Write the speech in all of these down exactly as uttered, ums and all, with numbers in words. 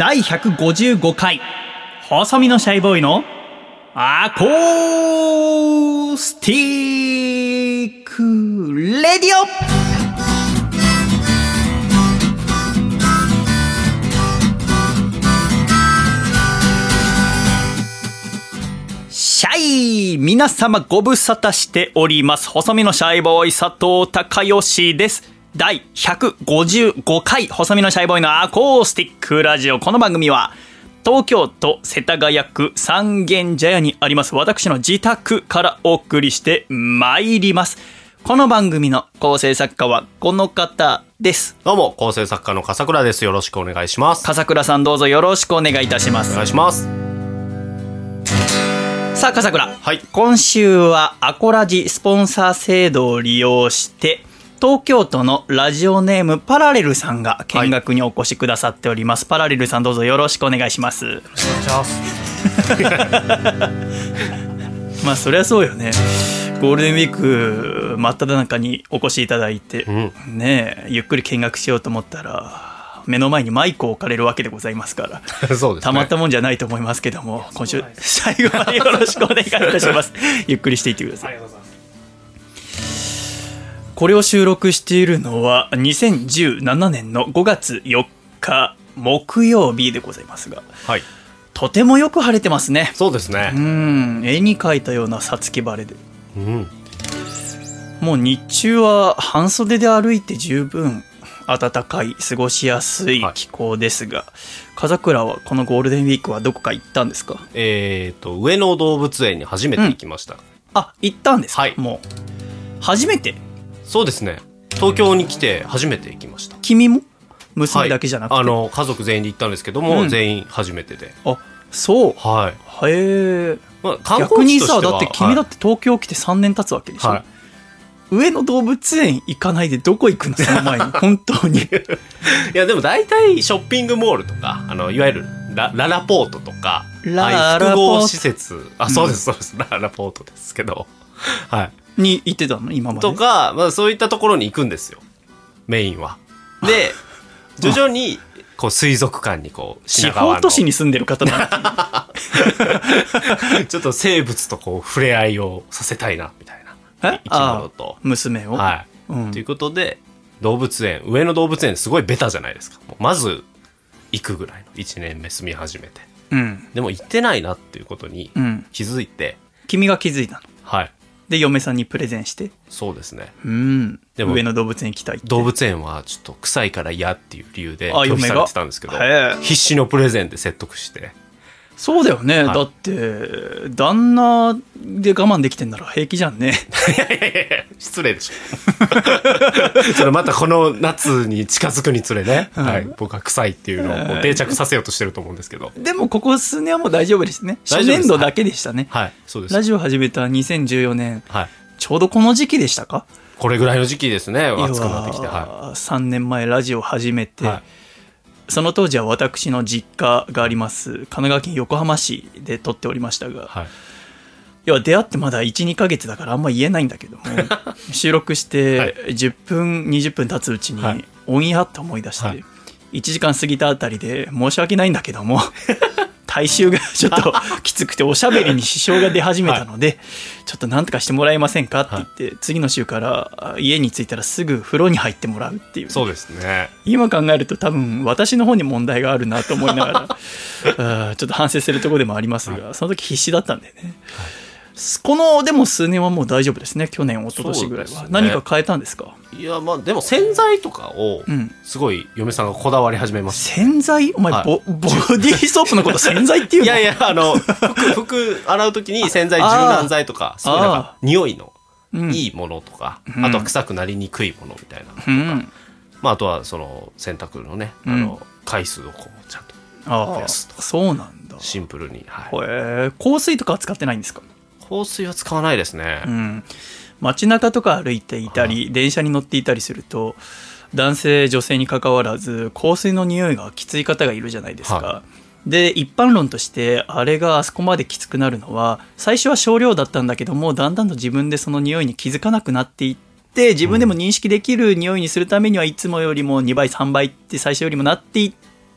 だいひゃくごじゅうごかい細身のシャイボーイのアコースティックレディオ。シャイ皆様ご無沙汰しております。細身のシャイボーイ佐藤孝義です。だいひゃくごじゅうごかい細身のシャイボーイのアコースティックラジオ。この番組は東京都世田谷区三軒茶屋にあります私の自宅からお送りしてまいります。この番組の構成作家はこの方です。 どうも構成作家の笠倉です。よろしくお願いします。 笠倉さんどうぞよろしくお願いいたします。 お願いします。 さあ笠倉、 はい、 今週はアコラジスポンサー制度を利用して東京都のラジオネームパラレルさんが見学にお越しくださっております、はい、パラレルさんどうぞよろしくお願いします。よろしくお願いしますまあそりゃそうよね。ゴールデンウィーク真っ只中にお越しいただいて、うん、ねえゆっくり見学しようと思ったら目の前にマイクを置かれるわけでございますからそうですね、たまったもんじゃないと思いますけども、今週最後までよろしくお願いいたしますゆっくりしていってください。ありがとうございます。これを収録しているのはにせんじゅうななねんのごがつよっか木曜日でございますが、はい、とてもよく晴れてますね。 そうですね。 うん、絵に描いたような五月晴れで、うん、もう日中は半袖で歩いて十分暖かい過ごしやすい気候ですが、はい、風倉はこのゴールデンウィークはどこか行ったんですか？ えーと上野動物園に初めて行きました、うん、 あ、行ったんですか？ はい、 もう初めて。 そうですね、東京に来て初めて行きました。 君も娘だけじゃなくて、 はい、あの家族全員で行ったんですけども、うん、全員初めてで。 あ、そう、 はい、 へえ、 まあ、 逆にさ、だって君だって東京来てさんねん経つわけでしょ、はい、上野動物園行かないでどこ行くのその前に本当にいやでも大体ショッピングモールとか、あのいわゆる ラ, ララポートとか、 ラ複合施設、あ、そうですそうです、うん、ララポートですけど、はいに行ってたの今までとか、まあ、そういったところに行くんですよメインは。で徐々にこう水族館にこう地方都市に住んでる方なんちょっと生物とこう触れ合いをさせたいなみたいな、生き物と娘を、 はい、うん、ということで動物園、上野動物園すごいベタじゃないですか。もうまず行くぐらいのいちねんめ住み始めて、うん、でも行ってないなっていうことに気づいて、 うん、君が気づいたの？ はい。 で嫁さんにプレゼンして。 そうですね、 うん、でも上野動物園行きたいって。 動物園はちょっと臭いから嫌っていう理由で拒否されてたんですけど、必死のプレゼンで説得して。 そうだよね、はい、だって旦那で我慢できてんなら平気じゃんね。 いやいやいや失礼でしょそれまたこの夏に近づくにつれね、うん、はい、僕は臭いっていうのを定着させようとしてると思うんですけど、 でもここ数年はもう大丈夫ですね。初年度だけでしたね。 はい、はい、そうです。 ラジオ始めたにせんじゅうよねん、 はい、 ちょうどこの時期でしたか？ これぐらいの時期ですね。暑くなってきて、はい、さんねんまえラジオ始めて、はい、その当時は私の実家があります神奈川県横浜市で撮っておりましたが、はい、要は出会ってまだ いち,に ヶ月だからあんま言えないんだけども収録してじゅっぷんにじゅっぷん経つうちにオンエアって思い出して、はい、いちじかん過ぎたあたりで申し訳ないんだけども体臭がちょっときつくておしゃべりに支障が出始めたので、はい、ちょっと何とかしてもらえませんかって言って、はい、次の週から家に着いたらすぐ風呂に入ってもらうっていう、ね、 そうですね。今考えると多分私の方に問題があるなと思いながらあちょっと反省するところでもありますが、はい、その時必死だったんでね、はい、このでも数年はもう大丈夫ですね。去年一昨年ぐらいは、ね、何か変えたんですか？ いや、まあでも洗剤とかをすごい嫁さんがこだわり始めました、 ね、洗剤？お前、はい、ボ, ボディーソープのこと洗剤っていうの？ いやいや、あの 服, 服洗う時に洗剤、柔軟剤とかそういうなんか匂いのいいものとか、 あ, あとは臭くなりにくいものみたいなのとか、うん、まあ、あとはその洗濯のね、あの回数をこうちゃんと増やすとか。 そうなんだ。 シンプルに、はい、 へー。香水とかは使ってないんですか？ 香水は使わないですね、うん、 街中とか歩いていたり、はい、電車に乗っていたりすると男性女性に関わらず香水の匂いがきつい方がいるじゃないですか、はい、で一般論としてあれがあそこまできつくなるのは最初は少量だったんだけどもだんだんと自分でその匂いに気づかなくなっていって自分でも認識できる匂いにするためにはいつもよりもにばいさんばいって最初よりもなっていって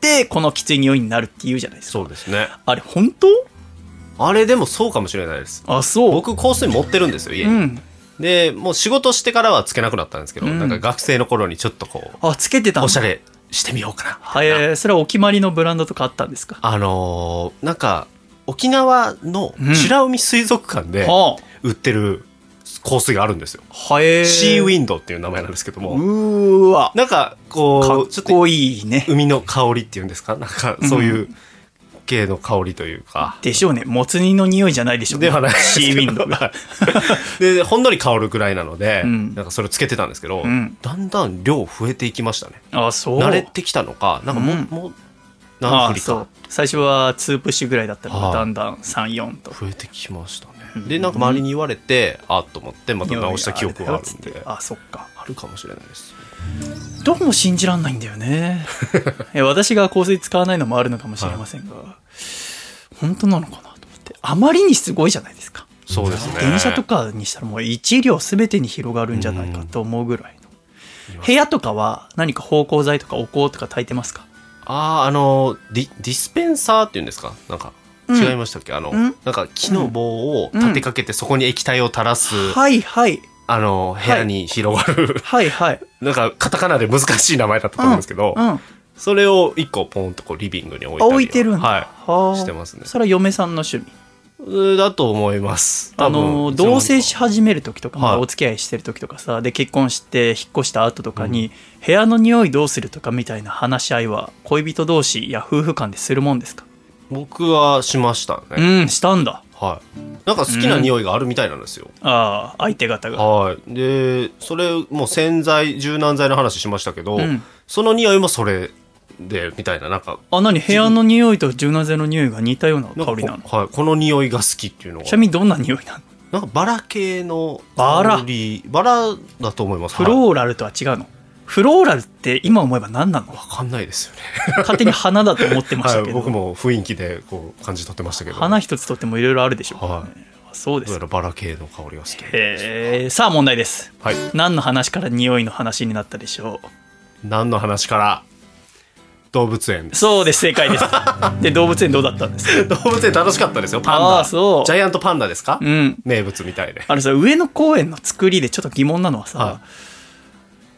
てこのきつい匂いになるっていうじゃないですか。 そうですね。 あれ本当？ あれでもそうかもしれないです。 あ、そう。 僕香水持ってるんですよ家に、うん、でもう仕事してからはつけなくなったんですけど、うん、なんか学生の頃にちょっとこうあつけてたんだ。 おしゃれしてみようかな。 はい、えー、それはお決まりのブランドとかあったんですか？ あのー、なんか沖縄の美ら海水族館で売ってる香水があるんですよ、 はえシーウィンドっていう名前なんですけども、 うーわなんかこうかっこいいね。 海の香りっていうんですか、なんかそういう系の香りというか、 うん、でしょうね。もつ煮の匂いじゃないでしょうね。 ではないシーウィンドがでほんのり香るくらいなので、うん、なんかそれつけてたんですけど、うん、だんだん量増えていきましたね。 あ、そう。 慣れてきたのかなんかもう、うん、もう何振りか。 最初はにプッシュぐらいだったのがだんだんさん、よんと増えてきましたね。でなんか周りに言われて、うん、あっと思ってまた直した記憶があるんで、 あ、そっか、 あるかもしれないです。 どうも信じらんないんだよね私が香水使わないのもあるのかもしれませんが、はい、本当なのかなと思って。あまりにすごいじゃないですか。 そうですね。 電車とかにしたらもう一両全てに広がるんじゃないかと思うぐらいの。部屋とかは何か芳香剤とかお香とか焚いてますか？ ああ、あのディ、ディスペンサーっていうんですか、なんか違いましたっけ、うん、あの、うん、なんか木の棒を立てかけてそこに液体を垂らす、うん、 はいはいあの部屋に広がる、 はいはい、 なんかカタカナで難しい名前だったと思うんですけど、うんうん、それを一個ポンとこうリビングに置いたり置いてるんだ、 はい、はしてますね。 それは嫁さんの趣味だと思います。 あの同棲し始める時とか、まあ、お付き合いしてる時とかさ、はい、で結婚して引っ越した後とかに、うん、部屋の匂いどうするとかみたいな話し合いは恋人同士や夫婦間でするもんですか？ 僕はしましたね。 うん、したんだ。 はい。なんか好きな匂いがあるみたいなんですよ。 うん、ああ、相手方が。 はい。でそれもう洗剤柔軟剤の話しましたけど、うん、その匂いもそれでみたいな、なんかあ、何、部屋の匂いと柔軟剤の匂いが似たような香りなの？ はい、この匂いが好きっていうのが。 ちなみにどんな匂いなの？ なんかバラ系のバラバラだと思います。 フローラルとは違うの？フローラルって今思えば何なの？ 分かんないですよね勝手に花だと思ってましたけど、 はい、僕も雰囲気でこう感じ取ってましたけど、 花一つとってもいろいろあるでしょう、はい、そうです。 バラ系の香りが好き。 へー、さあ問題です、 はい、 何の話から匂いの話になったでしょう？ 何の話から？動物園です。 そうです、正解ですで動物園どうだったんですか？ 動物園楽しかったですよ。パンダ、 あ、そうジャイアントパンダですか、 うん、 名物みたいで。 あのさ、上野公園の作りでちょっと疑問なのはさ、はい、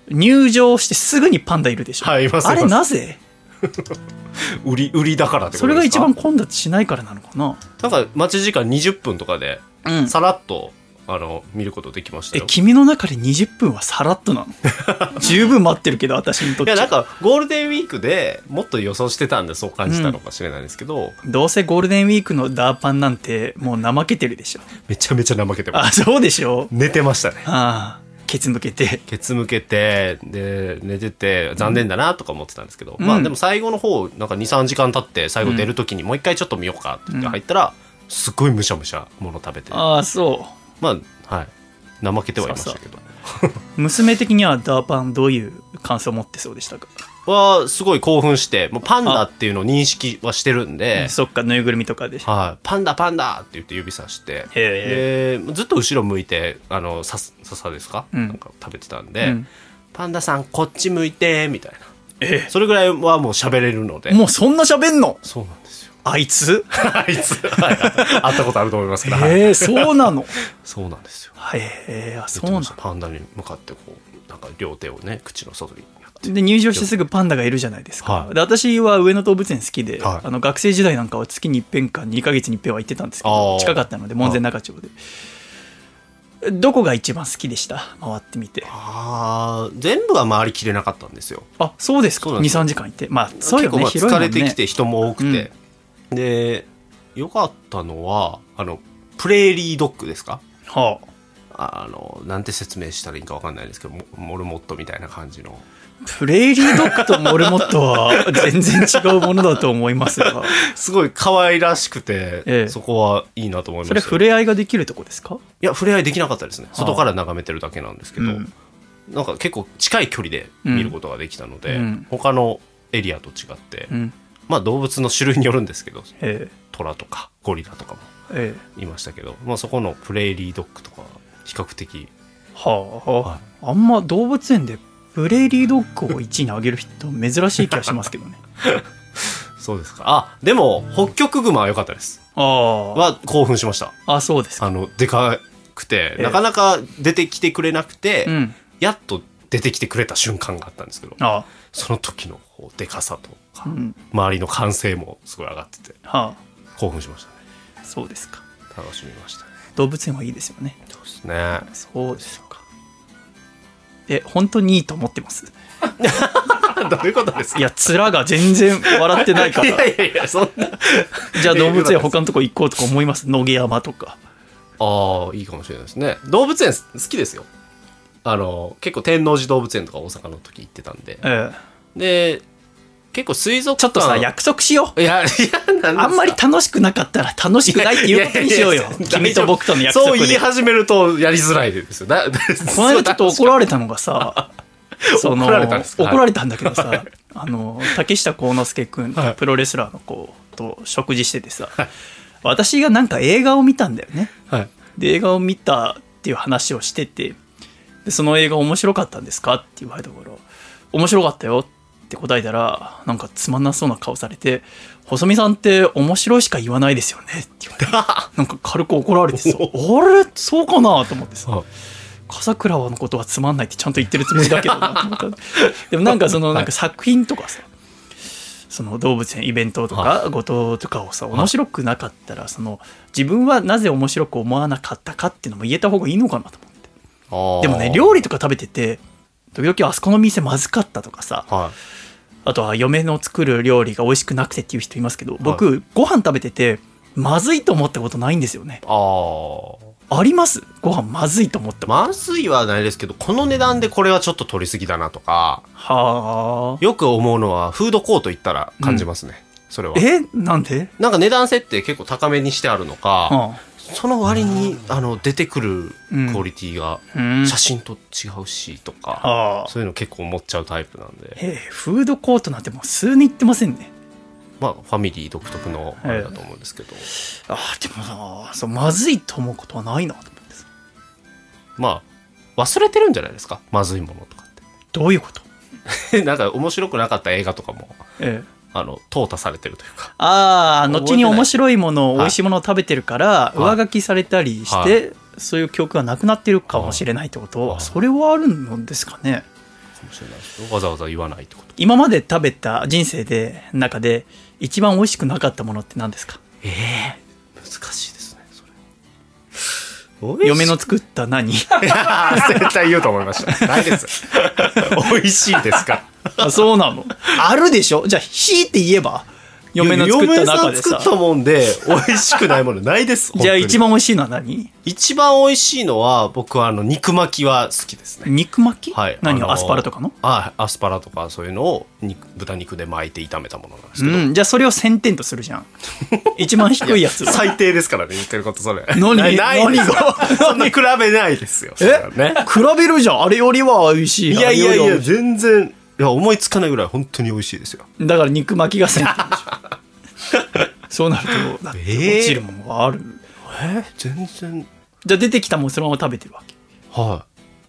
入場してすぐにパンダいるでしょ、 はい、います。 あれなぜ売り売りだからってことですか？ それが一番混雑しないからなのかな。 なんか待ち時間にじゅっぷんとかで、うん、さらっとあの見ることできましたよ。 え、君の中でにじゅっぷんはさらっとなの？十分待ってるけど私にとって。 いや、なんかゴールデンウィークでもっと予想してたんでそう感じたのかもしれないですけど、 うん、どうせゴールデンウィークのダーパンなんてもう怠けてるでしょ。 めちゃめちゃ怠けてます。 あ、そうでしょ。 寝てましたね。 ああ、ケツ向けてケツ向けてで寝てて残念だなとか思ってたんですけど、うん、まあでも最後の方なんか にさんじかん経って最後出る時にもう一回ちょっと見ようかって言って入ったら、うん、すごいむしゃむしゃもの食べて、 ああ、そう。 まあはい、怠けてはいましたけど。 そうそう娘的にはダーパンどういう感想を持ってそうでしたか？ はすごい興奮して、もうパンダっていうのを認識はしてるんで、 うん、そっか、ぬいぐるみとかで、 はい、パンダパンダって言って指さして、でずっと後ろ向いてあのさ笹ですか、うん、なんか食べてたんで、うん、パンダさんこっち向いてみたいな、えそれぐらいはもう喋れるので。 もうそんな喋んの？ そうなんですよ。 あいつあいつ、はい、会ったことあると思いますけど、 えー、そうなの？ そうなんですよ。 はい、えー、あ、そうなんだ。 パンダに向かってこうなんか両手をね口の外にやってで入場してすぐパンダがいるじゃないですか、はい、で私は上野動物園好きで、はい、あの学生時代なんかは月にいっぺんかにかげつにいっぺんは行ってたんですけど、近かったので門前仲町で。どこが一番好きでした？回ってみて。 あ、全部は回りきれなかったんですよ。 あ、そうですか。にさんじかんいて、まあそうよね、 結構まあ疲れてきて人も多くて、うん、でよかったのはあのプレーリードッグですか、 はあ、あのなんて説明したらいいか分かんないですけど、モルモットみたいな感じの。 プレーリードッグとモルモットは全然違うものだと思いますがすごい可愛らしくて、ええ、そこはいいなと思いました。 それ触れ合いができるとこですか？ いや、触れ合いできなかったですね。外から眺めてるだけなんですけど、うん、なんか結構近い距離で見ることができたので、うん、他のエリアと違って、うん、まあ動物の種類によるんですけど、ええ、トラとかゴリラとかもいましたけど、ええ、まあ、そこのプレーリードッグとか比較的、 はあ、はい、あんま動物園でプレーリードッグをいちいに上げる人珍しい気がしますけどねそうですか。あ、でもホッキョクグマは良かったです。 ああ。 は興奮しました。 あ、そうですか。 あのでかくて、なかなか出てきてくれなくて、 うん、 やっと出てきてくれた瞬間があったんですけど、 ああ、 その時のでかさとか、 うん、 周りの歓声もすごい上がってて、 はあ、 興奮しましたね。 そうですか。 楽しみましたね。 動物園はいいですよね。 そうですね。 そうですか。え、本当にいいと思ってます？ どういうことですか？ いや、面が全然笑ってないから。 いやいやいや、そんな。 じゃあ動物園他のとこ行こうとか思います？野毛山とか。 ああ、いいかもしれないですね。動物園好きですよ。あの結構天王寺動物園とか大阪の時行ってたんで、 ええ、で結構水族館ちょっとさ約束しよう。 いやいや、なんあんまり楽しくなかったら楽しくないっていうことにしようよ。君と僕との約束で。 そう言い始めるとやりづらいですよ。だこの間ちょっと怒られたのがさその怒られたんですか？ 怒られたんだけどさ、 はい、 あの竹下幸之助君、はい、プロレスラーの子と食事しててさ、はい、私がなんか映画を見たんだよね、はい、で映画を見たっていう話をしてて、でその映画面白かったんですかって言われたから、面白かったよって答えたら、なんかつまんなそうな顔されて、細見さんって面白いしか言わないですよねって言われてなんか軽く怒られてさあれそうかなと思ってさ、笠倉のことはつまんないってちゃんと言ってるつもりだけどなと思ったでもなんかそのなんか作品とかさ、はい、その動物園イベントとか後藤とかをさ面白くなかったら、その自分はなぜ面白く思わなかったかっていうのも言えた方がいいのかなと思って。でもね、料理とか食べてて時々あそこの店まずかったとかさ、はい、あとは嫁の作る料理が美味しくなくてっていう人いますけど、僕、はい、ご飯食べててまずいと思ったことないんですよね。ああります？ご飯まずいと思ったこと。 まずいはないですけど、この値段でこれはちょっと取りすぎだなとか、はあ、よく思うのはフードコート行ったら感じますね、うん、それは。 え、なんで？ なんか値段設定結構高めにしてあるのか、はあ、その割にあの出てくるクオリティが写真と違うしとか、うん、そういうの結構思っちゃうタイプなんで。 へえ、フードコートなんてもう数年行ってませんね。 まあファミリー独特のあれだと思うんですけど、 あでもさ、そうまずいと思うことはないなと思ってさ。 まあ忘れてるんじゃないですか、まずいものとかって。 どういうこと？ なんか面白くなかった映画とかも、ええ、あの淘汰されてるというか、 ああ後に面白いものを美味しいものを食べてるから、はい、上書きされたりして、はい、そういう記憶がなくなってるかもしれないってことは、はい、それはあるのですかね。 かもしれないですよ。わざわざ言わないってこと。 今まで食べた人生で中で一番美味しくなかったものって何ですか？ ええー、難しいですねそれ。 嫁の作った何？絶対言うと思いました。ないです。美味しいですか？ あ、そうなの？あるでしょ？じゃあ強いて言えば嫁の作った中でさ、 嫁さん作ったもんで美味しくないものないです。 じゃあ一番美味しいのは何？ 一番美味しいのは僕はあの肉巻きは好きですね。 肉巻き？はい。何？ あのアスパラとかの？ あ、アスパラとかそういうのを肉豚肉で巻いて炒めたものなんですけど、うん、 じゃあそれをせんてんとするじゃん。一番低いやつは最低ですからね、言ってることそれ。 何？ ない何が？ そんな比べないですよ。 え？ね、比べるじゃん。あれよりは美味しい。 いやいやいや全然、いや思いつかないぐらい本当に美味しいですよ。 だから肉巻きがせんてんでしょ。そうなるとだって落ちるものがある。 えー、全然。 じゃあ出てきたもんそのまま食べてるわけ？ はい、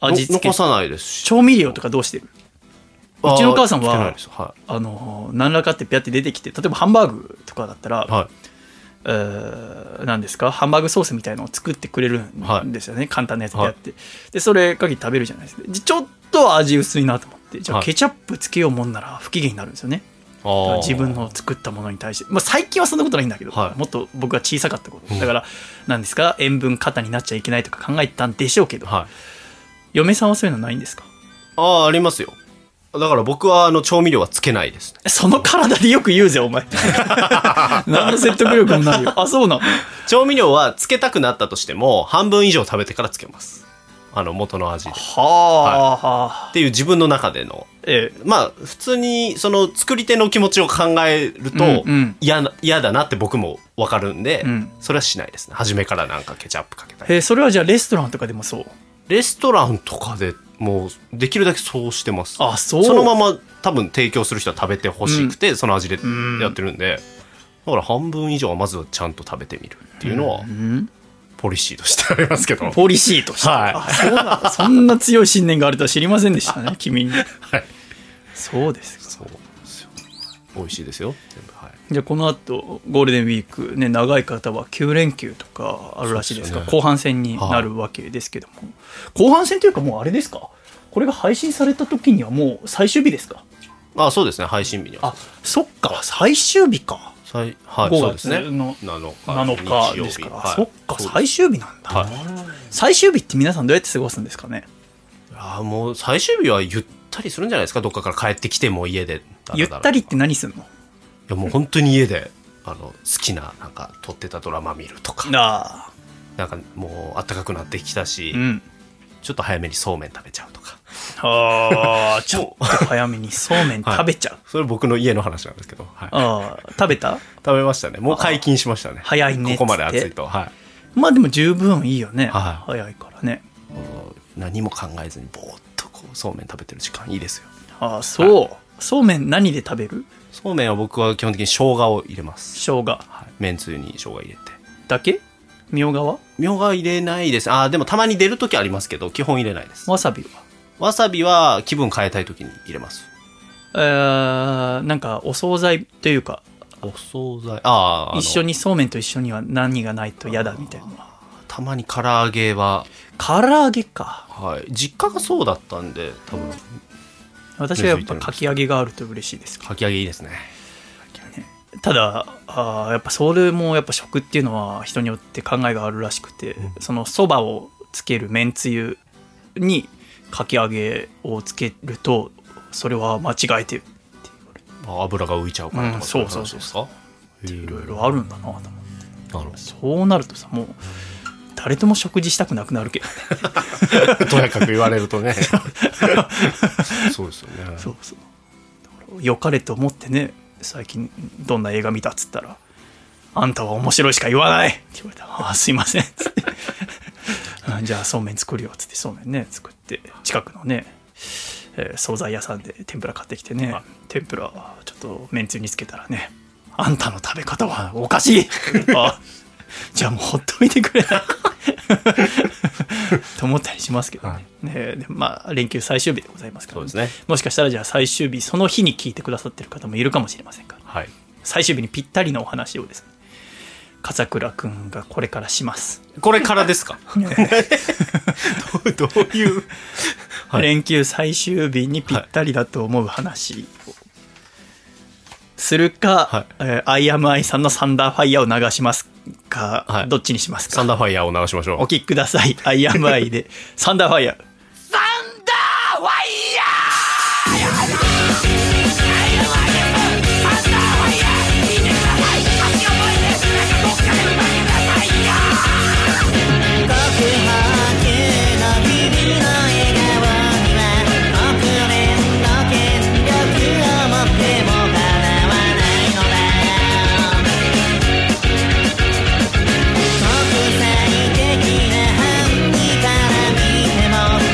味付け残さないですし。 調味料とかどうしてる？うちのお母さんは、 はい、 あの何らかってピャって出てきて、例えばハンバーグとかだったら、はい、えー、何ですか、ハンバーグソースみたいのを作ってくれるんですよね、はい、簡単なやつでやって、はい、でそれかけて食べるじゃないですか。でちょっと味薄いなと思って、じゃあケチャップつけようもんなら不機嫌になるんですよね。自分の作ったものに対して、まあ、最近はそんなことないんだけど、はい、もっと僕が小さかった頃だから何ですか、塩分過多になっちゃいけないとか考えたんでしょうけど、はい、嫁さんはそういうのないんですか？ ああ、ありますよ。だから僕はあの調味料はつけないです、ね、 その体でよく言うぜお前。何の説得力もないよ。あ、そうなの？ 調味料はつけたくなったとしても半分以上食べてからつけます、あの元の味で。はあ、はい、っていう自分の中での、ええ、まあ普通にその作り手の気持ちを考えると嫌、うんうん、だなって僕も分かるんで、うん、それはしないですね。初めからなんかケチャップかけたり。 えー、それはじゃあレストランとかでもそう？ レストランとかでもうできるだけそうしてます。 あ、そう。 そのまま多分提供する人は食べてほしくて、うん、その味でやってるんで、だから半分以上はまずはちゃんと食べてみるっていうのは、うん、ポリシーとしてありますけど。 ポリシーとして、はい、あ、そうなんだ。そんな強い信念があるとは知りませんでしたね、君に。はい、そうですか。そうですよ。 美味しいですよ全部。はい、 じゃあこの後ゴールデンウィークね、長い方はきゅう連休とかあるらしいですが、ね、後半戦になるわけですけども、はい、後半戦というかもうあれですか、これが配信された時にはもう最終日ですか？ あ、そうですね、配信日には。 あ、そっか、最終日か。 最、はい、 ごがつのなのかなのかですから、 はい、 そっか、最終日なんだ、はい、最終日って皆さんどうやって過ごすんですかね？ いやもう最終日はゆったりするんじゃないですか。どっかから帰ってきても家でだらだら。 ゆったりって何するの？いやもう本当に家であの好きななんか撮ってたドラマ見るとか、 あ、 なんかもう暖かくなってきたし、うん、ちょっと早めにそうめん食べちゃうとか。 ああ、ちょっと早めにそうめん食べちゃう、はい、 それ僕の家の話なんですけど、はい、 あ、食べた？ 食べましたね。もう解禁しましたね。 早いねっつって。 ここまで暑いと、はい、 まあでも十分いいよね、はい、早いからね。 何も考えずにぼーっとこうそうめん食べてる時間いいですよ。 ああ、そう、はい、そうめん何で食べる？ そうめんは僕は基本的に生姜を入れます。 生姜、はい、 めんつゆに生姜入れてだけ？みょうがは？ みょうが入れないです。あ、でもたまに出るときありますけど基本入れないです。 わさびは？ わさびは気分変えたいときに入れます。 えー、なんかお惣菜というか、 お惣菜、ああ、 一緒にそうめんと一緒には何がないと嫌だみたいな。 たまに唐揚げは。 唐揚げか。 はい、実家がそうだったんで多分。 私はやっぱかき揚げがあると嬉しいです。 かき揚げいいですね。 ただあ、やっぱそれもやっぱ食っていうのは人によって考えがあるらしくて、うん、そのそばをつけるめんつゆにかき揚げをつけるとそれは間違えてるって言われる。油が浮いちゃうからとか、 うん、そうそうそうそうっていろいろあるんだなと思って。なるほど。そうなるとさ、もう誰とも食事したくなくなるけどねとやかく言われるとねそうですよね。 そうそう。良かれと思ってね、最近どんな映画見たっつったら、あんたは面白いしか言わないって言われたら、あ、すいませんっつってじゃあそうめん作るよっつってそうめんね作って、近くのね、えー、惣菜屋さんで天ぷら買ってきてね、天ぷらちょっとめんつゆにつけたらね、あんたの食べ方はおかしいあ、じゃあもうほっといてくれないと思ったりしますけどね、はい、ね、でまあ連休最終日でございますから、ね、 そうですね、 もしかしたらじゃあ最終日その日に聞いてくださってる方もいるかもしれませんから、 はい、 最終日にぴったりのお話をですね、笠倉くんがこれからします。 これからですかど, うどういう、 はい、連休最終日にぴったりだと思う話をするか、はい、えー、アイアムアイさんのサンダーファイヤーを流しますか、はい、どっちにしますか。 サンダーファイヤーを流しましょう。 お聞きください。アイアムアイでサンダーファイヤー。サンダーファイヤー国際的な犯人から見ても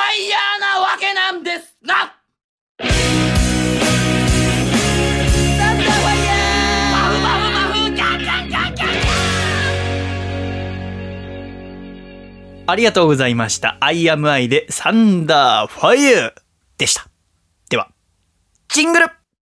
イヤーなわけなんですな。サンダーファイヤー、マフマフマフ、キャンキャンキャンキャンキャン。ありがとうございました。アイアムアイでサンダーファイヤーでした。ではジングル。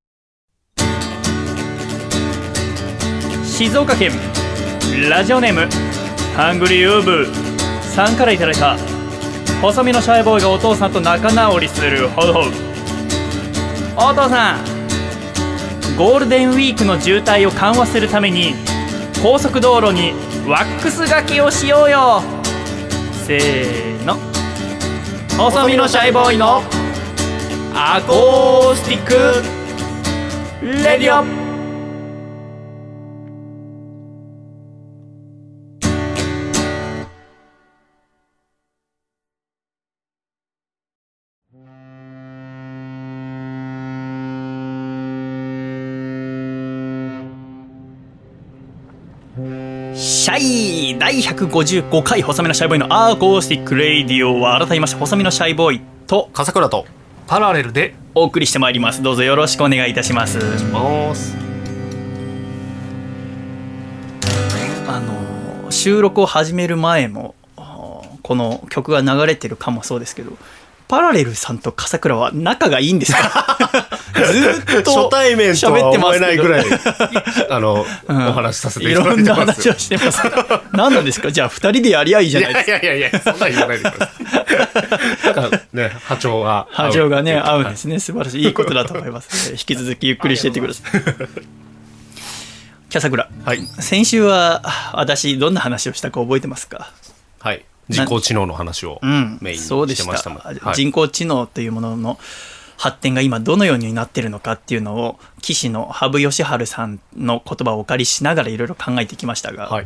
静岡県ラジオネームハングリーウーブさんからいただいた細身のシャイボーイがお父さんと仲直りするほど。お父さん、ゴールデンウィークの渋滞を緩和するために高速道路にワックスがけをしようよ。せーの、細身のシャイボーイのアコースティックレディオ。シャイだいひゃくごじゅうごかい細身のシャイボーイのアコースティックレディオは改めまして細身のシャイボーイと笠倉とパラレルでお送りしてまいります。どうぞよろしくお願いいたします。あの収録を始める前もこの曲が流れてるかもそうですけど、パラレルさんと笠倉は仲がいいんですか？ずっと初対面とは思えないぐらいあの、うん、お話しさせていただいてます。いろんな話をしてますけど何なんですか？じゃあふたりでやりゃいいじゃないですか。 いやいやいや、そんな言わないでください。なんかね、波長が波長がね合うんですね。素晴らしい、いいことだと思います。引き続きゆっくりしていってください。笠倉、はい、先週は私どんな話をしたか覚えてますか？ はい、人工知能の話をメインにしてましたもん、うん、そうでした、はい、人工知能というものの発展が今どのようになっているのかっていうのを棋士の羽生善治さんの言葉をお借りしながらいろいろ考えてきましたが、はい、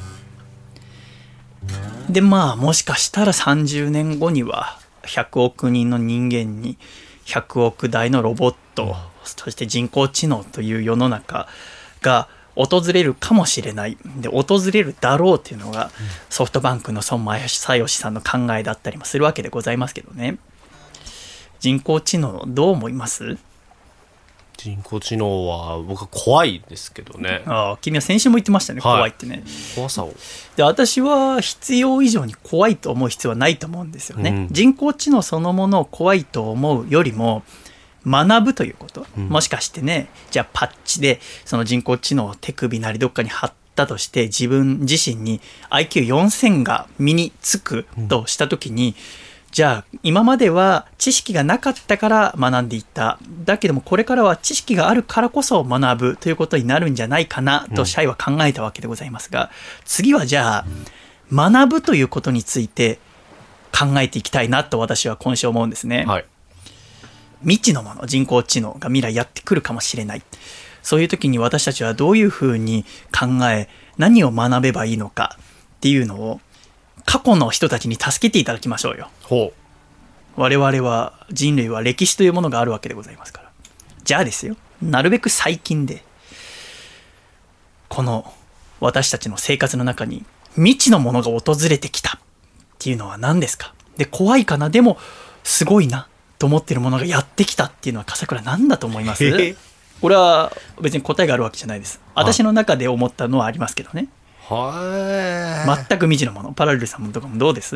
でまあもしかしたらさんじゅうねんごにはひゃくおくにんの人間にひゃくおくだいのロボット、うん、そして人工知能という世の中が訪れるかもしれない。で訪れるだろうというのがソフトバンクの孫正義さんの考えだったりもするわけでございますけどね。人工知能どう思います？ 人工知能は僕は怖いですけどね。 ああ、君は先週も言ってましたね、はい、怖いってね。 怖さをで私は必要以上に怖いと思う必要はないと思うんですよね、うん、人工知能そのものを怖いと思うよりも学ぶということ、うん、もしかしてね、じゃあパッチでその人工知能を手首なりどっかに貼ったとして自分自身に アイキューよんせん が身につくとしたときに、うん、じゃあ今までは知識がなかったから学んでいった。だけどもこれからは知識があるからこそ学ぶということになるんじゃないかなとシャイは考えたわけでございますが、うん、次はじゃあ学ぶということについて考えていきたいなと私は今週思うんですね、はい、未知のもの、人工知能が未来やってくるかもしれない。そういう時に私たちはどういうふうに考え、何を学べばいいのかっていうのを過去の人たちに助けていただきましょうよ。ほう。我々は、人類は歴史というものがあるわけでございますから。じゃあですよ、なるべく最近でこの私たちの生活の中に未知のものが訪れてきたっていうのは何ですか？で、怖いかな、でもすごいなと思ってるものがやってきたっていうのは笠倉何だと思います？これは別に答えがあるわけじゃないです。私の中で思ったのはありますけどね。は全く未知のもの。パラレルさんとかもどうです？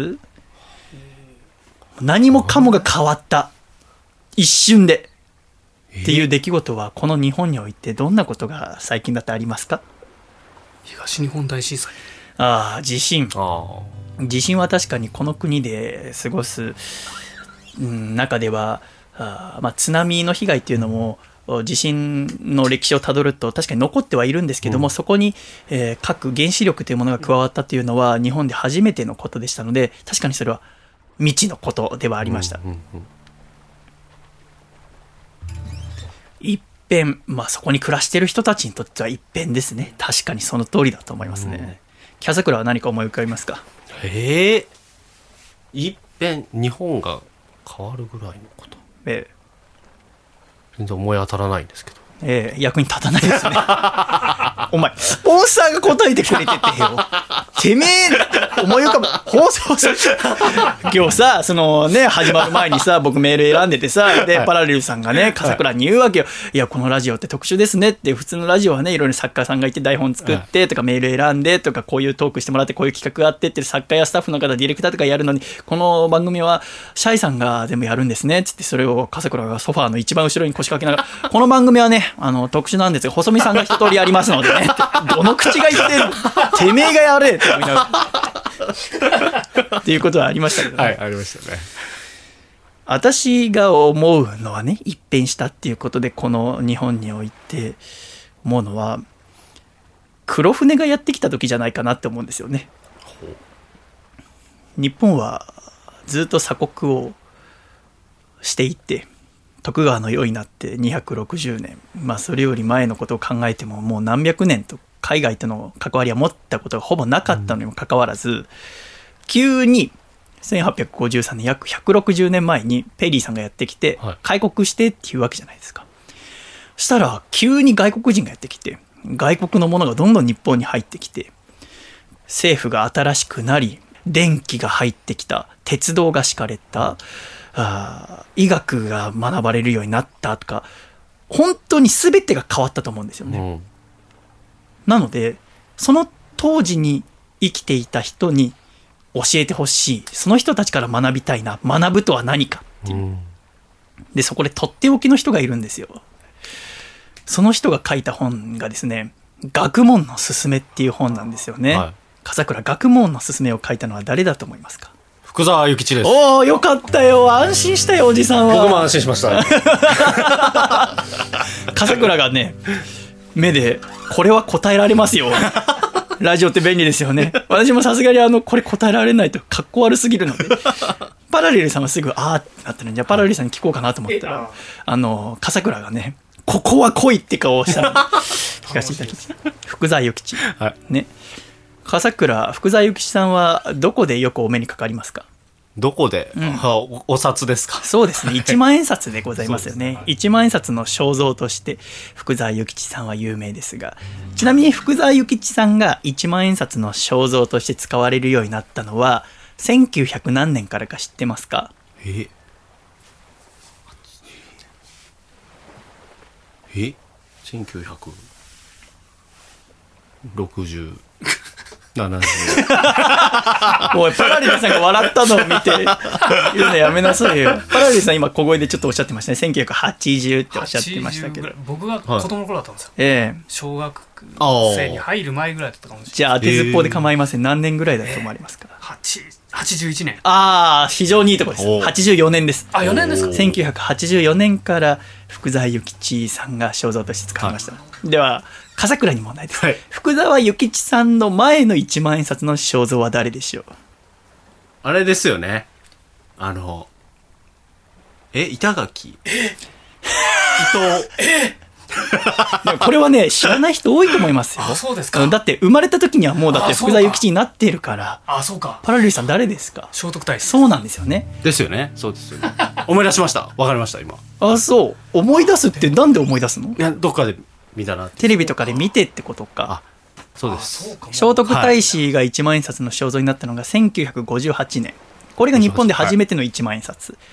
何もかもが変わった一瞬でっていう出来事はこの日本においてどんなことが最近だってありますか？ 東日本大震災。 ああ、地震。あ地震は確かにこの国で過ごす中ではあ、まあ、津波の被害っていうのも地震の歴史をたどると確かに残ってはいるんですけども、うん、そこに、えー、核原子力というものが加わったというのは日本で初めてのことでしたので、確かにそれは未知のことではありました、うんうんうん、一変、まあ、そこに暮らしている人たちにとっては一変ですね。確かにその通りだと思いますね、うん、キャザクラは何か思い浮かびますか？ へえ、一変、日本が変わるぐらいのこと、ええ、全然思い当たらないんですけど、 ええ、役に立たないですねお前スポンサーが答えてくれててよてめえ思い浮かぶ放送する今日さそのね始まる前にさ僕メール選んでてさで、はい、パラレルさんがね笠倉に言うわけよ、はい、いやこのラジオって特殊ですねって普通のラジオはねいろいろ作家さんがいて台本作ってとか、はい、メール選んでとかこういうトークしてもらってこういう企画があってって作家やスタッフの方ディレクターとかやるのにこの番組はシャイさんが全部やるんですねっつってそれを笠倉がソファーの一番後ろに腰掛けながらこの番組はねあの特殊なんですが細見さんが一通りやりますのでねどの口が言ってんのてめえがやれって思いながらっていうことはありましたけどね。 はいありましたね。 私が思うのはね一変したっていうことでこの日本において思うのは黒船がやってきた時じゃないかなって思うんですよね。日本はずっと鎖国をしていて徳川の世になってにひゃくろくじゅうねん、まあ、それより前のことを考えてももう何百年と海外との関わりは持ったことがほぼなかったのにもかかわらず、うん、急にせんはっぴゃくごじゅうさんねん約ひゃくろくじゅうねんまえにペリーさんがやってきて、はい、開国してっていうわけじゃないですか。そしたら急に外国人がやってきて外国のものがどんどん日本に入ってきて政府が新しくなり電気が入ってきた鉄道が敷かれたあ医学が学ばれるようになったとか本当に全てが変わったと思うんですよね、うん、なのでその当時に生きていた人に教えてほしいその人たちから学びたいな学ぶとは何かっていう、うん、でそこでとっておきの人がいるんですよ。その人が書いた本がですね学問のすすめっていう本なんですよね、はい、笠倉学問のすすめを書いたのは誰だと思いますか？ 福沢諭吉です。 おおよかったよ安心したよおじさんは。 僕も安心しました笠倉がね目でこれは答えられますよラジオって便利ですよね。私もさすがにあのこれ答えられないとかっこ悪すぎるのでパラレルさんはすぐあーってなったのにじゃあパラレルさんに聞こうかなと思ったらあの笠倉がねここは来いって顔をしたの聞かせていただきました福沢諭吉、はい、ね笠倉福沢諭吉さんはどこでよくお目にかかりますか？ どこで、うん、お, お札ですか？ そうですねいちまん円札でございますよねね、はい、いちまん円札の肖像として福沢諭吉さんは有名ですがちなみに福沢諭吉さんがいちまん円札の肖像として使われるようになったのはせんきゅうひゃく何年からか知ってますか？ ええせんきゅうひゃくろくじゅうななじゅうおいパラレルさんが笑ったのを見て言うのやめなさいよ。パラレルさん今小声でちょっとおっしゃってましたね。せんきゅうひゃくはちじゅうっておっしゃってましたけど僕が子供の頃だったんですよ、 はい、ええ小学生に入る前ぐらいだったかもしれない。 じゃあ当てずっぽうで構いません。何年ぐらいだと思われますか？ はちじゅういちねん。 ああ非常にいいところです。はちじゅうよねんです。 あよねんですか？ せんきゅうひゃくはちじゅうよねんから福沢諭吉さんが肖像として使いました、はい、では笠倉に問題です、はい、福沢諭吉さんの前のいちまん円札の肖像は誰でしょう？ あれですよねあのえ板垣え伊藤えでもこれはね知らない人多いと思いますよ。 あそうですか。 だって生まれた時にはもうだって福沢諭吉になっているから。 あそうか。 パラレルさん誰ですか？ 聖徳太子。 そうなんですよね。 ですよね。そうですよね思い出しました。わかりました今。 あそう思い出すってなんで思い出すの？いやどっかで見たなって。 テレビとかで見てってことか。 あそうです。 聖徳太子がいちまん円札の肖像になったのがせんきゅうひゃくごじゅうはちねん。これが日本で初めてのいちまん円札、はい、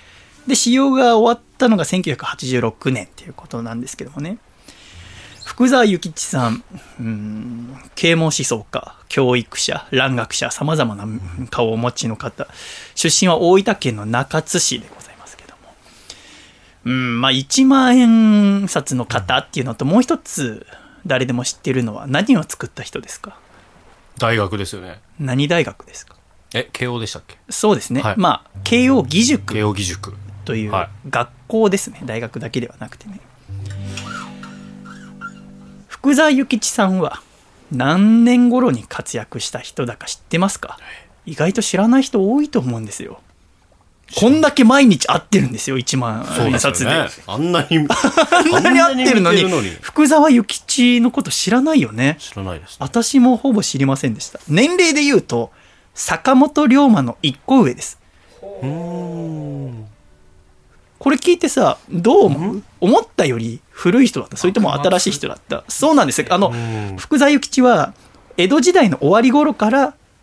で使用が終わったのがせんきゅうひゃくはちじゅうろくねんっていうことなんですけどもね。福沢諭吉さん、うーん啓蒙思想家、教育者、蘭学者、さまざまな顔をお持ちの方、出身は大分県の中津市でございますけども、うんまあいちまん円札の方っていうのともう一つ誰でも知ってるのは何を作った人ですか？ 大学ですよね。 何大学ですか？ え慶応でしたっけ？ そうですね、はい、まあ慶応義塾慶応義塾という学校ですね、はい、大学だけではなくてね。福沢諭吉さんは何年頃に活躍した人だか知ってますか？意外と知らない人多いと思うんですよ。こんだけ毎日会ってるんですよいちまん円札で、ね、 あんなにあんなに会ってるのに福沢諭吉のこと知らないよね。 知らないです、ね、 私もほぼ知りませんでした。年齢で言うと坂本龍馬のいっこ上です。うーんこれ聞いてさどう思う？思ったより古い人だった？それとも新しい人だった？そうなんですよ。あの福沢諭吉は江戸時代の終わり頃から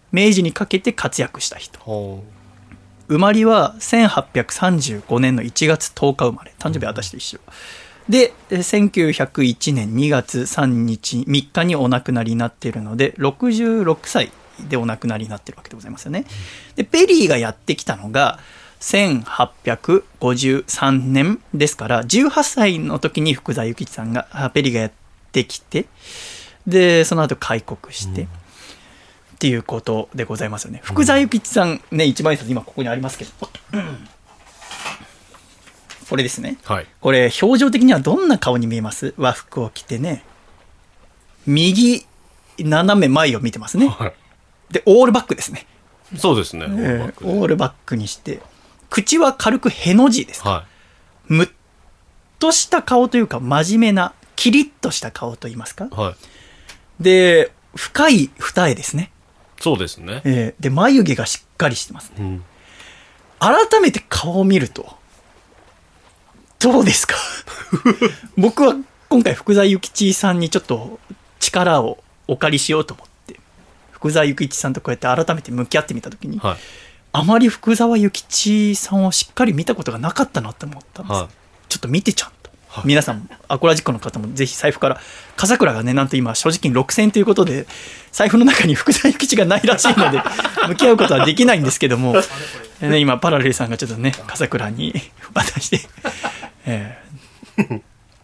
明治にかけて活躍した人。生まれはせんはっぴゃくさんじゅうごねんのいちがつとおか生まれ。誕生日は私と一緒。で、せんきゅうひゃくいちねんにがつさんにちみっかにお亡くなりになっているので、ろくじゅうろくさいでお亡くなりになっているわけでございますよね。で、ペリーがやってきたのがせんはっぴゃくごじゅうさんねんですから、じゅうはっさいの時に福沢諭吉さんが、ペリーがやってきて、で、その後開国して、うん、っていうことでございますよね。福沢諭吉さんね、一万円札今ここにありますけど、うんこれですね、はい、これ表情的にはどんな顔に見えます？和服を着てね、右斜め前を見てますね、はい、でオールバックですね。 そうですね、 えー、オールバックにして、口は軽くへの字ですか、はい、むっとした顔というか真面目なキリッとした顔といいますか、はい、で深い二重ですね。 そうですね、 えー、で眉毛がしっかりしてますね、うん、改めて顔を見るとどうですか僕は今回福沢諭吉さんにちょっと力をお借りしようと思って福沢諭吉さんとこうやって改めて向き合ってみたときに、はい、あまり福沢諭吉さんをしっかり見たことがなかったなと思ったんです、はい、ちょっと見てちゃんと、はい、皆さんアコラジックの方もぜひ財布から笠倉がねなんと今所持金ろくせんえんということで財布の中に福沢諭吉がないらしいので向き合うことはできないんですけどもね、今パラレルさんがちょっとね笠倉に渡してえー、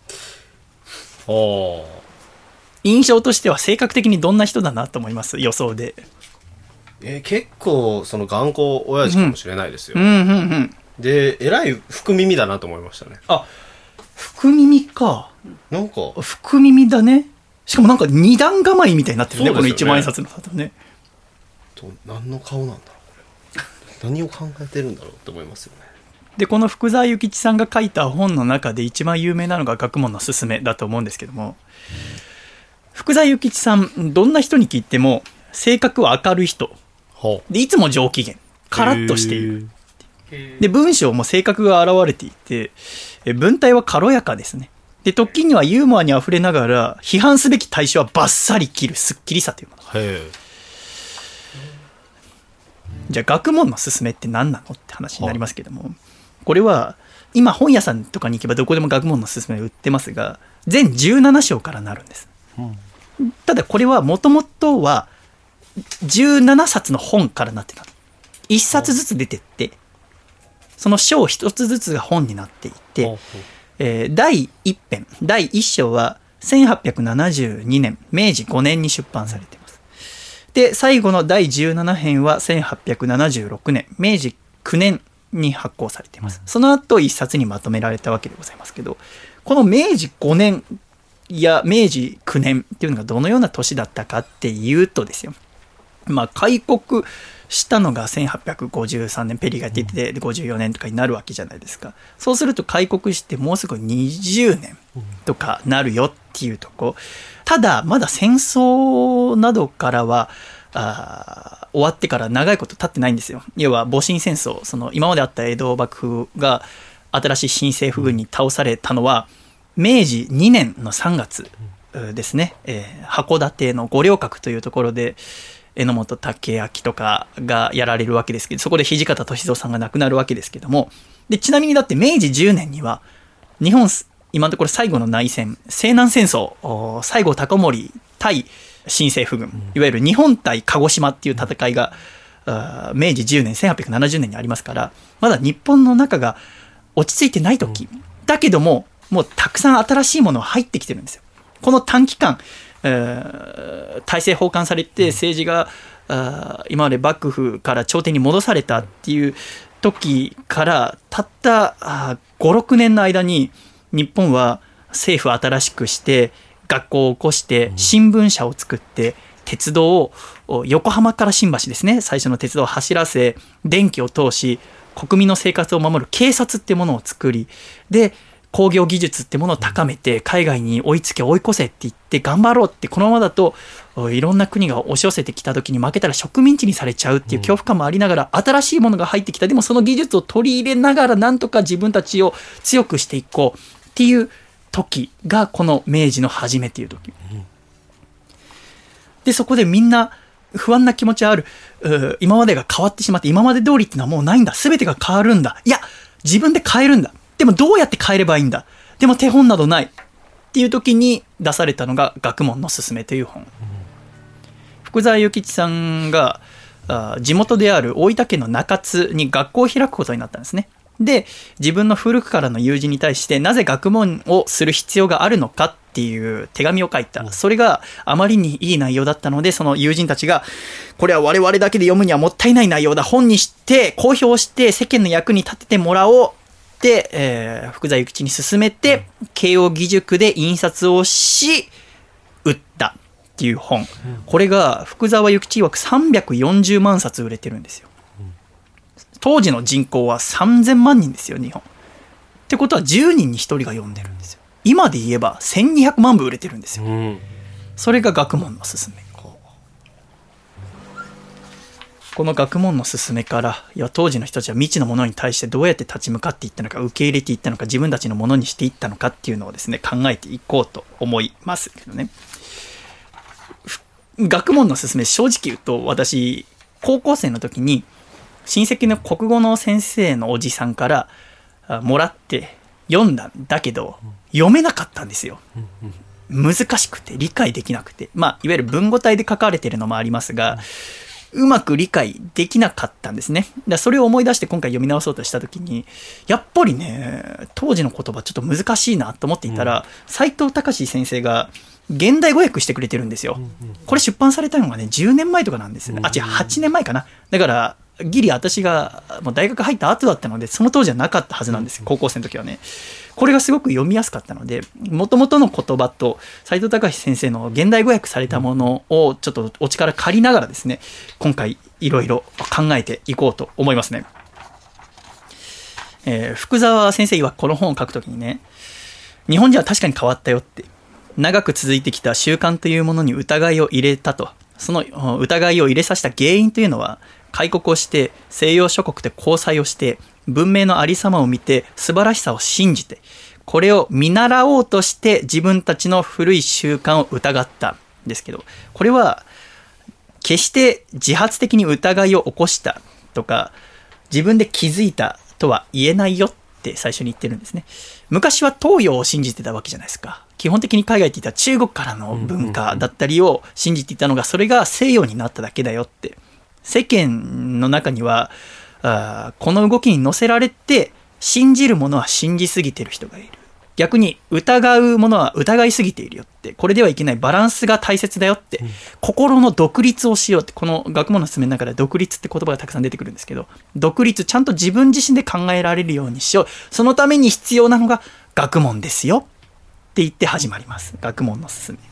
お印象としては性格的にどんな人だなと思います？予想で、 えー、結構その頑固親父かもしれないですよ、うんうんうんうん、でえらい福耳だなと思いましたね。 あ、福耳か。 なんか福耳だね。しかもなんか二段構えみたいになってる ね, ねこの一万円札の札ね。 と何の顔なんだろうこれ何を考えてるんだろうって思いますよね。 でこの福沢諭吉さんが書いた本の中で一番有名なのが学問のすすめだと思うんですけども、うん、福沢諭吉さんどんな人に聞いても性格は明るい人でいつも上機嫌カラッとしているで文章も性格が現れていて文体は軽やかですね。で時にはユーモアにあふれながら批判すべき対象はバッサリ切るすっきりさというもの。へじゃあ学問のすすめって何なのって話になりますけども、これは今本屋さんとかに行けばどこでも学問のすすめ売ってますが全じゅうななしょうからなるんです、うん、ただこれはもともとはじゅうななさつの本からなってた。いっさつずつ出てってその章ひとつずつが本になっていて、えー、だいいっぺんだいいっしょうはせんはっぴゃくななじゅうにねんめいじごねんに出版されています。で最後のだいじゅうななへんはせんはっぴゃくななじゅうろくねんめいじくねんに発行されています。その後一冊にまとめられたわけでございますけど、このめいじごねんやめいじくねんっていうのがどのような年だったかっていうとですよ、まあ開国したのがせんはっぴゃくごじゅうさんねんペリーが出ててごじゅうよねんとかになるわけじゃないですか。そうすると開国してもうすぐにじゅうねんとかなるよっていうとこ。ただまだ戦争などからはあ終わってから長いこと経ってないんですよ。要は戊辰戦争、その今まであった江戸幕府が新しい新政府軍に倒されたのはめいじにねんのさんがつですね、えー、函館の五稜郭というところで榎本武明とかがやられるわけですけど、そこで土方歳三さんが亡くなるわけですけども、でちなみにだってめいじじゅうねんには日本今のところ最後の内戦西南戦争西郷隆盛対新政府軍、いわゆる日本対鹿児島っていう戦いがめいじじゅうねんせんはっぴゃくななじゅうねんにありますから、まだ日本の中が落ち着いてない時、うん、だけどももうたくさん新しいものが入ってきてるんですよ。この短期間、えー、体制崩壊されて政治が、うん、今まで幕府から朝廷に戻されたっていう時からたったごろくねんの間に日本は政府を新しくして学校を起こして新聞社を作って鉄道を横浜から新橋ですね、最初の鉄道を走らせ電気を通し国民の生活を守る警察ってものを作り、で工業技術ってものを高めて海外に追いつけ追い越せって言って頑張ろうって、このままだといろんな国が押し寄せてきた時に負けたら植民地にされちゃうっていう恐怖感もありながら新しいものが入ってきた、でもその技術を取り入れながらなんとか自分たちを強くしていこうっていう時がこの明治の初めっていう時で、そこでみんな不安な気持ちはある。今までが変わってしまって、今まで通りってのはもうないんだ。全てが変わるんだ。いや、自分で変えるんだ。でもどうやって変えればいいんだ。でも手本などない。っていう時に出されたのが学問のすすめという本。福沢諭吉さんが地元である大分県の中津に学校を開くことになったんですね。で、自分の古くからの友人に対してなぜ学問をする必要があるのかっていう手紙を書いた。それがあまりにいい内容だったので、その友人たちが、これは我々だけで読むにはもったいない内容だ。本にして、公表して世間の役に立ててもらおうって、えー、福沢諭吉に勧めて、慶應義塾で印刷をし、売ったっていう本。これが福沢諭吉曰くさんびゃくよんじゅうまんさつ売れてるんですよ。当時の人口はさんぜんまんにんですよ、日本。ってことはじゅうにんにひとりが読んでるんですよ。今で言えばせんにひゃくまんぶ売れてるんですよ。うん、それが学問のすすめ。この学問のすすめから、いや当時の人たちは未知のものに対してどうやって立ち向かっていったのか、受け入れていったのか、自分たちのものにしていったのかっていうのをですね、考えていこうと思いますけどね。学問のすすめ、正直言うと私高校生の時に親戚の国語の先生のおじさんからもらって読んだんだけど、読めなかったんですよ。難しくて理解できなくて、まあいわゆる文語体で書かれているのもありますが、うまく理解できなかったんですね。だそれを思い出して今回読み直そうとした時に、やっぱりね、当時の言葉ちょっと難しいなと思っていたら、斎藤隆先生が現代語訳してくれてるんですよ。これ出版されたのがねじゅうねんまえとかなんですよね。あ、違う、はちねんまえかな。だからギリ私がもう大学入った後だったので、その当時はなかったはずなんですよ、高校生の時はね。これがすごく読みやすかったので、もともとの言葉と斎藤隆先生の現代語訳されたものをちょっとお力借りながらですね、今回いろいろ考えていこうと思いますね。えー、福沢先生はこの本を書くときにね、日本人は確かに変わったよって、長く続いてきた習慣というものに疑いを入れたと。その疑いを入れさせた原因というのは、開国をして西洋諸国で交際をして文明のありさまを見て素晴らしさを信じて、これを見習おうとして自分たちの古い習慣を疑ったんですけど、これは決して自発的に疑いを起こしたとか自分で気づいたとは言えないよって最初に言ってるんですね。昔は東洋を信じてたわけじゃないですか。基本的に海外って言ったら中国からの文化だったりを信じていたのが、それが西洋になっただけだよって。世間の中にはあこの動きに乗せられて信じるものは信じすぎてる人がいる。逆に疑うものは疑いすぎているよって。これではいけない、バランスが大切だよって、うん、心の独立をしようって。この学問のすすめの中で独立って言葉がたくさん出てくるんですけど、独立、ちゃんと自分自身で考えられるようにしよう。そのために必要なのが学問ですよって言って始まります。学問のすすめ。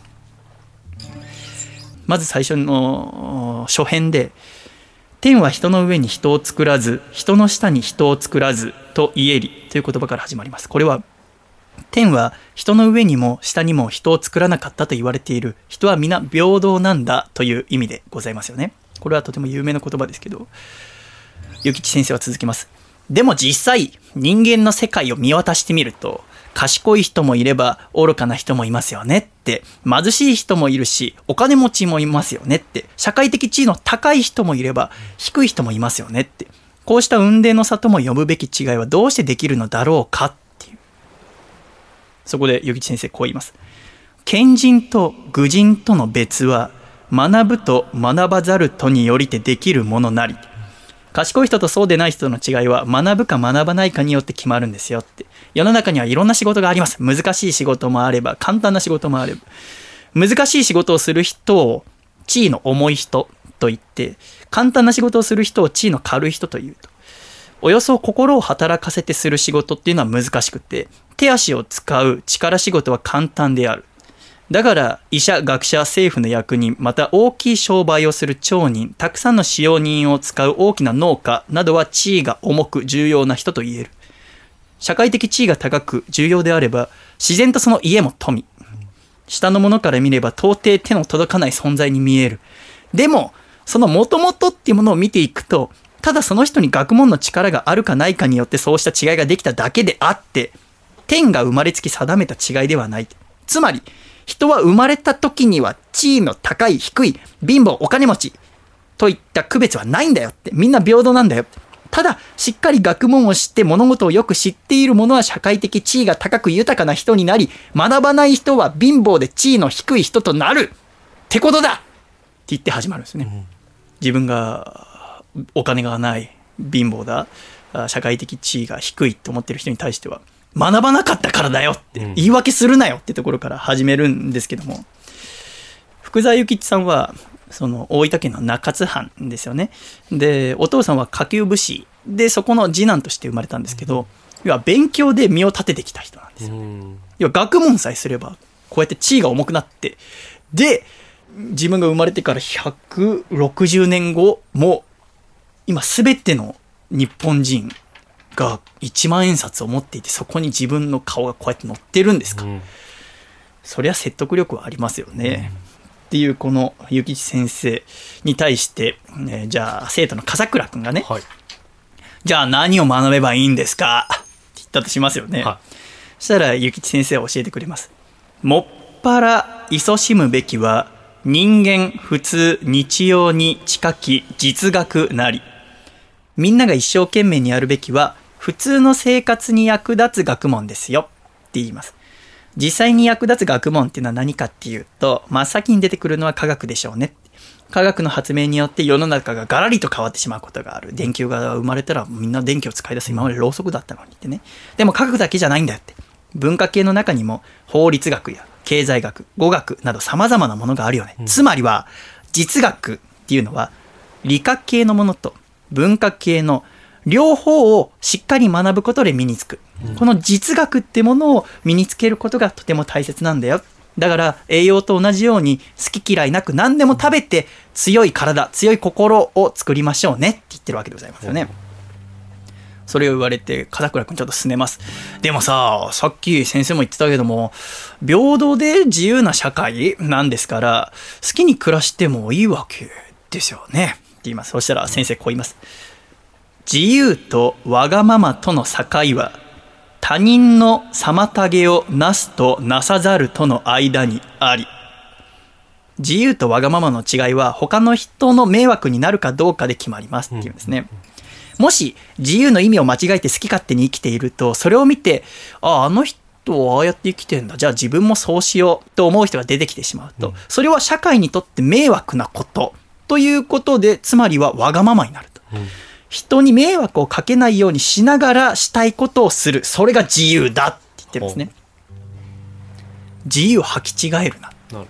まず最初の初編で、天は人の上に人を作らず、人の下に人を作らずと言えりという言葉から始まります。これは天は人の上にも下にも人を作らなかったと言われている。人は皆平等なんだという意味でございますよね。これはとても有名な言葉ですけど、諭吉先生は続きます。でも実際人間の世界を見渡してみると、賢い人もいれば愚かな人もいますよねって、貧しい人もいるしお金持ちもいますよねって、社会的地位の高い人もいれば低い人もいますよねって、こうした雲泥の差とも呼ぶべき違いはどうしてできるのだろうかっていう。そこで諭吉先生こう言います。賢人と愚人との別は学ぶと学ばざるとによりてできるものなり。賢い人とそうでない人の違いは学ぶか学ばないかによって決まるんですよって。世の中にはいろんな仕事があります。難しい仕事もあれば簡単な仕事もあれば、難しい仕事をする人を地位の重い人と言って、簡単な仕事をする人を地位の軽い人というと、およそ心を働かせてする仕事っていうのは難しくて、手足を使う力仕事は簡単である。だから医者、学者、政府の役人、また大きい商売をする町人、たくさんの使用人を使う大きな農家などは地位が重く重要な人と言える。社会的地位が高く重要であれば自然とその家も富。下の者から見れば到底手の届かない存在に見える。でもその元々っていうものを見ていくと、ただその人に学問の力があるかないかによってそうした違いができただけであって、天が生まれつき定めた違いではない。つまり人は生まれた時には地位の高い低い、貧乏お金持ち、 といった区別はないんだよって、みんな平等なんだよって。ただしっかり学問を知って物事をよく知っている者は社会的地位が高く豊かな人になり、学ばない人は貧乏で地位の低い人となるってことだって言って始まるんですね、うん、自分がお金がない貧乏だ社会的地位が低いと思ってる人に対しては学ばなかったからだよって言い訳するなよってところから始めるんですけども、福沢諭吉さんはその大分県の中津藩ですよね。でお父さんは下級武士でそこの次男として生まれたんですけど、要は勉強で身を立ててきた人なんですよ。要は学問さえすればこうやって地位が重くなって、で自分が生まれてからひゃくろくじゅうねんごも今全ての日本人がいちまん円札を持っていて、そこに自分の顔がこうやって載ってるんですか、うん、そりゃ説得力はありますよね、うんっていうこの諭吉先生に対して、えー、じゃあ生徒の笠倉くんがね、はい、じゃあ何を学べばいいんですかって言ったとしますよね、はい、そしたら諭吉先生は教えてくれます。もっぱら勤しむべきは人間普通日用に近き実学なり。みんなが一生懸命にやるべきは普通の生活に役立つ学問ですよって言います。実際に役立つ学問っていうのは何かっていうと、真っ先に出てくるのは科学でしょうね。科学の発明によって世の中がガラリと変わってしまうことがある。電球が生まれたらみんな電気を使い出す。今までろうそくだったのにってね。でも科学だけじゃないんだよって。文化系の中にも法律学や経済学、語学など様々なものがあるよね。うん、つまりは実学っていうのは理科系のものと文化系の両方をしっかり学ぶことで身につく。この実学ってものを身につけることがとても大切なんだよ。だから栄養と同じように好き嫌いなく何でも食べて強い体、強い心を作りましょうねって言ってるわけでございますよね。それを言われて笠倉くんちょっとすねます。でもさ、さっき先生も言ってたけども、平等で自由な社会なんですから好きに暮らしてもいいわけですよねって言います。そしたら先生こう言います。自由とわがままとの境は他人の妨げをなすとなさざるとの間にあり。自由とわがままの違いは他の人の迷惑になるかどうかで決まりますっていうんですね。もし自由の意味を間違えて好き勝手に生きていると、それを見て、ああ、あの人はああやって生きてんだ、じゃあ自分もそうしようと思う人が出てきてしまうと、それは社会にとって迷惑なことということで、つまりはわがままになると。人に迷惑をかけないようにしながらしたいことをする。それが自由だって言ってるんですね。自由を履き違えるな。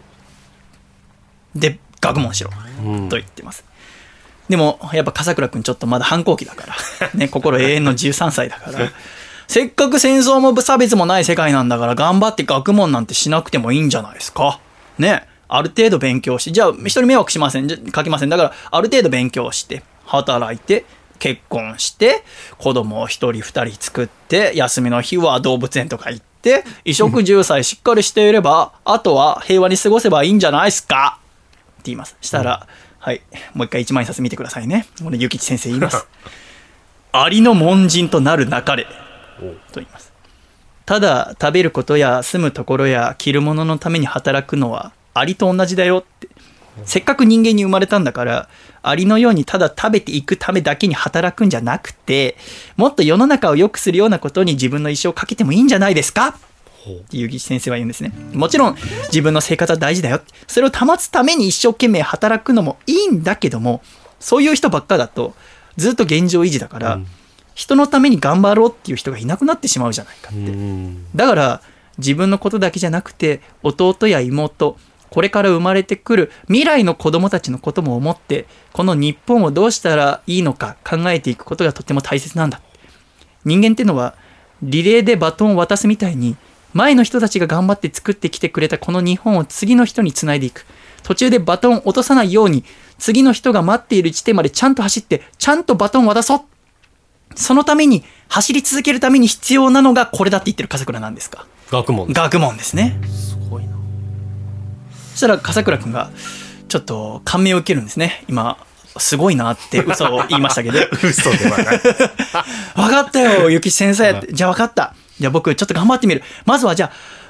で、学問しろ、うん、と言ってます。でも、やっぱ笠倉くんちょっとまだ反抗期だから。ね、心永遠のじゅうさんさいだから。せっかく戦争も差別もない世界なんだから、頑張って学問なんてしなくてもいいんじゃないですか。ね。ある程度勉強して、じゃあ人に迷惑しません、かけません。だから、ある程度勉強して、働いて、結婚して子供を一人二人作って、休みの日は動物園とか行って衣食住さえしっかりしていればあとは平和に過ごせばいいんじゃないですかって言います。したら、うん、はいもう一回一万円札見てくださいね。これ諭吉先生言いますありの門人となるなかれと言います。ただ食べることや住むところや着るもののために働くのはアリと同じだよって。せっかく人間に生まれたんだからアリのようにただ食べていくためだけに働くんじゃなくて、もっと世の中を良くするようなことに自分の一生をかけてもいいんじゃないですかって諭吉先生は言うんですね。もちろん自分の生活は大事だよ、それを保つために一生懸命働くのもいいんだけども、そういう人ばっかだとずっと現状維持だから、うん、人のために頑張ろうっていう人がいなくなってしまうじゃないかって。だから自分のことだけじゃなくて弟や妹、これから生まれてくる未来の子どもたちのことも思って、この日本をどうしたらいいのか考えていくことがとても大切なんだ。人間ってのはリレーでバトンを渡すみたいに、前の人たちが頑張って作ってきてくれたこの日本を次の人につないでいく。途中でバトンを落とさないように、次の人が待っている地点までちゃんと走ってちゃんとバトンを渡そう。そのために走り続けるために必要なのがこれだって言ってる笠倉なんですか。 学問。 学問ですね。 すごいな。 そしたら笠倉くんがちょっと感銘を受けるんですね。今すごいなって嘘を言いましたけど嘘ではない分かったよ諭吉先生って。じゃあ分かった、じゃあ僕ちょっと頑張ってみる。まずはじゃあ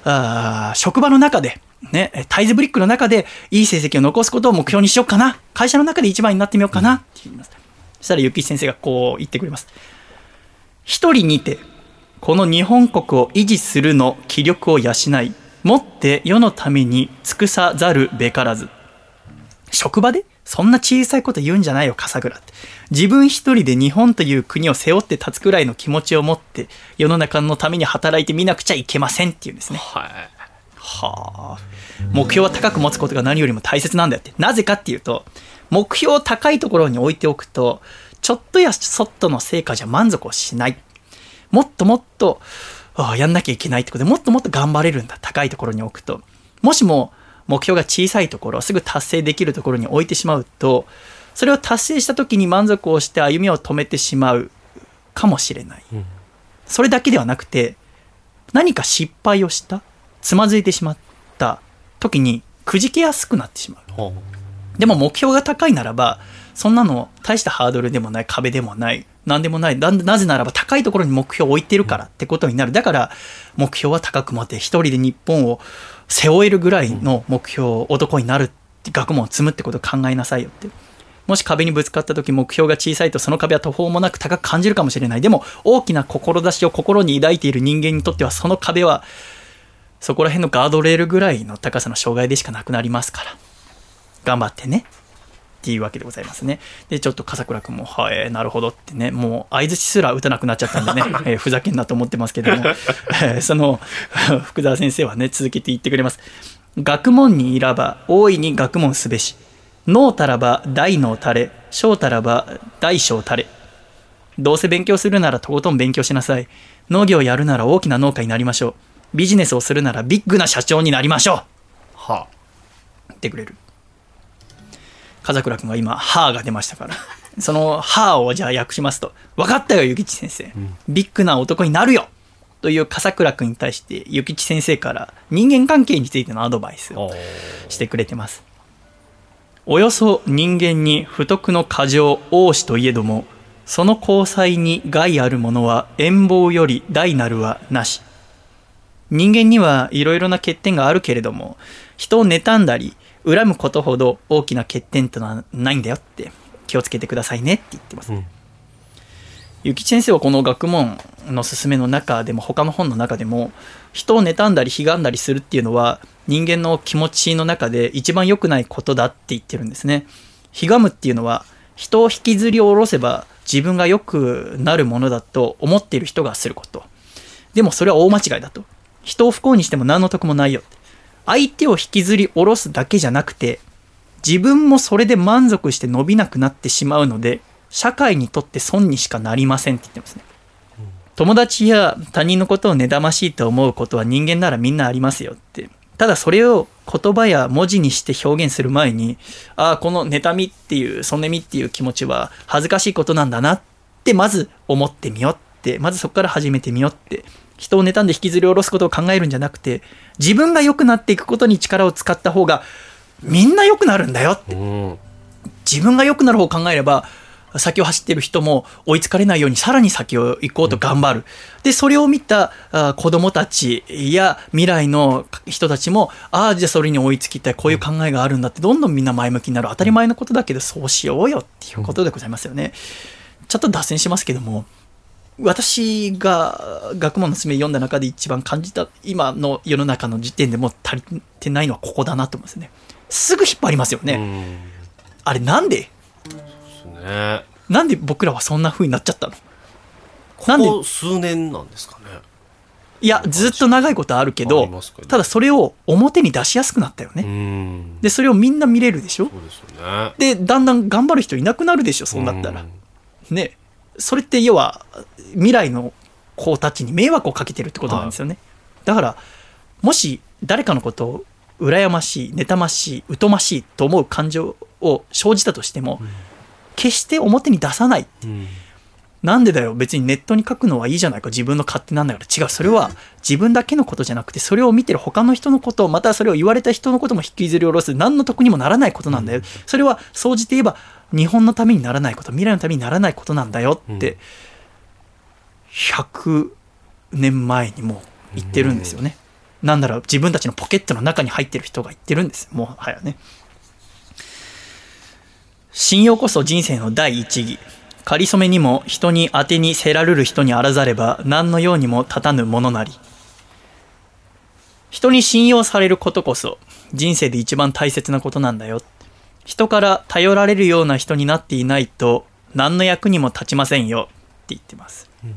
あ職場の中で、ね、タイズブリックの中でいい成績を残すことを目標にしようかな。会社の中で一番になってみようかなって言います。そしたら諭吉先生がこう言ってくれます。一人にて、この日本国を維持するの気力を養い、もって世のために尽くさざるべからず。職場でそんな小さいこと言うんじゃないよ、笠倉って。自分一人で日本という国を背負って立つくらいの気持ちを持って、世の中のために働いてみなくちゃいけませんっていうんですね。はい。はあ。目標は高く持つことが何よりも大切なんだよって。なぜかっていうと、目標を高いところに置いておくと、ちょっとやそっとの成果じゃ満足をしない。もっともっとあやんなきゃいけないってことで、もっともっと頑張れるんだ。高いところに置くと。もしも目標が小さいところ、すぐ達成できるところに置いてしまうと、それを達成した時に満足をして歩みを止めてしまうかもしれない。うん、それだけではなくて、何か失敗をした、つまずいてしまった時にくじけやすくなってしまう。でも目標が高いならば、そんなの大したハードルでもない、壁でもない、何でもない。な, なぜならば高いところに目標を置いてるからってことになる。だから目標は高く持って一人で日本を背負えるぐらいの目標、男になるって学問を積むってことを考えなさいよって。もし壁にぶつかった時目標が小さいとその壁は途方もなく高く感じるかもしれない。でも大きな志を心に抱いている人間にとってはその壁はそこら辺のガードレールぐらいの高さの障害でしかなくなりますから。頑張ってね。っていうわけでございますね。で、ちょっと笠倉くんも、はい、なるほどってね、もう相槌すら打たなくなっちゃったんでね、えー、ふざけんなと思ってますけども、えー、その福沢先生はね、続けて言ってくれます。学問にいらば、大いに学問すべし。農たらば大農たれ、商たらば大商たれ。どうせ勉強するならとことん勉強しなさい。農業をやるなら大きな農家になりましょう。ビジネスをするならビッグな社長になりましょう。はあ。言ってくれる。笠倉君が今、はーが出ましたから。そのはーをじゃあ訳しますと、分かったよ、諭吉先生。うん、ビッグな男になるよという笠倉君に対して、諭吉先生から人間関係についてのアドバイスをしてくれてます。およそ人間に不徳の過剰多しといえども、その交際に害あるものは遠望より大なるはなし。人間にはいろいろな欠点があるけれども、人を妬んだり、恨むことほど大きな欠点とはないんだよって気をつけてくださいねって言ってます。諭、うん、吉先生はこの学問の勧めの中でも他の本の中でも人を妬んだりひがんだりするっていうのは人間の気持ちの中で一番良くないことだって言ってるんですね。ひがむっていうのは人を引きずり下ろせば自分が良くなるものだと思っている人がすること。でもそれは大間違いだと。人を不幸にしても何の得もないよって。相手を引きずり下ろすだけじゃなくて、自分もそれで満足して伸びなくなってしまうので、社会にとって損にしかなりませんって言ってますね。うん、友達や他人のことを妬ましいと思うことは人間ならみんなありますよって。ただそれを言葉や文字にして表現する前に、ああ、この妬みっていう、そねみっていう気持ちは恥ずかしいことなんだなってまず思ってみようって、まずそこから始めてみようって。人を妬んで引きずり下ろすことを考えるんじゃなくて、自分が良くなっていくことに力を使った方がみんな良くなるんだよって。うん、自分が良くなる方を考えれば先を走っている人も追いつかれないようにさらに先を行こうと頑張る。でそれを見たあ子供たちや未来の人たちも、ああじゃあそれに追いつきたい、こういう考えがあるんだってどんどんみんな前向きになる。当たり前のことだけどそうしようよっていうことでございますよね。うん、ちょっと脱線しますけども、私が学問の勧め読んだ中で一番感じた今の世の中の時点でもう足りてないのはここだなと思いますね。すぐ引っ張りますよね。あれなんで、そうですね、なんで僕らはそんな風になっちゃったの？ ここ数年なんですかね。 いやずっと長いことあるけど、ただそれを表に出しやすくなったよね。うんでそれをみんな見れるでしょ。そうですよね。でだんだん頑張る人いなくなるでしょ、そうなったらね。それって要は未来の子たちに迷惑をかけてるってことなんですよね。だからもし誰かのことを羨ましい、妬ましい、疎ましいと思う感情を生じたとしても、うん、決して表に出さない、うん、なんでだよ、別にネットに書くのはいいじゃないか、自分の勝手なんだから。違う、それは自分だけのことじゃなくて、それを見てる他の人のことを、またそれを言われた人のことも引きずり下ろす、何の得にもならないことなんだよ、うん、それは総じて言えば日本のためにならないこと、未来のためにならないことなんだよって、うん、ひゃくねんまえにも言ってるんですよね。 なんだろう、自分たちのポケットの中に入ってる人が言ってるんです。もはやね。信用こそ人生の第一義。かりそめにも人に当てにせらるる人にあらざれば何のようにも立たぬものなり。人に信用されることこそ人生で一番大切なことなんだよ。人から頼られるような人になっていないと何の役にも立ちませんよって言ってます、うん、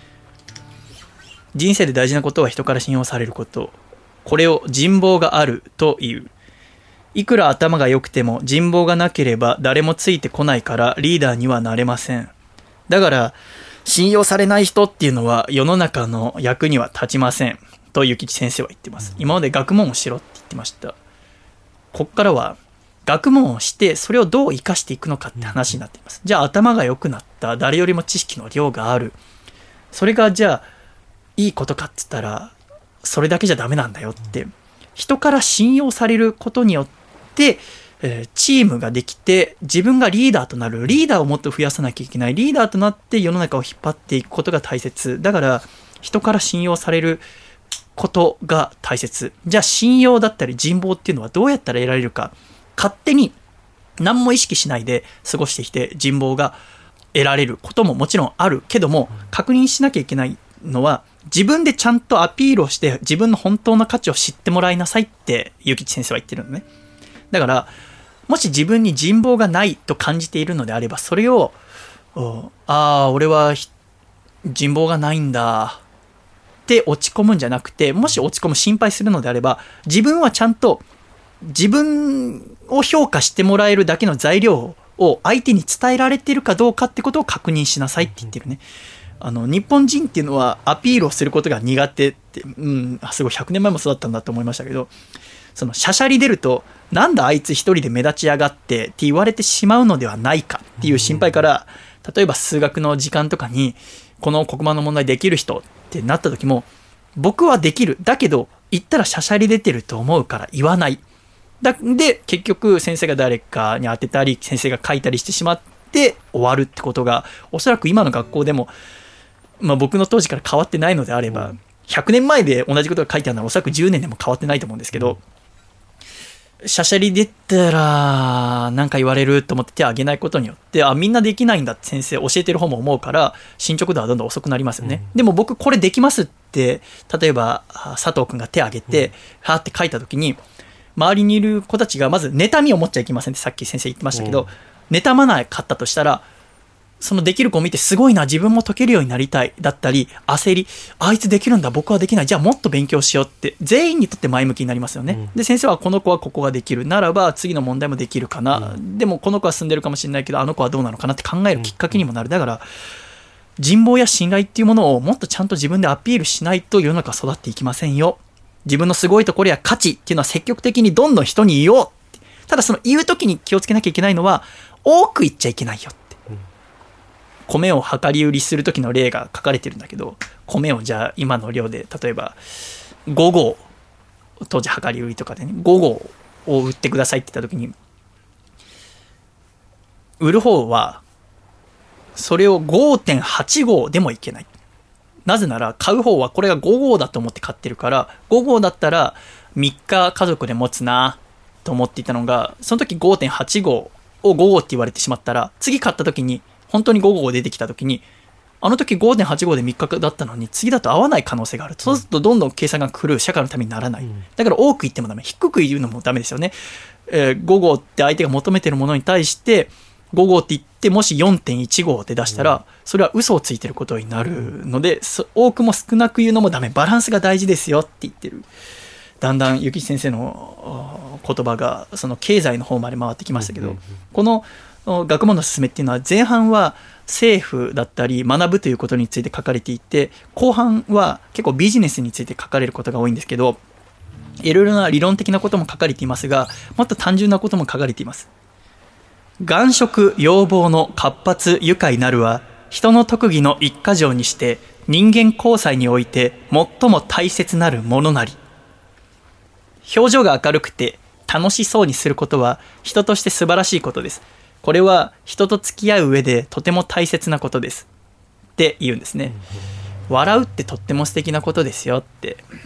人生で大事なことは人から信用されること。これを人望があるという。いくら頭が良くても人望がなければ誰もついてこないからリーダーにはなれません。だから信用されない人っていうのは世の中の役には立ちませんと諭吉先生は言ってます。今まで学問をしろって言ってました。こっからは学問をしてそれをどう生かしていくのかって話になっています。じゃあ頭が良くなった、誰よりも知識の量がある、それがじゃあいいことかって言ったらそれだけじゃダメなんだよって。人から信用されることによってで、えー、チームができて自分がリーダーとなる。リーダーをもっと増やさなきゃいけない。リーダーとなって世の中を引っ張っていくことが大切だから、人から信用されることが大切。じゃあ信用だったり人望っていうのはどうやったら得られるか。勝手に何も意識しないで過ごしてきて人望が得られることももちろんあるけども、確認しなきゃいけないのは自分でちゃんとアピールをして自分の本当の価値を知ってもらいなさいって諭吉先生は言ってるのね。だからもし自分に人望がないと感じているのであれば、それをああ俺は人望がないんだって落ち込むんじゃなくて、もし落ち込む心配するのであれば、自分はちゃんと自分を評価してもらえるだけの材料を相手に伝えられているかどうかってことを確認しなさいって言ってるね。あの日本人っていうのはアピールをすることが苦手って、うん、すごいひゃくねんまえもそうだったんだと思いましたけど、そのしゃしゃり出るとなんだあいつ一人で目立ちやがってって言われてしまうのではないかっていう心配から、例えば数学の時間とかにこの黒板の問題できる人ってなった時も、僕はできる、だけど言ったらしゃしゃり出てると思うから言わない。だで結局先生が誰かに当てたり先生が書いたりしてしまって終わるってことが、おそらく今の学校でも、まあ、僕の当時から変わってないのであれば、ひゃくねんまえで同じことが書いてあるのはおそらくじゅうねんでも変わってないと思うんですけど、しゃしゃり出たらなんか言われると思って手を挙げないことによって、あみんなできないんだって先生教えてる方も思うから進捗度はどんどん遅くなりますよね、うん、でも僕これできますって例えば佐藤君が手を挙げて、うん、はーって書いた時に周りにいる子たちがまず妬みを持っちゃいけませんってさっき先生言ってましたけど、うん、妬まなかったとしたら、そのできる子を見てすごいな自分も解けるようになりたいだったり、焦りあいつできるんだ僕はできない、じゃあもっと勉強しようって全員にとって前向きになりますよね、うん、で先生はこの子はここができるならば次の問題もできるかな、うん、でもこの子は進んでるかもしれないけどあの子はどうなのかなって考えるきっかけにもなる。だから人望や信頼っていうものをもっとちゃんと自分でアピールしないと世の中は育っていきませんよ。自分のすごいところや価値っていうのは積極的にどんどん人に言おう。ただその言う時に気をつけなきゃいけないのは多く言っちゃいけないよ。米を量り売りする時の例が書かれてるんだけど、米をじゃあ今の量で例えばごごう、当時量り売りとかでねごごうを売ってくださいって言った時に、売る方はそれを ごてんはちごうでもいけない。なぜなら買う方はこれがごごうだと思って買ってるから、ごごうだったらみっか家族で持つなと思っていたのが、その時 ごてんはちごうをごごうって言われてしまったら、次買った時に本当にごごう出てきた時に、あの時 ごてんはちごうでみっかだったのに次だと合わない可能性がある。そうするとどんどん計算が狂う、社会のためにならない。だから多く言ってもダメ、低く言うのもダメですよね、えー、ごごうって相手が求めてるものに対してごごうって言ってもし よんてんいちごうって出したらそれは嘘をついてることになるので、多くも少なく言うのもダメ、バランスが大事ですよって言ってる。だんだん諭吉先生の言葉がその経済の方まで回ってきましたけど、この学問の勧めっていうのは前半は政府だったり学ぶということについて書かれていて、後半は結構ビジネスについて書かれることが多いんですけど、いろいろな理論的なことも書かれていますが、もっと単純なことも書かれています。願食要望の活発愉快なるは人の特技の一箇条にして人間交際において最も大切なるものなり。表情が明るくて楽しそうにすることは人として素晴らしいことです。これは人と付き合う上でとても大切なことですって言うんですね。笑うってとっても素敵なことですよって。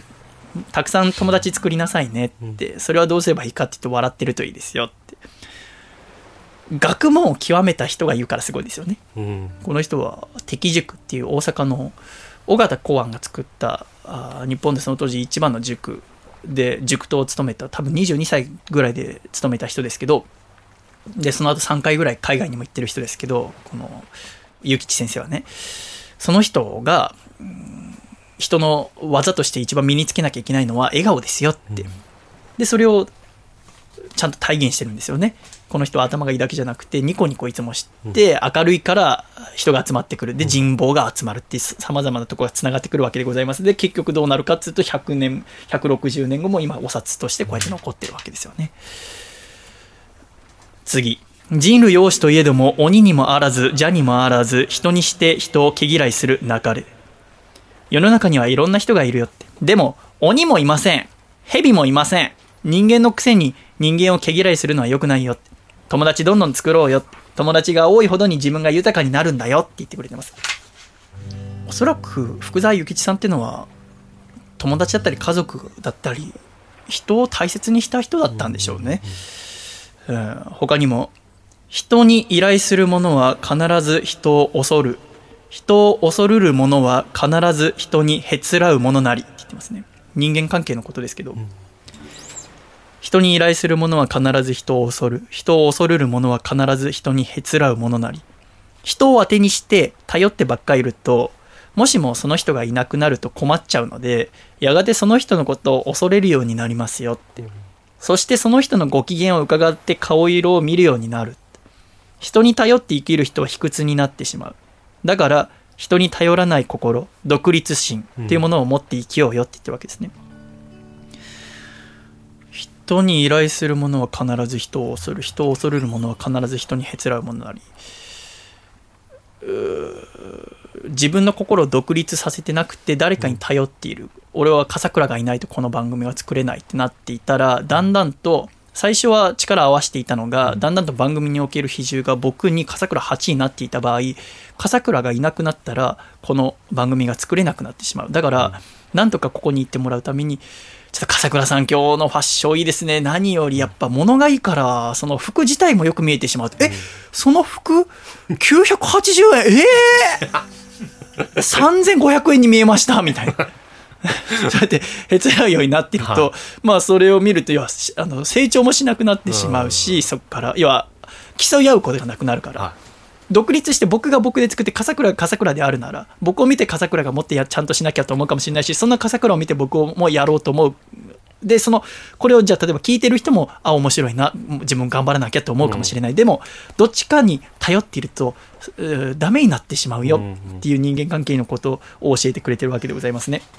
たくさん友達作りなさいねって、それはどうすればいいかって言って笑ってるといいですよって。学問を極めた人が言うからすごいですよね、うん、この人は適塾っていう大阪の尾形公安が作ったあ日本でその当時一番の塾で塾頭を務めた、多分にじゅうにさいぐらいで務めた人ですけど、でその後さんかいぐらい海外にも行ってる人ですけど、この諭吉先生はね、その人が、うん、人の技として一番身につけなきゃいけないのは笑顔ですよって、うん、でそれをちゃんと体現してるんですよね。この人は頭がいいだけじゃなくてニコニコいつもして明るいから人が集まってくる、で人望が集まるってさまざまなところがつながってくるわけでございます。で結局どうなるかっていうとひゃくねんひゃくろくじゅうねんごも今お札としてこうやって残ってるわけですよね。次、人類容姿といえども鬼にもあらず邪にもあらず人にして人を毛嫌いするなかれ。世の中にはいろんな人がいるよって。でも鬼もいません、蛇もいません。人間のくせに人間を毛嫌いするのは良くないよって。友達どんどん作ろうよ。友達が多いほどに自分が豊かになるんだよって言ってくれてます。おそらく福沢諭吉さんっていうのは友達だったり家族だったり人を大切にした人だったんでしょうね、うん、他にも人に依頼する者は必ず人を恐る、人を恐るる者は必ず人にへつらう者なりって言ってますね。人間関係のことですけど、うん人に依頼する者は必ず人を恐る、人を恐るる者は必ず人にへつらう者なり。人を当てにして頼ってばっかりいると、もしもその人がいなくなると困っちゃうので、やがてその人のことを恐れるようになりますよって。そしてその人のご機嫌を伺って顔色を見るようになる。人に頼って生きる人は卑屈になってしまう。だから人に頼らない心、独立心っていうものを持って生きようよって言ってるわけですね。人に依頼する者は必ず人を恐る、人を恐れる者は必ず人にへつらう者なり。自分の心を独立させてなくて誰かに頼っている、うん、俺は笠倉がいないとこの番組は作れないってなっていたら、だんだんと最初は力を合わせていたのが、だんだんと番組における比重が僕に笠倉はちになっていた場合、笠倉がいなくなったらこの番組が作れなくなってしまう。だから、うん、なんとかここに行ってもらうために、ちょっと笠倉さん今日のファッションいいですね。何よりやっぱ物がいいから、その服自体もよく見えてしまう。え、その服きゅうひゃくはちじゅうえん、えー、さんぜんごひゃくえんに見えましたみたいな。そうやってへつらうようになっていると、はい、まあそれを見ると要はあの成長もしなくなってしまうし、そこから要は競い合うことがなくなるから。はい、独立して僕が僕で作って笠倉が笠倉であるなら、僕を見て笠倉がもっとやちゃんとしなきゃと思うかもしれないし、そんな笠倉を見て僕もやろうと思う。でそのこれをじゃあ例えば聞いてる人もあ面白いな、自分頑張らなきゃと思うかもしれない、うん、でもどっちかに頼っているとダメになってしまうよっていう人間関係のことを教えてくれてるわけでございますね。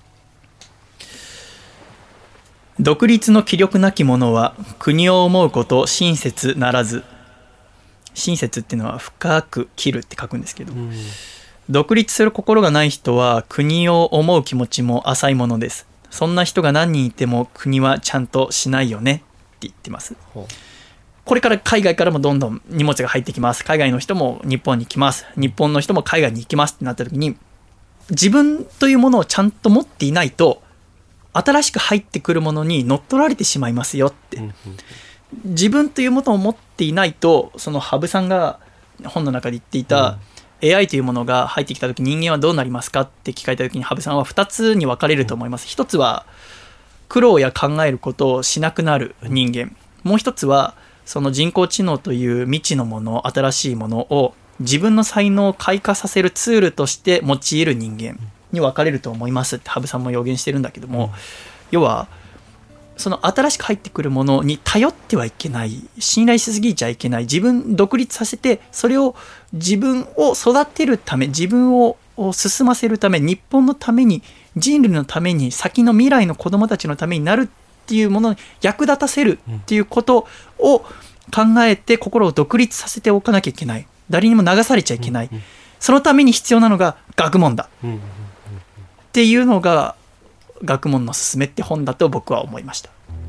独立の気力なき者は国を思うこと親切ならず。親切っていうのは深く切るって書くんですけど、うん、独立する心がない人は国を思う気持ちも浅いものです。そんな人が何人いても国はちゃんとしないよねって言ってます。これから海外からもどんどん荷物が入ってきます。海外の人も日本に来ます。日本の人も海外に行きますってなった時に、自分というものをちゃんと持っていないと新しく入ってくるものに乗っ取られてしまいますよって、うんうん、自分というものを持っていないと、その羽生さんが本の中で言っていた、うん、エーアイ というものが入ってきたとき人間はどうなりますかって聞かれたときに、羽生さんはふたつに分かれると思います。一つは苦労や考えることをしなくなる人間、もう一つはその人工知能という未知のもの、新しいものを自分の才能を開花させるツールとして用いる人間に分かれると思いますって羽生さんも予言してるんだけども、うん、要はその新しく入ってくるものに頼ってはいけない、信頼しすぎちゃいけない、自分独立させて、それを自分を育てるため、自分を進ませるため、日本のために、人類のために、先の未来の子どもたちのためになるっていうものに役立たせるっていうことを考えて、心を独立させておかなきゃいけない、誰にも流されちゃいけない、そのために必要なのが学問だっていうのが学問のすすめって本だと僕は思いました。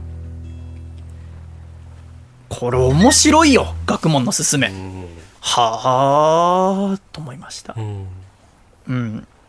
これ面白いよ、学問のすすめ。はあと思いました。うん、うん、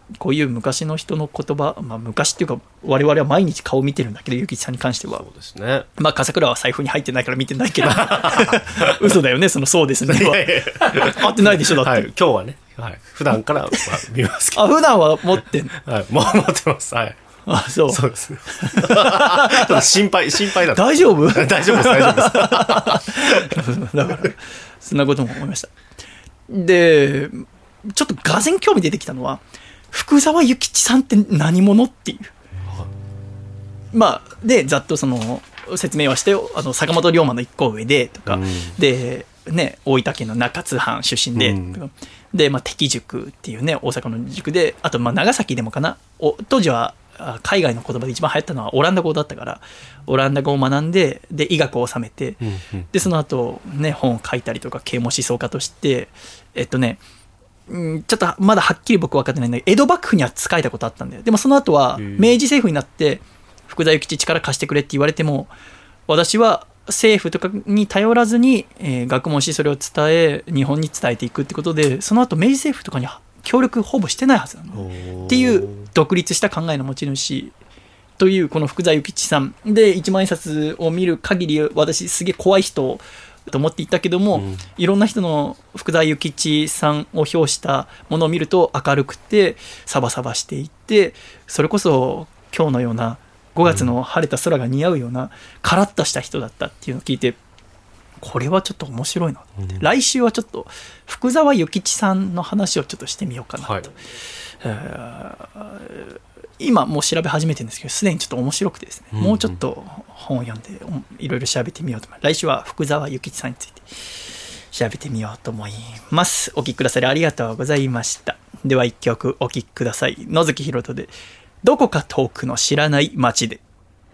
こういう昔の人の言葉、まあ、昔っていうか我々は毎日顔見てるんだけど、諭吉さんに関してはそうですね。 まあ笠倉は財布に入ってないから見てないけど嘘だよねそのそうですねは合ってないでしょだって、はい、 今日はね、はい、普段からは見ますけどあ普段は持ってんの、 はい、もう持ってます。はい。 あそうそうですね心配心配だった。 大丈夫大丈夫です大丈夫ですだからそんなことも思いました。でちょっとがぜん興味出てきたのは福沢諭吉さんって何者っていう、まあでざっとその説明はしてあの坂本龍馬の一個上でとか、うん、でね大分県の中津藩出身で、うん、でまあ敵塾っていうね大阪の塾で、あとまあ長崎でもかな、お当時は海外の言葉で一番流行ったのはオランダ語だったからオランダ語を学んでで医学を収めて、うんうん、でその後ね本を書いたりとか啓蒙思想家としてえっとねうんちょっとまだはっきり僕分かってないんだけど江戸幕府には仕えたことあったんだよ。でもその後は明治政府になって福沢諭吉力貸してくれって言われても私は政府とかに頼らずに、えー、学問しそれを伝え日本に伝えていくってことでその後明治政府とかに協力ほぼしてないはずなのっていう独立した考えの持ち主というこの福沢諭吉さんで一万円札を見る限り私すげえ怖い人と思っていたけども、うん、いろんな人の福沢諭吉さんを表したものを見ると明るくてサバサバしていてそれこそ今日のようなごがつの晴れた空が似合うようなカラッとした人だったっていうのを聞いてこれはちょっと面白いなって、うん、来週はちょっと福沢諭吉さんの話をちょっとしてみようかなと、はいえー、今もう調べ始めてるんですけどすでにちょっと面白くてですね、うんうん、もうちょっと本を読んでいろいろ調べてみようと思います。来週は福沢諭吉さんについて調べてみようと思います。お聴きくださりありがとうございました。ではいっきょくお聴きください。野月ひろとでどこか遠くの知らない街で。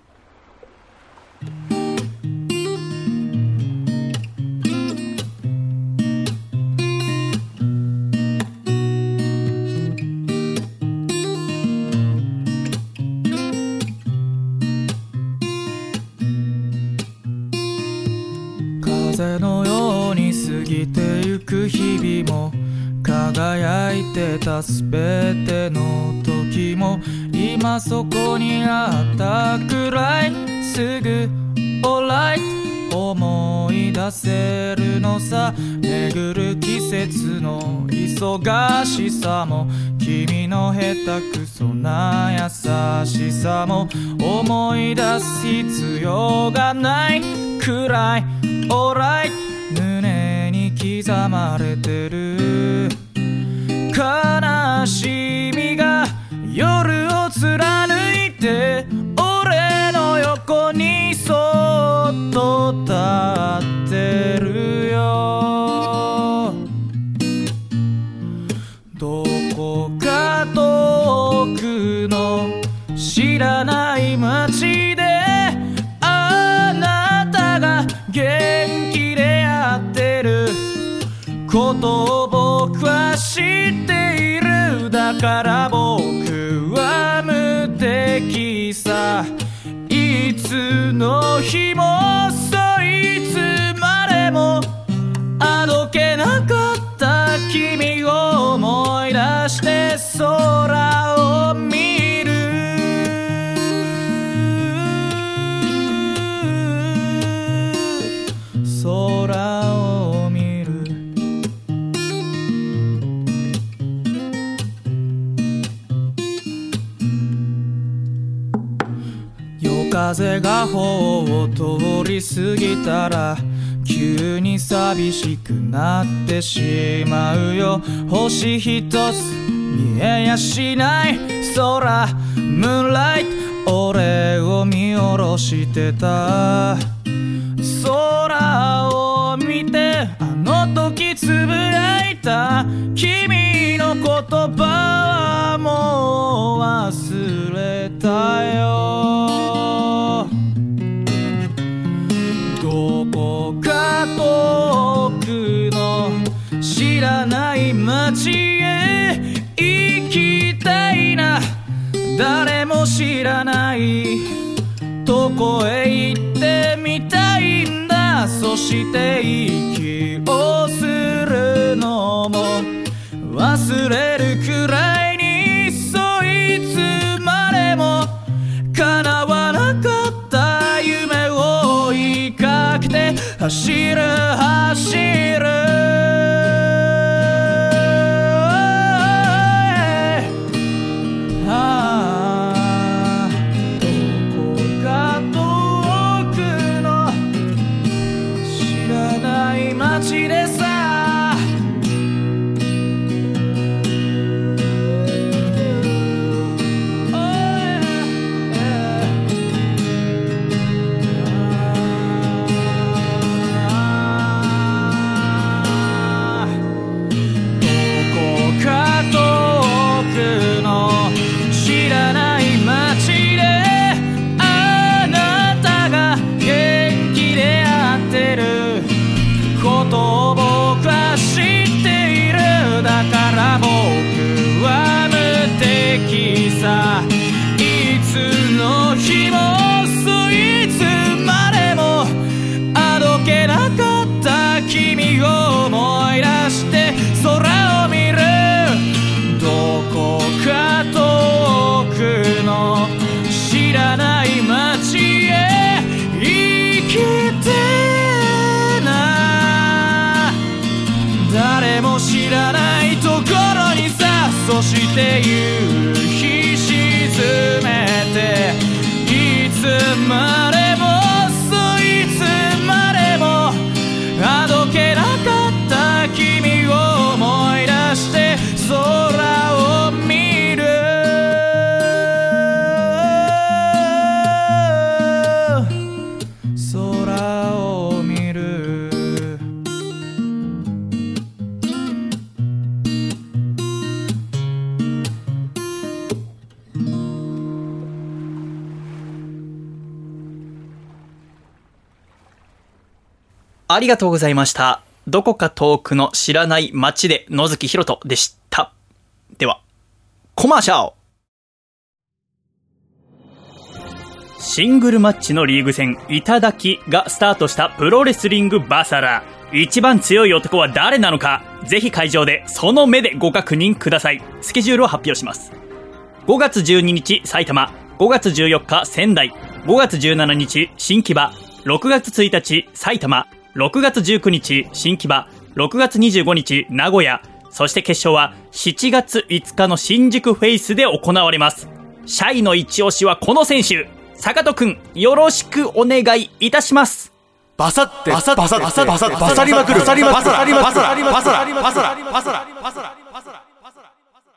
風のように過ぎてゆく日々も輝いてたすべての時も今そこにあったくらいすぐ Alright 思い出せるのさ巡る季節の忙しさも君の下手くそな優しさも思い出す必要がないくらい Alright 胸に刻まれてる悲しみが夜を貫いて俺の横にそっと立ってるよどこか遠くの知らない街であなたが元気でやってることを僕は知っているだから僕は無敵さいつの日もそういつまでもあどけなかった君を思い出して空を見る空を見る夜風が頬を通り過ぎたら急に寂しくなってしまうよ星一つ見えやしない空ムーンライト俺を見下ろしてた空を見てあの時つぶやいた君の言葉はもう忘れたよどこか遠くの知らない街へ行きたいな誰も知らないとこへ行ってみたいんだそして息をするのも忘れるくらいに走る走るああどこか遠くの知らない街でさいつの日もいつまでもあどけなかった君を思い出して空を見るどこか遠くの知らない街へ生きてな誰も知らないところにさそして夕日沈めていつまでもいつまでもあどけなかった君を思い出して空を見る空を見るありがとうございました。どこか遠くの知らない街で野月ひろとでした。では、コマーシャル。シングルマッチのリーグ戦、いただきがスタートしたプロレスリングバサラ。一番強い男は誰なのか、ぜひ会場でその目でご確認ください。スケジュールを発表します。ごがつじゅうににち埼玉、ごがつじゅうよっか仙台、ごがつじゅうしちにち新木場、ろくがつついたち埼玉、ろくがつじゅうくにち新木場、ろくがつにじゅうごにち名古屋、そして決勝はしちがついつかの新宿フェイスで行われます。シャイの一押しはこの選手、坂戸くん、よろしくお願いいたします。 バサってバサバサバサバサバサりまくるバサりまくるバサりまくるバサりまくるバサりまくるバサりバサラバサラバサラバサラ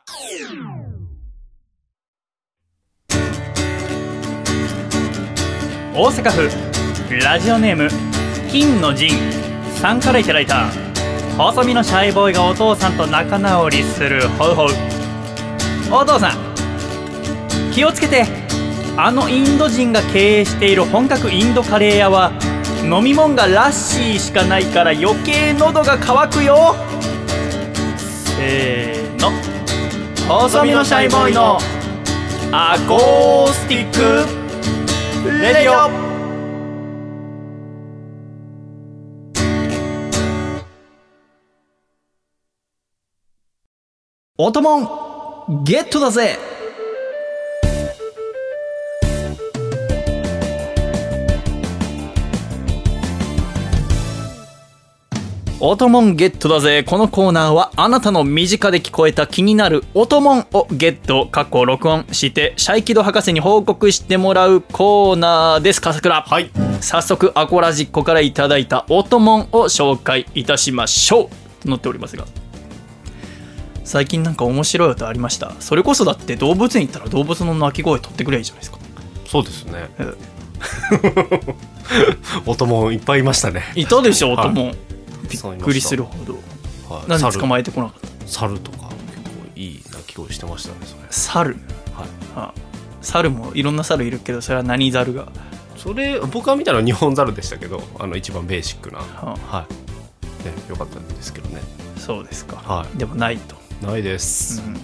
大阪府ラジオネーム金の陣さんからいただいた細身のシャイボーイがお父さんと仲直りするホウホウ。お父さん気をつけて、あのインド人が経営している本格インドカレー屋は飲み物がラッシーしかないから余計喉が渇くよ。せーの、細身のシャイボーイのアコースティックレディオ。おともんゲットだぜ。おともんゲットだぜ。このコーナーはあなたの身近で聞こえた気になるおともんをゲット過去録音してシャイキド博士に報告してもらうコーナーです。笠倉、はい、早速アコラジッコからいただいたおともんを紹介いたしましょうと載っておりますが、最近なんか面白い歌ありました？それこそだって動物園行ったら動物の鳴き声取ってくればいいじゃないですか。 そうですね、おともんいっぱいいましたね。 いたでしょ、おともん、はい、びっくりするほど、はい、なんで捕まえてこなかった？ 猿とか結構いい鳴き声してましたね。それ猿、はい、あ、猿もいろんな猿いるけど、それは何猿が？ それ僕が見たのは日本猿でしたけど、あの一番ベーシックな、はあ、はい、ね、よかったんですけどね。 そうですか、 はい、 でもないと。 ないです、うん、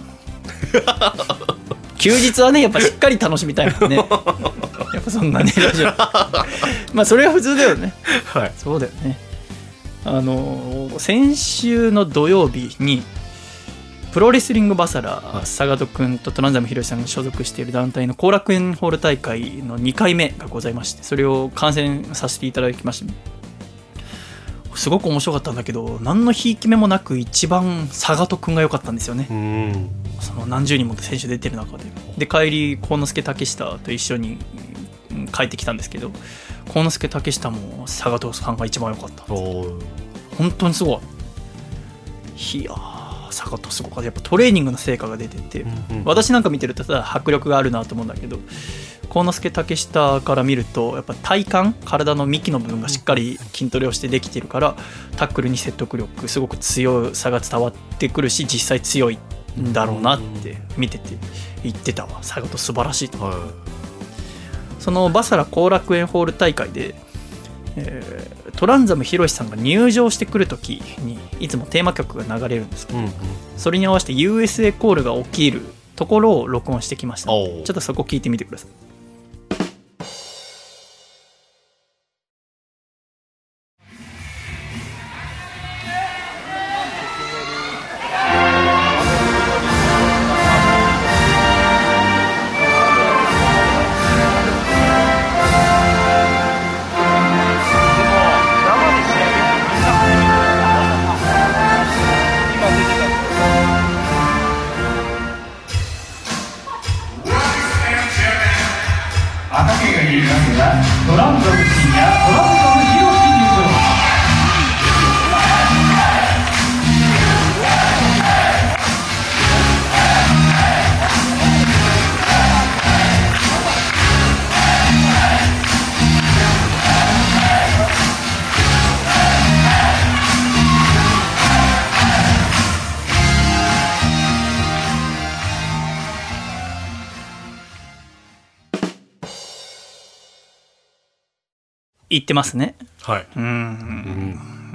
休日はねやっぱしっかり楽しみたいもんね。やっぱそんなねラジオまあそれは普通だよね、はい、そうだよね。あの先週の土曜日にプロレスリングバサラ、はい、坂戸くんとトランザムヒロシさんが所属している団体の後楽園ホール大会のにかいめがございまして、それを観戦させていただきました。 すごく面白かったんだけど、何のひいき目もなく一番サガト君が良かったんですよね。うんその何十人も選手出てる中でで帰り幸之助竹下と一緒に帰ってきたんですけど、幸之助竹下もサガトさんが一番良かったんです。本当にすごい。いやーサガトすごかった。やっぱトレーニングの成果が出てて、うんうん、私なんか見てるとただ迫力があるなと思うんだけど、幸之助竹下から見るとやっぱ体幹体の幹の部分がしっかり筋トレをしてできてるからタックルに説得力すごく強さが伝わってくるし、実際強いんだろうなって見てて言ってたわ。サガト素晴らしいと思って、はい、そのバサラ後楽園ホール大会で、えー、トランザムヒロシさんが入場してくるときにいつもテーマ曲が流れるんですけど、うんうん、それに合わせて ユーエスエー コールが起きるところを録音してきました。ちょっとそこ聞いてみてください。 トランザム深夜トランザムヒロシ入場。 言ってますね。 はい。 うん、うん、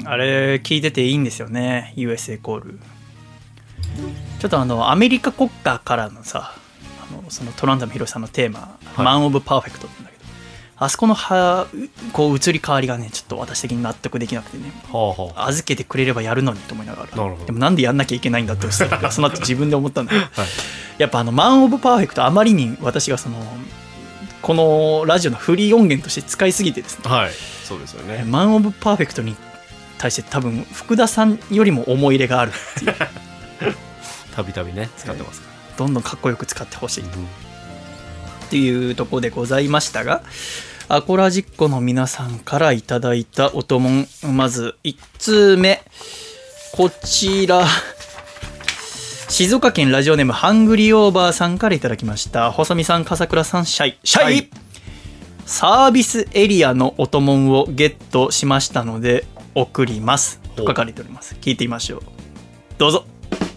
あれ聞いてていいんですよね。 ユーエスエー コールちょっとあのアメリカ国歌からのさ、あのそのトランザムヒロシさんのテーマ、はい、マン・オブ・パーフェクトって言うんだけど、あそこのはこう移り変わりがねちょっと私的に納得できなくてね、はあはあ、預けてくれればやるのにと思いながら、でもなんでやんなきゃいけないんだってその後自分で思ったんだけど、はい、やっぱあのマン・オブ・パーフェクトあまりに私がそのこのラジオのフリー音源として使いすぎてですね、 はい、そうですよね。 マン・オブ・パーフェクトに対して多分福田さんよりも思い入れがあるっていうたびたびね使ってますから、 えー、どんどんかっこよく使ってほしいと、うん、っていうところでございましたが、アコラジッコの皆さんからいただいたおともん、まずいち通目こちら静岡県ラジオネームハングリーオーバーさんからいただきました。細見さん、笠倉さん、シャイシャイ、はい、サービスエリアのおともんをゲットしましたので送りますと書かれております。聞いてみましょう。どうぞ。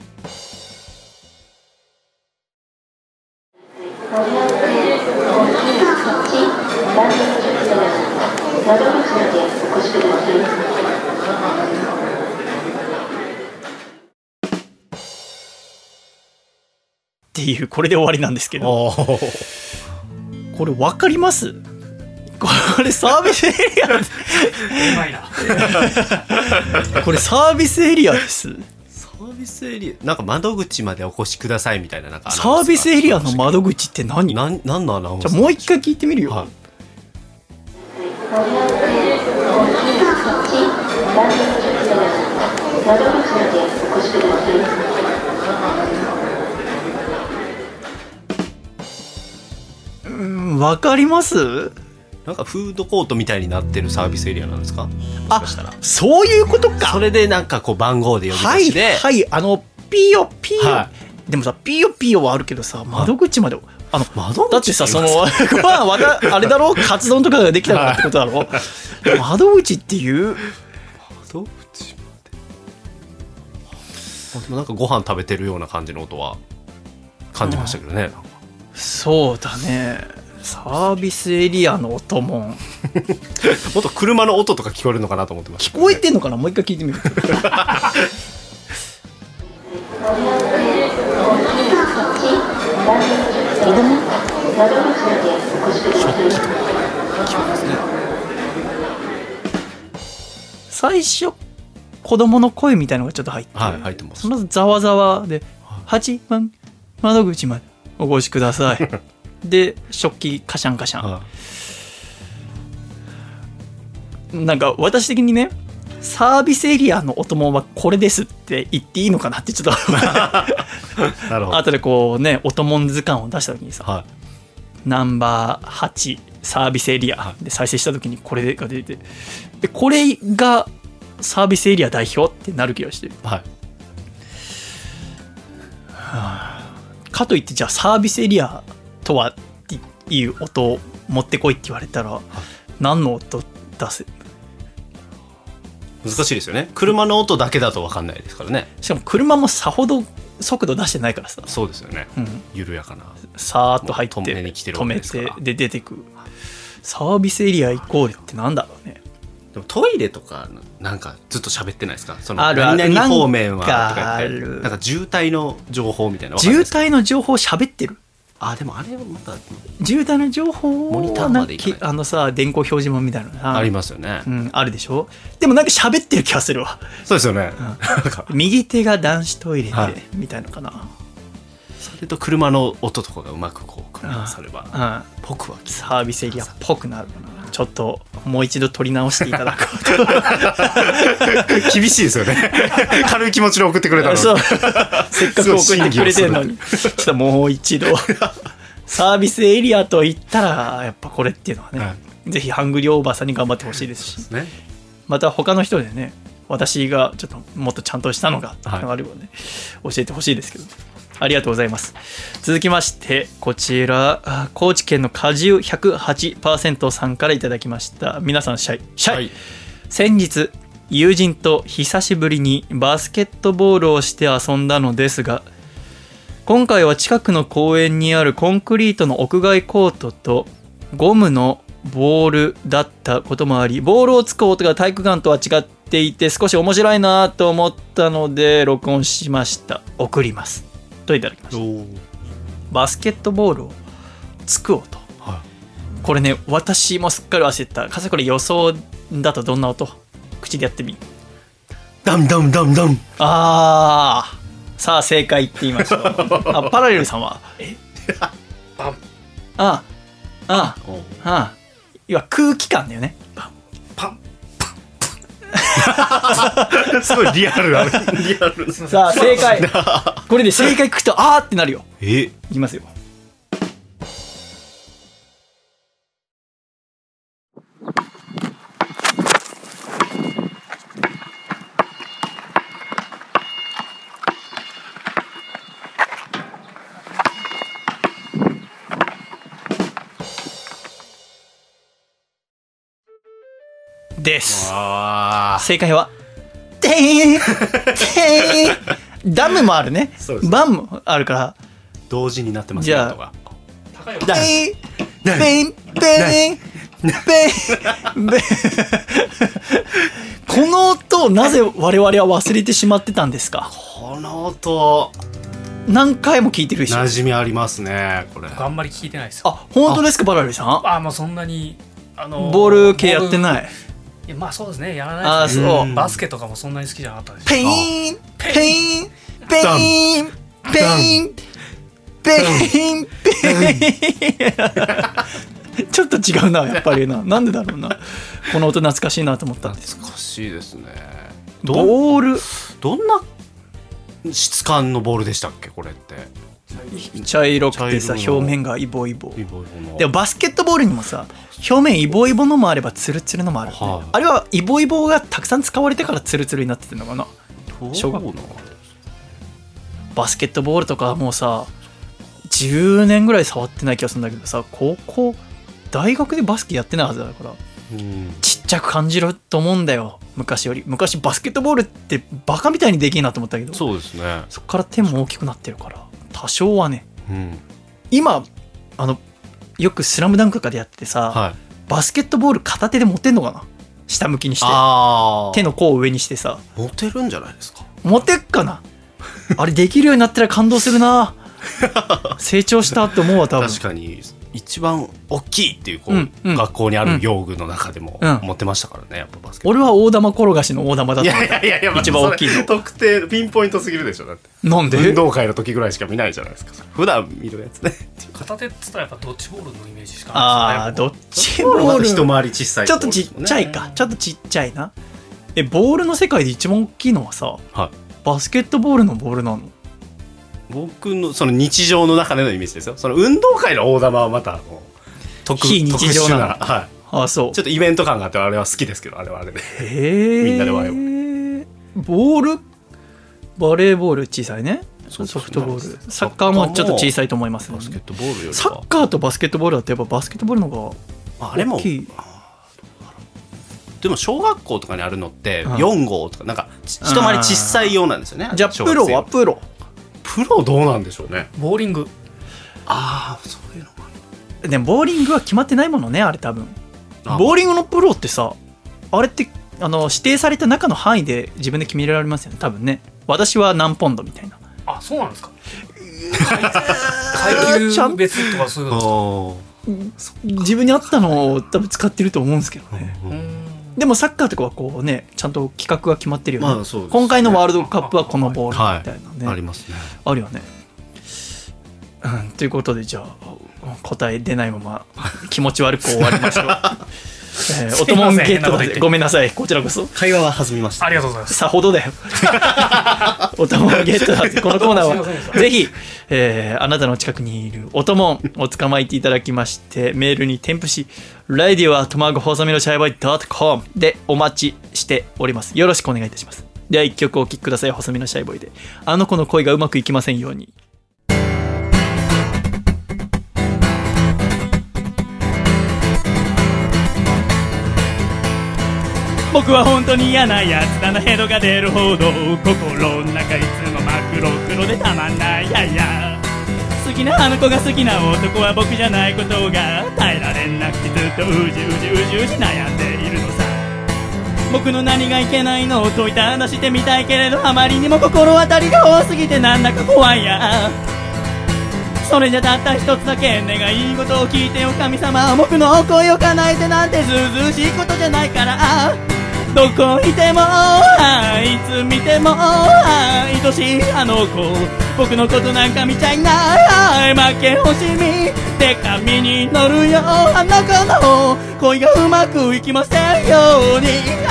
っていう、これで終わりなんですけど、これ分かります？これサービスエリアうまいなこれサービスエリアです。 サービスエリアなんか窓口までお越しくださいみたいな、なんかサービスエリアの窓口って何？ な何のアナウンス？ じゃあもう一回聞いてみるよ、はい、うん、分かります？ なんかフードコートみたいになってるサービスエリアなんですか？もしかしたら。 あ、そういうことか。 それでなんかこう番号で呼び出しで、 はいはい、あのピヨピヨ、はい、でもさピヨピヨはあるけどさ、窓口まで、あの窓口だってさ、そのまあまだあれだろ、カツ丼とかができたからってことだろ、はい、窓口っていう窓口まで、でもなんかご飯食べてるような感じの音は感じましたけどね、うん、なんかそうだね。サービスエリアの音ももっと車の音とか聞こえるのかなと思ってました、 ね、聞こえてんのかな。もう一回聞いてみる子供最初子供の声みたいなのがちょっと入って、 はい、入ってます。 そのざわざわではちばん窓口までお越しくださいで食器カシャンカシャン、はあ、なんか私的にね、 サービスエリアのお供はこれですって言っていいのかなってちょっとなるほど。 後でこうねお供図鑑を出した時にさ、 はい、 ナンバーはちサービスエリアで再生した時にこれが出て、でこれがサービスエリア代表ってなる気がして、 はい、 はあ、かといってじゃあサービスエリアとはっていう音を持ってこいって言われたら、はい、何の音出せ、 難しいですよね。車の音だけだと分かんないですからね。 しかも車もさほど速度出してないからさ。 そうですよね、うん、緩やかなさーっと入って止めに来てる止めてで出てくる。サービスエリアイコールってなんだろうね。 でもトイレとかなんかずっと喋ってないですか。そのあるある、 何々方面はとなんかか言ってなんか渋滞の情報みたいな。 渋滞の情報喋ってる。 あでもあれはまた渋滞の情報モニターまでいかない。 あのさ電光表示板みたいなのありますよね、 うん、あるでしょ。でもなんか喋ってる気がするわ。 そうですよね、 うん、右手が男子トイレで、 はい、 みたいなのかな。 それと車の音とかがうまくこう組み合わされば、うん、僕はサービスエリアっぽくなるかな。ちょっともう一度撮り直していただこうと厳しいですよね。軽い気持ちで送ってくれたのに。そうせっかく送ってくれてるのにちょっともう一度サービスエリアと言ったらやっぱこれっていうのはね、はい、ぜひハングリーおばさんに頑張ってほしいですし、ですね、また他の人でね私がちょっともっとちゃんとしたのがあればね、はい、教えてほしいですけど、ありがとうございます。続きましてこちら高知県の果汁 ひゃくはちパーセント さんからいただきました。皆さんシャイシャイ、はい、先日友人と久しぶりにバスケットボールをして遊んだのですが、今回は近くの公園にあるコンクリートの屋外コートとゴムのボールだったこともあり、ボールをつく音が体育館とは違っていて少し面白いなと思ったので録音しました。送りますといただきました。バスケットボールをつく音、はい、これね私もすっかり忘れてた。かさこれ予想だとどんな音？口でやってみ。 ダンダンダンダン。 あー、さあ正解って言いましょう。あ、パラレルさんはえバン。 ああああ、要は空気感だよね。 パンパンすごいリアルなリアル。 さあ正解。これで正解聞くとあーってなるよ。 えいきますよ。です。正解はてーんてーん。ダムもあるね。バンもあるから同時になってますね。じゃあ高いよ。 ペンペンペンペンこの音をなぜ我々は忘れてしまってたんですか。 この音何回も聞いてるでしょ。 馴染みありますねこれ。 僕あんまり聞いてないですよ。 あ、本当ですか。バラリさん。 あ、もうそんなにあのボール系やってない。 いやまあそうですね、やらないですね。 あ、そう。 バスケとかもそんなに好きじゃなかったです。 ペインペインペインペインペインペインちょっと違うなやっぱりな。なんでだろうな。この音懐かしいなと思ったんです。 懐かしいですね。 ボールどんな質感のボールでしたっけこれって。 茶色くてさ表面がイボイボ。でもバスケットボールにもさ表面イボイボのもあればツルツルのもある、ね、はあ、あれはイボイボがたくさん使われてからツルツルになってるのかな。小学校のバスケットボールとかもうさじゅうねんぐらい触ってない気がするんだけどさ、高校大学でバスケやってないはずだから、うん、ちっちゃく感じると思うんだよ昔より。昔バスケットボールってバカみたいにできるなと思ったけど、 そうですね、 そっから手も大きくなってるから多少はね、 うん、 今あのよくスラムダンクとかでやっててさ、はい、バスケットボール片手で持てんのかな。下向きにして手の甲を上にしてさ持てるんじゃないですか。 持てっかな。あれできるようになったら感動するな。成長したって思うわ多分。 確かに一番大きいっていうこう、うんうん、学校にある用具の中でも持ってましたからね、やっぱバスケ。 俺は大玉転がしの大玉だった。 いやいやいや、 一番大きいの。 特定ピンポイントすぎるでしょ。だってなんで運動会の時ぐらいしか見ないじゃないですか。普段見るやつね。 片手って言ったらやっぱドッジボールのイメージしかないですね。 ああ、ドッジボール一回り小さい、 ちょっとちっちゃいか、ちょっとちっちゃいな。 えボールの世界で一番大きいのはさ、はい、バスケットボールのボールなの？ 僕のその日常の中でのイメージですよ。その運動会の大玉はまた特非日常なの。 はい。 ああそう。 ちょっとイベント感があってあれは好きですけど、あれはあれで。 へえ。 みんなでワイワイ。 ボール、バレーボール小さいね。ソフトボール、サッカーもちょっと小さいと思いますね。 バスケットボールよりはサッカーとバスケットボールだってやっぱバスケットボールの方があれも大きい。でも小学校とかにあるのってよん号とかなんか一回り小さいようなんですよね。 じゃあプロはプロプロどうなんでしょうね。 ボーリング。 ああそういうのもある。でもボーリングは決まってないものね、あれ多分。ボーリングのプロってさ、あれってあの指定された中の範囲で自分で決められますよね多分ね。私は何ポンドみたいな。 あ、そうなんですか。階級別とかそういうのですか。自分に合ったのを多分使ってると思うんですけどね。でもサッカーとかはこうね、ちゃんと企画が決まってるよね。まあそうですね。今回のワールドカップはこのボールみたいなね、 はい、ありますね。 あるよね、うん、ということでじゃあ答え出ないまま気持ち悪く終わりましょう。えー、おともんゲットでごめんなさい。こちらこそ会話は弾みました。 ありがとうございます。 さほどだよ。おともんゲットだってこのコーナーはぜひ、えー、あなたの近くにいるおともんを捕まえていただきましてメールに添付し ラディオ アットマーク 細身のシャイボーイ ドットコム でお待ちしております。よろしくお願いいたします。では一曲お聴きください。細身のシャイボーイであの子の恋がうまくいきませんように。僕は本当に嫌なやつだな、ヘドが出るほど心の中いつも真っ黒黒でたまんない。やいや好きなあの子が好きな男は僕じゃないことが耐えられなくてずっとうじうじうじうじ悩んでいるのさ。僕の何がいけないのを問いただしてみたいけれどあまりにも心当たりが多すぎてなんだか怖いや。それじゃたった一つだけ願い事を聞いてよ神様。僕の恋を叶えてなんてずうずうしいことじゃないから。どこいてもいつ見ても愛しいあの子僕のことなんか見ちゃいない負け惜しみで紙に乗るよあの子の恋がうまくいきませんように。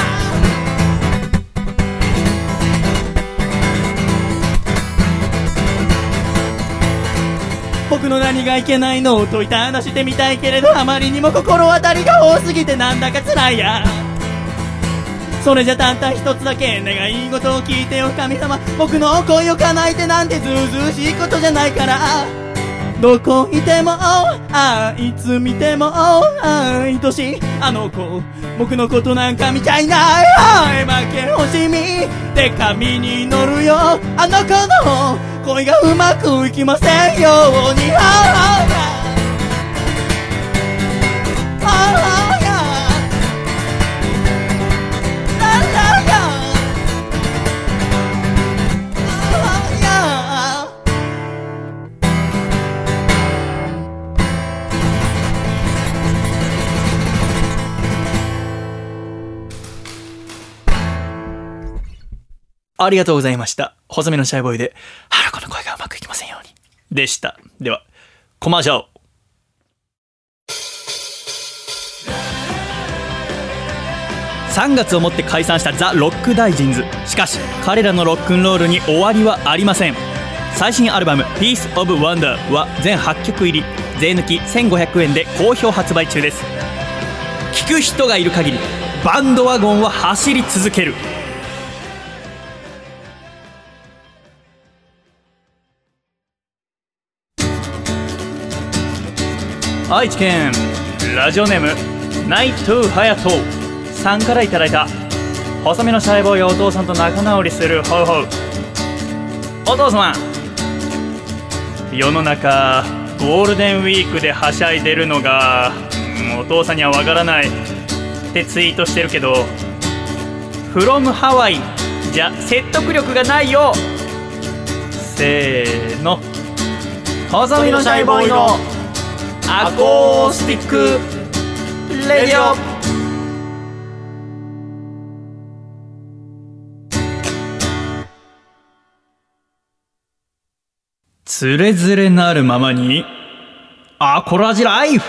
僕の何がいけないのを問いただしてみたいけれどあまりにも心当たりが多すぎてなんだか辛いや。それじゃたった一つだけ願い事を聞いてよ神様。僕の恋を叶えてなんてずうずうしいことじゃないから。どこいてもあいつ見ても愛しいあの子僕のことなんか見ちゃいない。負け惜しみで紙に乗るよあの子の恋がうまくいきませんように。ありがとうございました。細身のシャイボーイであの子の声がうまくいきませんようにでした。ではコマーシャル。さんがつをもって解散したザ・ロック大臣ズ。しかし彼らのロックンロールに終わりはありません。最新アルバム Piece of Wonder は全はっきょく入り税抜きせんごひゃくえんで好評発売中です。聴く人がいる限りバンドワゴンは走り続ける。愛知県ラジオネームナイトハヤトさんからいただいた細身のシャイボーイがお父さんと仲直りするホウホウ。お父様、世の中ゴールデンウィークではしゃいでるのがお父さんにはわからないってツイートしてるけど From ハワイじゃ説得力がないよ。せーの、細身のシャイボーイのアコースティックレディオ。つれづれなるままにアコラジライフ。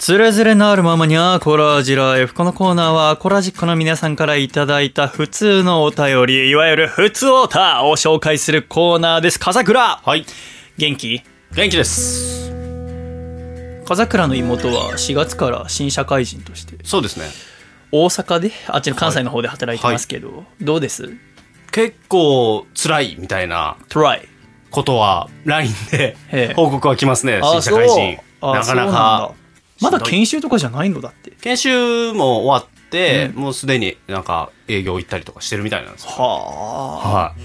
ズレズレなるままにゃコラジライフ。このコーナーはコラジックの皆さんからいただいた普通のお便り、いわゆる普通オーターを紹介するコーナーです。笠倉、 はい、 元気？ 元気です。 笠倉の妹はしがつから新社会人として、 そうですね、 大阪であっちの関西の方で働いてますけど、はいはい、どうです？ 結構辛いみたいなことは ライン で報告は来ますね。新社会人なかなか。 まだ研修とかじゃないの？だって研修も終わって、うん、もうすでになんか営業行ったりとかしてるみたいなんですよ。 はあ、 はい、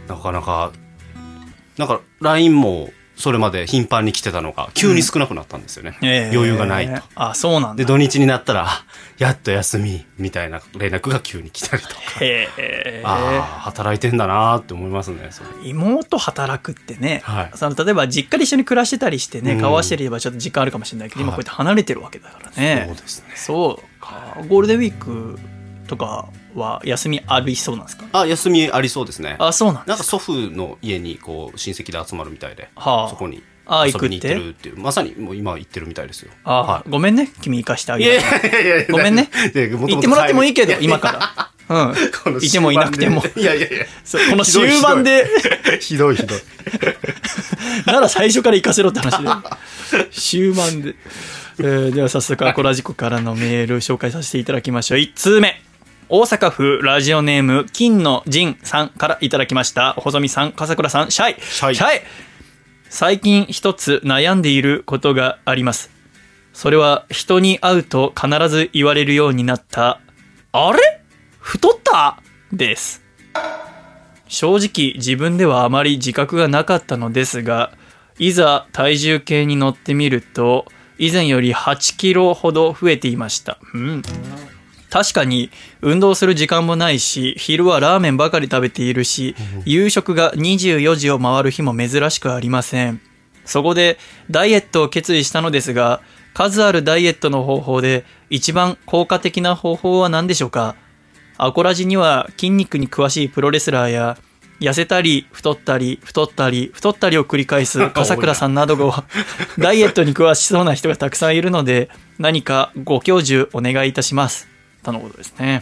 なかなかなんか ライン もそれまで頻繁に来てたのが急に少なくなったんですよね、うん、えー、余裕がないと。 あ、そうなんだ。 で土日になったらやっと休みみたいな連絡が急に来たりとか、 へー、 ああ働いてんだなって思いますね。それ妹働くってね、 はい、 その例えば実家で一緒に暮らしてたりしてね、顔合わせてればちょっと時間あるかもしれないけど、うん、今こうやって離れてるわけだからね、 はい、そうですね。 そうか。ゴールデンウィークとかは休みありそうなんですか？ あ、休みありそうですね。 あ、そうなんです。 なんか祖父の家にこう親戚で集まるみたいで、 はあ、 そこにあ、 遊びに行ってるっていう、まさにもう今行ってるみたいですよ。 あ、はい、ごめんね、君行かしてあげる。 いやいやいやいや、 ごめんね。行ってもらってもいいけど、今から。うん。いてもいなくても。 いやいやいや。 この終盤で。 ひどいひどい。 なら最初から行かせろって話で。終盤で。えー、では早速アコラジコからのメール紹介させていただきましょう。いち通目。大阪府ラジオネーム金の仁さんからいただきました。細見さん、笠倉さん、シャイ。 シャイ。 シャイ。最近一つ悩んでいることがあります。それは人に会うと必ず言われるようになったあれ？太った？です。正直自分ではあまり自覚がなかったのですが、いざ体重計に乗ってみると以前よりはちキロほど増えていました。うん。確かに運動する時間もないし、昼はラーメンばかり食べているし、夕食がにじゅうよじを回る日も珍しくありません。そこでダイエットを決意したのですが、数あるダイエットの方法で一番効果的な方法は何でしょうか？アコラジには筋肉に詳しいプロレスラーや、痩せたり太ったり太ったり太ったりを繰り返す笠倉さんなどがダイエットに詳しそうな人がたくさんいるので、何かご教授お願いいたしますとのことですね。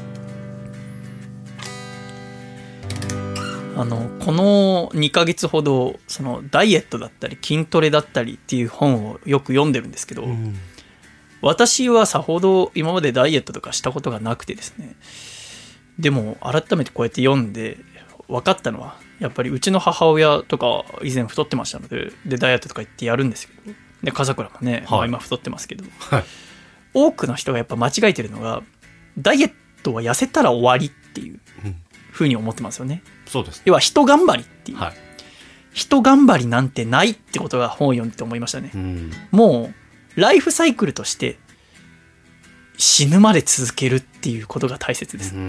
あのこのにかげつほどそのダイエットだったり筋トレだったりっていう本をよく読んでるんですけど、うん、私はさほど今までダイエットとかしたことがなくてですね、でも改めてこうやって読んで分かったのは、やっぱりうちの母親とか以前太ってましたので、でダイエットとか言ってやるんですけど、で笠倉もね、はい、まあ、今太ってますけど、はい、多くの人がやっぱ間違えてるのが、ダイエットは痩せたら終わりっていう風に思ってますよね。 そうです。 要は人頑張りっていう、 はい、 人頑張りなんてないってことが本を読んでて思いましたね。うん、もうライフサイクルとして死ぬまで続けるっていうことが大切です。うん、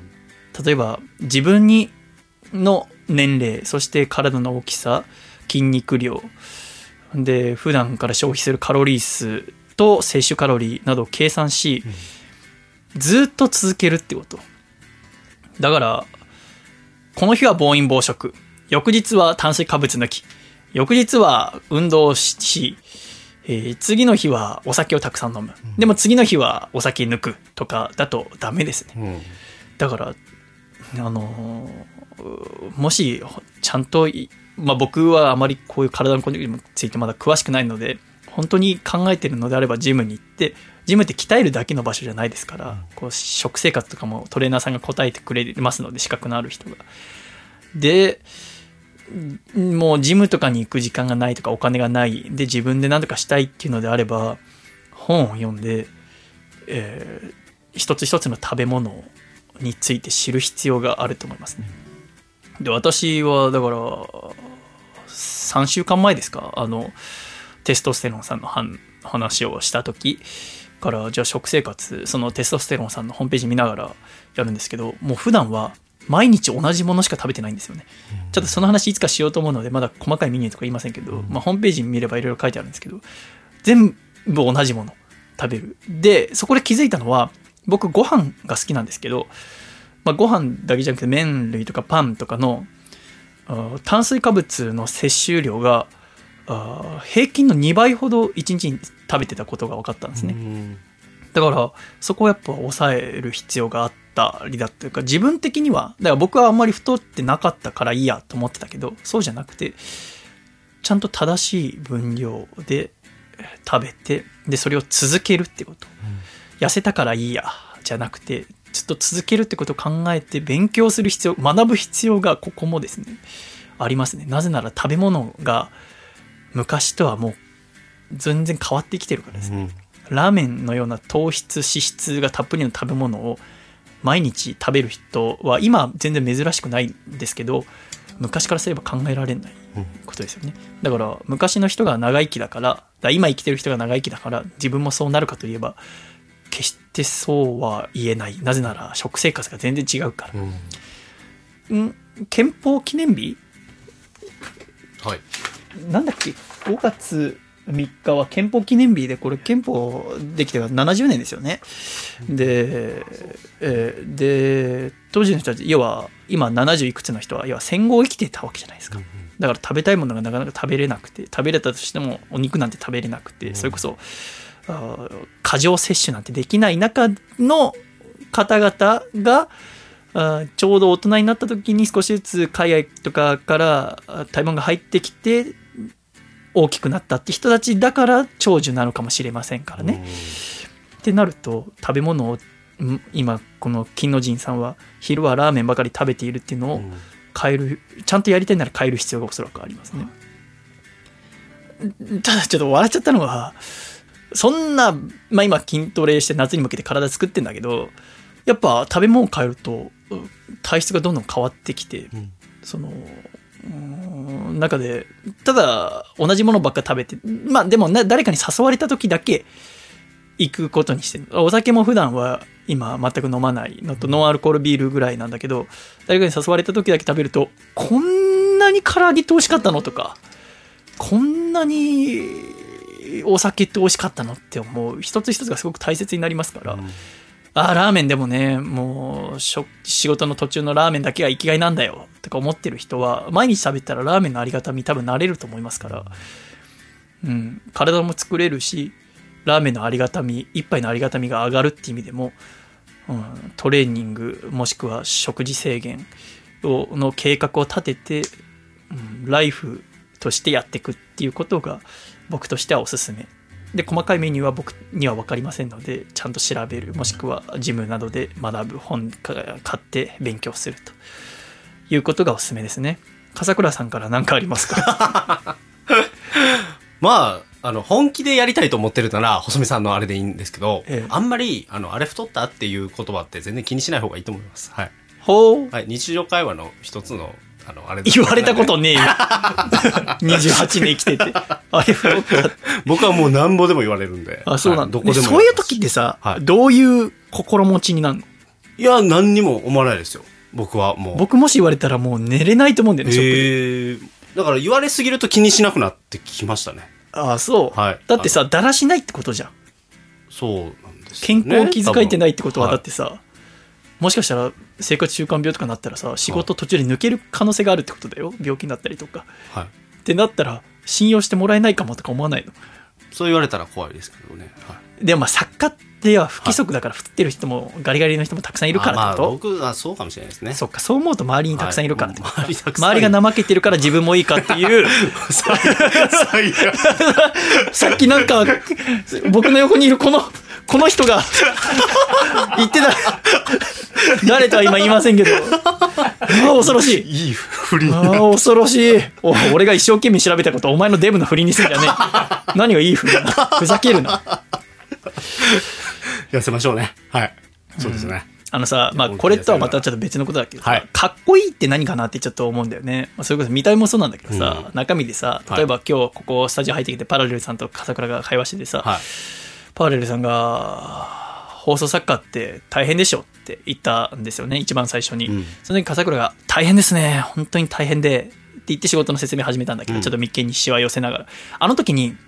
例えば自分にの年齢、そして体の大きさ、筋肉量で普段から消費するカロリー数と摂取カロリーなどを計算し、うん、ずっと続けるってことだから、この日は暴飲暴食、翌日は炭水化物抜き、翌日は運動し、えー、次の日はお酒をたくさん飲む、うん、でも次の日はお酒抜くとかだとダメですね。うん、だからあのー、もしちゃんと、まあ、僕はあまりこういう体のことについてまだ詳しくないので、本当に考えてるのであればジムに行って、ジムって鍛えるだけの場所じゃないですから、うん、こう食生活とかもトレーナーさんが答えてくれますので、資格のある人が。でもうジムとかに行く時間がないとかお金がないで、自分で何とかしたいっていうのであれば、本を読んで、えー、一つ一つの食べ物について知る必要があると思いますね。で、私はだからさんしゅうかんまえですか、あのテストステロンさんの話をした時から、じゃあ食生活、そのテストステロンさんのホームページ見ながらやるんですけど、もう普段は毎日同じものしか食べてないんですよね。ちょっとその話いつかしようと思うので、まだ細かいメニューとか言いませんけど、まあ、ホームページ見ればいろいろ書いてあるんですけど、全部同じもの食べる。でそこで気づいたのは、僕ご飯が好きなんですけど、まあ、ご飯だけじゃなくて麺類とかパンとかの炭水化物の摂取量があ平均のにばいほどいちにちに食べてたことが分かったんですね。だからそこをやっぱ抑える必要があったりだというか、自分的にはだから僕はあんまり太ってなかったからいいやと思ってたけど、そうじゃなくてちゃんと正しい分量で食べて、でそれを続けるってこと、うん、痩せたからいいやじゃなくてちょっと続けるってことを考えて勉強する必要、学ぶ必要がここもですねありますね。なぜなら食べ物が昔とはもう全然変わってきてるからですね、うん、ラーメンのような糖質脂質がたっぷりの食べ物を毎日食べる人は今全然珍しくないんですけど、昔からすれば考えられないことですよね。だから昔の人が長生きだから、だから今生きてる人が長生きだから自分もそうなるかといえば決してそうは言えない。なぜなら食生活が全然違うから、うん、憲法記念日、 はい、 なんだっけごがつみっかは憲法記念日で、これ憲法できてからななじゅうねんですよね。で、えー、で当時の人たち、要は今ななじゅういくつの人は要は戦後生きてたわけじゃないですか。だから食べたいものがなかなか食べれなくて、食べれたとしてもお肉なんて食べれなくて、それこそあ過剰摂取なんてできない中の方々があちょうど大人になった時に少しずつ海外とかから食べ物が入ってきて大きくなったって人たちだから長寿なのかもしれませんからね。ってなると食べ物を今この金の神さんは昼はラーメンばかり食べているっていうのを変える、ちゃんとやりたいなら変える必要がおそらくありますね。ただちょっと笑っちゃったのは、そんな、まあ、今筋トレして夏に向けて体作ってんだけど、やっぱ食べ物を変えると体質がどんどん変わってきて、うん、その中でただ同じものばっか食べて、まあでもな誰かに誘われた時だけ行くことにしてる。お酒も普段は今全く飲まないのと、ノンアルコールビールぐらいなんだけど、誰かに誘われた時だけ食べると、こんなに唐揚げって美味しかったのとか、こんなにお酒って美味しかったのって思う一つ一つがすごく大切になりますから、うん、あラーメンでもね、もう仕事の途中のラーメンだけが生きがいなんだよとか思ってる人は毎日食べたらラーメンのありがたみ多分慣れると思いますから、うん、体も作れるし、ラーメンのありがたみ、一杯のありがたみが上がるっていう意味でも、うん、トレーニングもしくは食事制限をの計画を立てて、うん、ライフとしてやっていくっていうことが僕としてはおすすめで、細かいメニューは僕には分かりませんので、ちゃんと調べる、もしくはジムなどで学ぶ、本買って勉強するということがおすすめですね。笠倉さんから何かありますか？ まああの本気でやりたいと思ってるなら細見さんのあれでいいんですけど、ええ、あんまりあのあれ太ったっていう言葉って全然気にしない方がいいと思います。はい。 ほう。 はい、日常会話の一つのあのあれ言われたことねえよ。にじゅうはちねん生きててあれ太った。 僕はもうなんぼでも言われるんで。 あ、そうなんだ。 はい、どこでもそういう時ってさ、はい、どういう心持ちになるの？ いや何にも思わないですよ。僕はもう。 僕もし言われたらもう寝れないと思うんだよね。 へえ。だから言われすぎると気にしなくなってきましたね。 ああそう、はい、だってさだらしないってことじゃん。 そうなんですよ、ね、健康を気遣えてないってことはだってさ、はい、もしかしたら生活習慣病とかになったらさ仕事途中で抜ける可能性があるってことだよ。病気になったりとか、はい、ってなったら信用してもらえないかもとか思わないの？ そう言われたら怖いですけどね、はい、 でもまあ作家っては不規則だから太ってる人もガリガリの人もたくさんいるからってこと？ まあ僕はそうかもしれないですね。 そっか、そう思うと周りにたくさんいるからってこと、はい、 周り, 周りが怠けてるから自分もいいかっていうさっきなんか僕の横にいるこのこの人が言ってた誰とは今言いませんけど、あ恐ろしい。 いい振り。 あ恐ろしい。お俺が一生懸命調べたことをお前のデブの振りにするんじゃねえ。何がいい振りだな。ふざけるな。 痩せましょうね。はい。そうですね。うん、 あのさ、まあこれとはまたちょっと別のことだけどさ、はい、かっこいいって何かなってちょっと思うんだよね。まあ、それこそ見た目もそうなんだけどさ、うん、中身でさ、例えば今日ここスタジオ入ってきてパラレルさんと笠倉が会話しててさ、はい、パラレルさんが放送作家って大変でしょって言ったんですよね、一番最初に。うん、その時笠倉が大変ですね、本当に大変でって言って仕事の説明始めたんだけど、うん、ちょっと眉間にしわ寄せながら、あの時に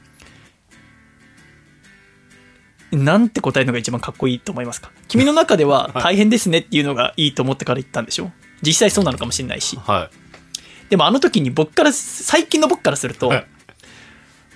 なんて答えるのが一番かっこいいと思いますか？君の中では大変ですねっていうのがいいと思ってから言ったんでしょ？実際そうなのかもしれないし、はい、でもあの時に僕から最近の僕からすると、はい、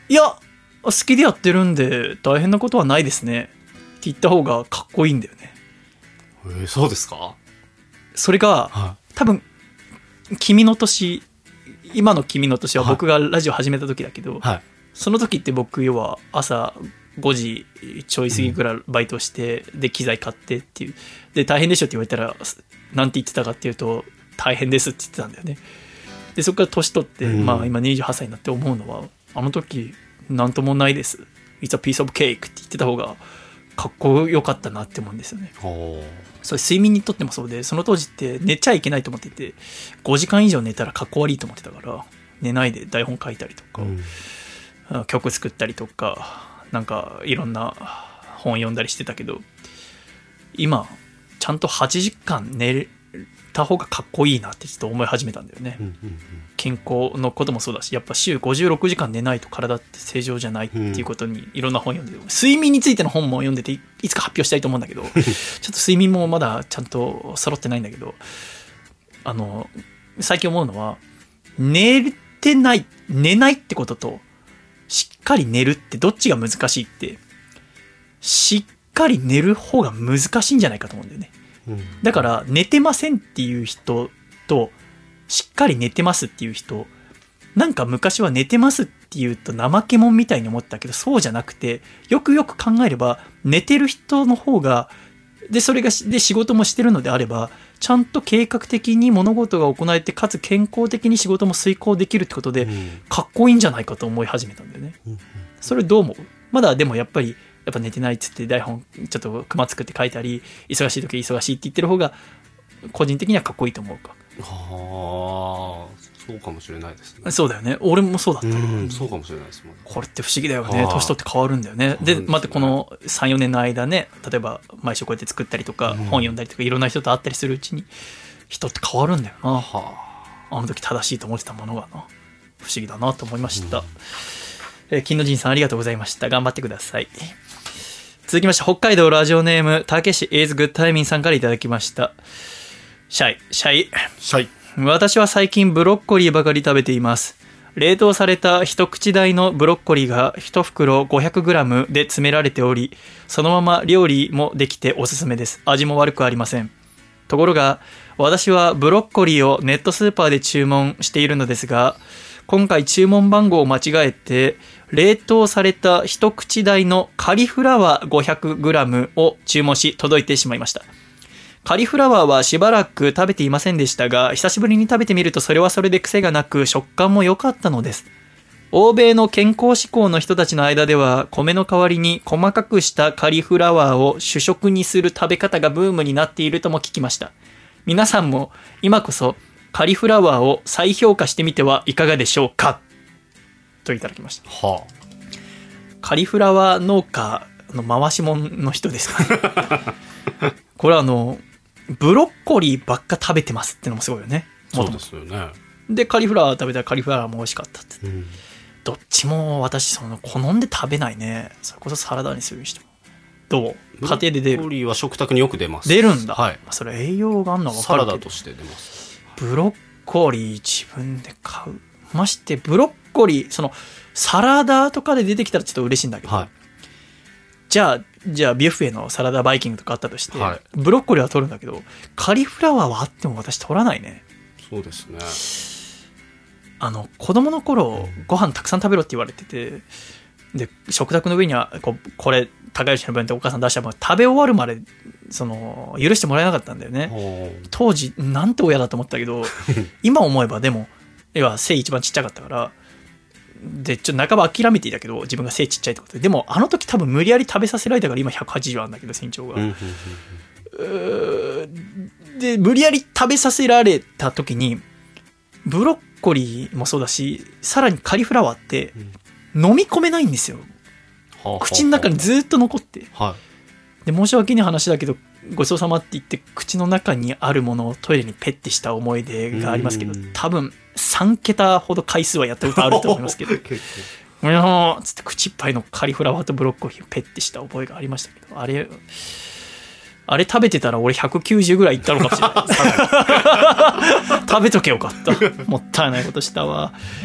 いや好きでやってるんで大変なことはないですねって言った方がかっこいいんだよね。 えー、そうですか。 それが、はい、多分君の年、今の君の年は僕がラジオ始めた時だけど、はい、その時って僕要は朝ごじちょい過ぎぐらいバイトして、うん、で機材買ってっていうで大変でしょって言われたらなんて言ってたかっていうと大変ですって言ってたんだよね。でそこから年取って、うん、まあ今にじゅうはっさいになって思うのはあの時なんともないです It's a piece of cake って言ってた方がかっこよかったなって思うんですよね。それ睡眠にとってもそうで、その当時って寝ちゃいけないと思っていてごじかん以上寝たらかっこ悪いと思ってたから寝ないで台本書いたりとか、うん、曲作ったりとかなんかいろんな本読んだりしてたけど今ちゃんとはちじかん寝た方がかっこいいなってちょっと思い始めたんだよね、うんうんうん、健康のこともそうだしやっぱ週ごじゅうろくじかん寝ないと体って正常じゃないっていうことにいろんな本読んでる、うん、睡眠についての本も読んでていつか発表したいと思うんだけどちょっと睡眠もまだちゃんと揃ってないんだけどあの最近思うのは寝てない寝ないってこととしっかり寝るってどっちが難しいってしっかり寝る方が難しいんじゃないかと思うんだよね。だから寝てませんっていう人としっかり寝てますっていう人なんか昔は寝てますっていうと怠け者みたいに思ったけどそうじゃなくてよくよく考えれば寝てる人の方がでそれがで仕事もしてるのであればちゃんと計画的に物事が行えてかつ健康的に仕事も遂行できるってことでかっこいいんじゃないかと思い始めたんだよね。それどう思う？まだでもやっぱりやっぱ寝てないっつって台本ちょっとクマ作って書いたり忙しい時忙しいって言ってる方が個人的にはかっこいいと思うか。 ああそうかもしれないですね。 そうだよね俺もそうだった、 うん、そうかもしれないですもんね。 これって不思議だよね年取って変わるんだよね。でまたこの さんよねんの間ね例えば毎週こうやって作ったりとか、うん、本読んだりとかいろんな人と会ったりするうちに人って変わるんだよな、はあ、あの時正しいと思ってたものがな不思議だなと思いました、うんえー、金の神さんありがとうございました頑張ってください。続きまして北海道ラジオネームたけし is good timing さんからいただきました。シャイシャイシャイ私は最近ブロッコリーばかり食べています。冷凍された一口大のブロッコリーが一袋 ごひゃくグラム で詰められておりそのまま料理もできておすすめです。味も悪くありません。ところが私はブロッコリーをネットスーパーで注文しているのですが今回注文番号を間違えて冷凍された一口大のカリフラワー ごひゃくグラム を注文し届いてしまいました。カリフラワーはしばらく食べていませんでしたが久しぶりに食べてみるとそれはそれで癖がなく食感も良かったのです。欧米の健康志向の人たちの間では米の代わりに細かくしたカリフラワーを主食にする食べ方がブームになっているとも聞きました。皆さんも今こそカリフラワーを再評価してみてはいかがでしょうかといただきました、はあ、カリフラワー農家の回し者の人ですかねこれはあのブロッコリーばっか食べてますってのもすごいよね。 そうですよね。 でカリフラワー食べたらカリフラワーも美味しかったって、うん、どっちも私その好んで食べないね。それこそサラダにするにしてもどう家庭で出る？ブロッコリーは食卓によく出ます。 出るんだ、 はい、 それ栄養があるのは分かるけどサラダとして出ます。 ブロッコリー自分で買うましてブロッコリーそのサラダとかで出てきたらちょっと嬉しいんだけど、はい、じゃあじゃあビュッフェのサラダバイキングとかあったとして、はい、ブロッコリーは取るんだけどカリフラワーはあっても私取らないね。 そうですね。 あの子供の頃ご飯たくさん食べろって言われててで食卓の上にはこうこれ高吉の分ってお母さん出したら食べ終わるまでその許してもらえなかったんだよね。当時なんて親だと思ったけど今思えばでも要は背一番ちっちゃかったからでちょっと半ば諦めていたけど自分が背ちっちゃいってことででもあの時多分無理やり食べさせられたから今ひゃくはちじゅうあるんだけど身長がで無理やり食べさせられた時にブロッコリーもそうだしさらにカリフラワーって飲み込めないんですよ、うん、口の中にずっと残って、はい、で申し訳ない話だけどごちそうさまって言って口の中にあるものをトイレにペッてした思い出がありますけど多分さん桁ほど回数はやったことあると思いますけどうやつって口いっぱいのカリフラワーとブロッコリーをペッてした覚えがありましたけどあれあれ食べてたら俺ひゃくきゅうじゅうぐらいいったのかもしれない食べとけよかったもったいないことしたわ。 、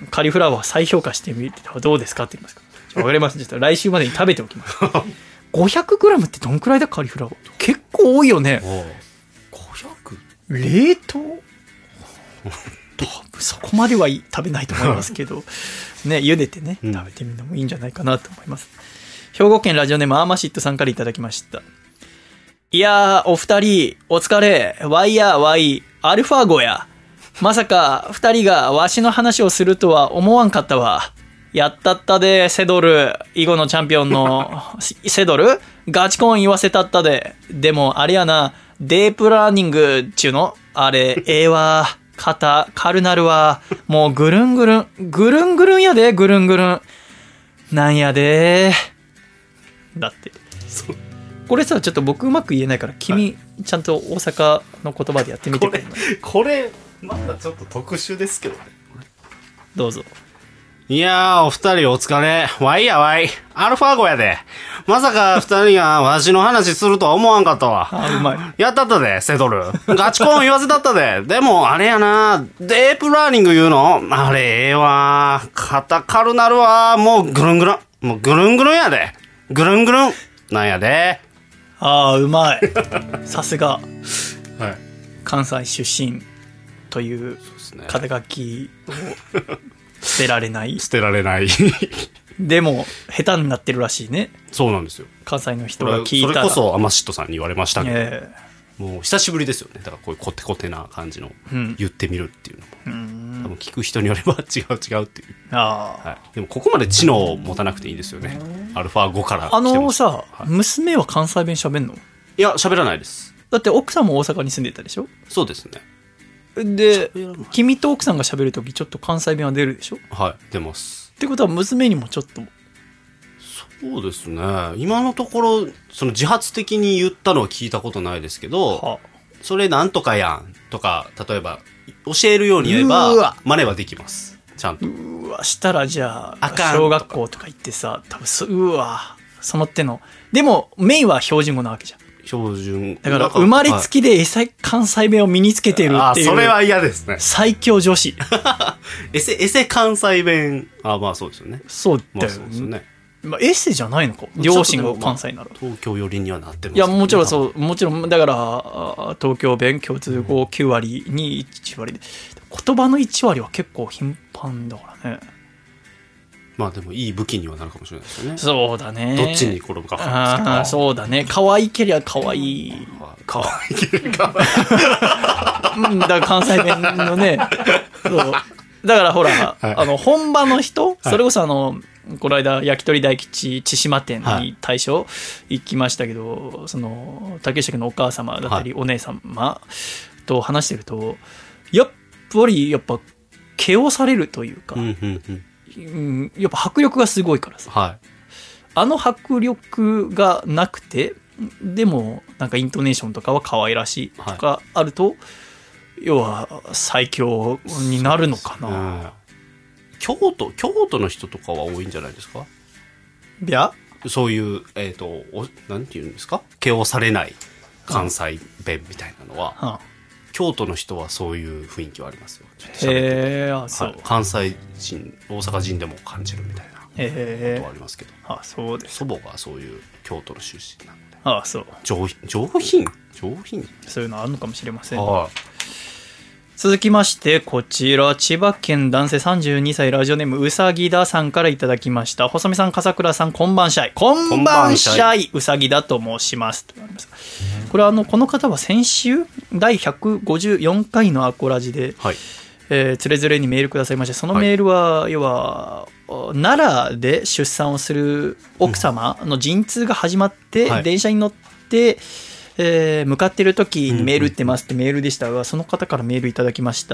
カリフラワー再評価してみてどうですかって言いますか。わかります。ちょっと来週までに食べておきます。ごひゃくグラム ってどんくらいだカリフラワー。結構多いよね。 ごひゃく？ 冷凍多分そこまでは食べないと思いますけどね、茹でてね、うん、食べてみるのもいいんじゃないかなと思います。兵庫県ラジオネームアーマシットさんからいただきました。いやーお二人お疲れ。ワイヤーワイアルファゴや。まさか二人がわしの話をするとは思わんかったわ。やったったでセドル、囲碁のチャンピオンのセドルガチコン言わせたったで。でもあれやな、デープラーニングっちゅうのあれええわ。肩軽なるわ。もうぐるんぐるんぐるんぐるんやで、ぐるんぐるんなんやでだって。これさ、ちょっと僕うまく言えないから君、はい、ちゃんと大阪の言葉でやってみてくれ。 これこれまだちょっと特殊ですけどね。 どうぞ。 いやーお二人お疲れ。ワイやワイアルファゴやで。まさか二人がわしの話するとは思わんかったわ。 あ、うまい。 やったったでセドル。ガチコン言わせたったで。でもあれやな、デープラーニング言うのあれええわ。肩軽なるわ。もうぐるんぐるんもうぐるんぐるんやで。ぐるんぐるんなんやで。 ああうまい。さすが、 はい、 関西出身という肩書きを捨てられない捨てられないでも下手になってるらしいね。 そうなんですよ。 関西の人が聞いたらそれこそアマシットさんに言われましたけど、 えー、もう久しぶりですよね。だからこういうコテコテな感じの、うん、言ってみるっていうのも、うん、多分聞く人によれば違う違うっていう。 あ、 はい、でもここまで知能を持たなくていいですよね。アルファごから来てます。 あのさ、 はい、 娘は関西弁喋んの？ いや喋らないです。 だって奥さんも大阪に住んでたでしょ？ そうですね。 で君と奥さんが喋るときちょっと関西弁は出るでしょ？ はい、出ます。 ってことは娘にもちょっと。 そうですね。今のところその自発的に言ったのは聞いたことないですけど、はあ、それなんとかやんとか例えば教えるように言えば真似はできます。ちゃんと。 うわ、したらじゃあ小学校とか行ってさ、多分そうわその手の。でもメインは標準語なわけじゃん。 標準だから生まれつきでエセ関西弁を身につけてるっていう。 あ、それは嫌ですね。 最強女子。 エセエセ関西弁。あ、まあそうですよね。 そうだよね。 まあ、そうですよね。 まあ、エッセじゃないのか、両親が関西なら、まあ、 東京寄りにはなってます、ね、 いやもちろんそう、もちろんだから東京弁共通語きゅう割にいち割で、言葉のいち割は結構頻繁だからね。 まあでもいい武器にはなるかもしれないですよね。 そうだね。 どっちに転ぶか分かんないですけど。 あ、そうだね。可愛けりゃ可愛い。 可愛いけりゃ可愛い。 うん、だから関西弁のね。そう。だからほら、はい、あの本場の人、はい、それこそあのこの間焼き鳥大吉千島店に大将行きましたけど、はい、その竹下家のお母様だったり、はい、お姉様と話してるとやっぱりやっぱ毛をされるというか、うんうんうん、やっぱ迫力がすごいからさ、はい、あの迫力がなくてでもなんかイントネーションとかは可愛らしいとかあると、はい、要は最強になるのかな。 京都京都の人とかは多いんじゃないですか。 いやそういうえっ、ー、とおなんていうんですか、毛をされない関西弁みたいなのは、はあ、京都の人はそういう雰囲気はありますよ。 へえ、あ、そう、はい、 関西人大阪人でも感じるみたいなことはありますけど、 あ、そうです。 祖母がそういう京都の出身なので、 ああ、そう、 上上品上品そういうのあるのかもしれません、はあ。続きましてこちら千葉県男性さんじゅうにさいラジオネームうさぎださんからいただきました。細見さん、笠倉さん、こんばんしゃい。こんばんしゃい。うさぎだと申します。これはあのこの方は先週だいひゃくごじゅうよんかいのアコラジで、はい、えー、つれづれにメールくださいまして、そのメールは、はい、要は奈良で出産をする奥様の陣痛が始まって、うん、はい、電車に乗ってえー、向かっている時にメール打ってますってメールでしたが、その方からメールいただきました。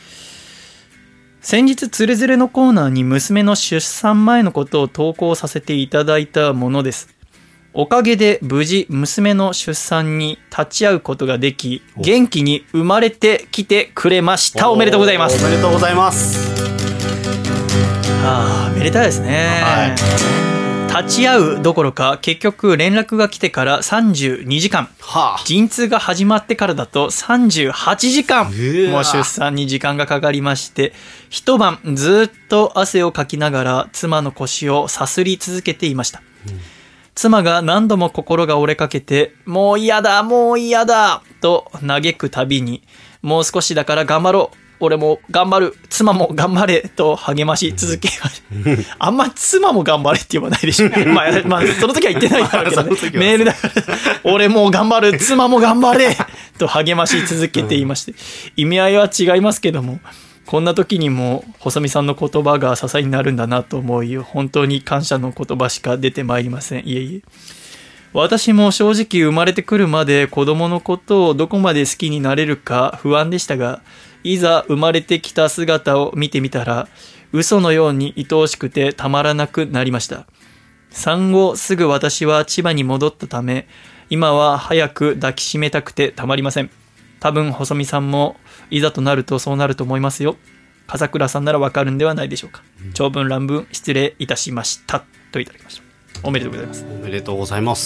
先日つれづれのコーナーに娘の出産前のことを投稿させていただいたものです。おかげで無事娘の出産に立ち会うことができ、元気に生まれてきてくれました。おめでとうございます。 おめでとうございます。 ああ、めでたいですね、は立ち会うどころか結局連絡が来てからさんじゅうにじかん、はあ、陣痛が始まってからだとさんじゅうはちじかん、もう出産に時間がかかりまして、一晩ずっと汗をかきながら妻の腰をさすり続けていました、うん、妻が何度も心が折れかけて、もう嫌だもう嫌だと嘆くたびに、もう少しだから頑張ろう、俺も頑張る、妻も頑張れと励まし続けあんま妻も頑張れって言わないでしょまあ、まあ、その時は言ってないからけど、ね、メールだから俺も頑張る、妻も頑張れと励まし続けていまして、意味合いは違いますけども、こんな時にも細見さんの言葉が支えになるんだなと思い、本当に感謝の言葉しか出てまいりません。いえいえ、私も正直生まれてくるまで子供のことをどこまで好きになれるか不安でしたが、いざ生まれてきた姿を見てみたら、嘘のように愛おしくてたまらなくなりました。産後すぐ私は千葉に戻ったため、今は早く抱きしめたくてたまりません。多分細見さんもいざとなるとそうなると思いますよ。笠倉さんならわかるんではないでしょうか。長文乱文失礼いたしましたといただきました。おめでとうございます。 おめでとうございます。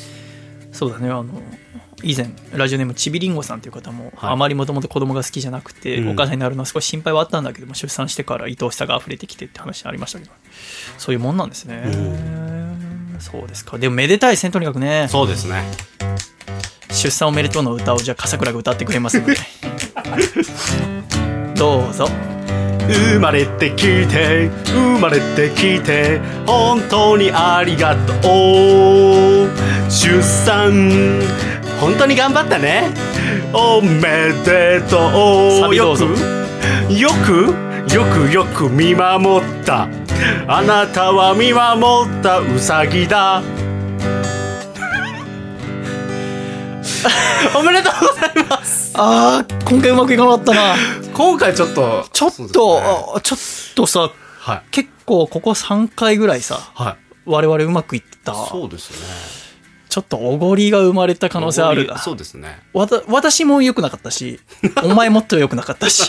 そうだね、あの以前ラジオネームちびりんごさんという方も、はい、あまりもともと子供が好きじゃなくて、うん、お母さんになるのは少し心配はあったんだけども、出産してから愛おしさが溢れてきてって話ありましたけど、そういうもんなんですね、うん、そうですか。でもめでたいですね、とにかくね。 そうですね。 出産おめでとうの歌をじゃあ笠倉が歌ってくれますのでどうぞ。 生まれてきて生まれてきて本当にありがとう。出産本当に頑張ったね、おめでとう。 サビどうぞ。 よくよくよく見守った、あなたは見守ったウサギだおめでとうございます。 あー、今回うまくいかなかったな。 今回ちょっとちょっと、ね、ちょっとさ、はい、結構ここさんかいぐらいさ、はい、我々うまくいってた。 そうですね。 ちょっとおごりが生まれた可能性あるな。 そうですね。 わた私も良くなかったしお前もっと良くなかったし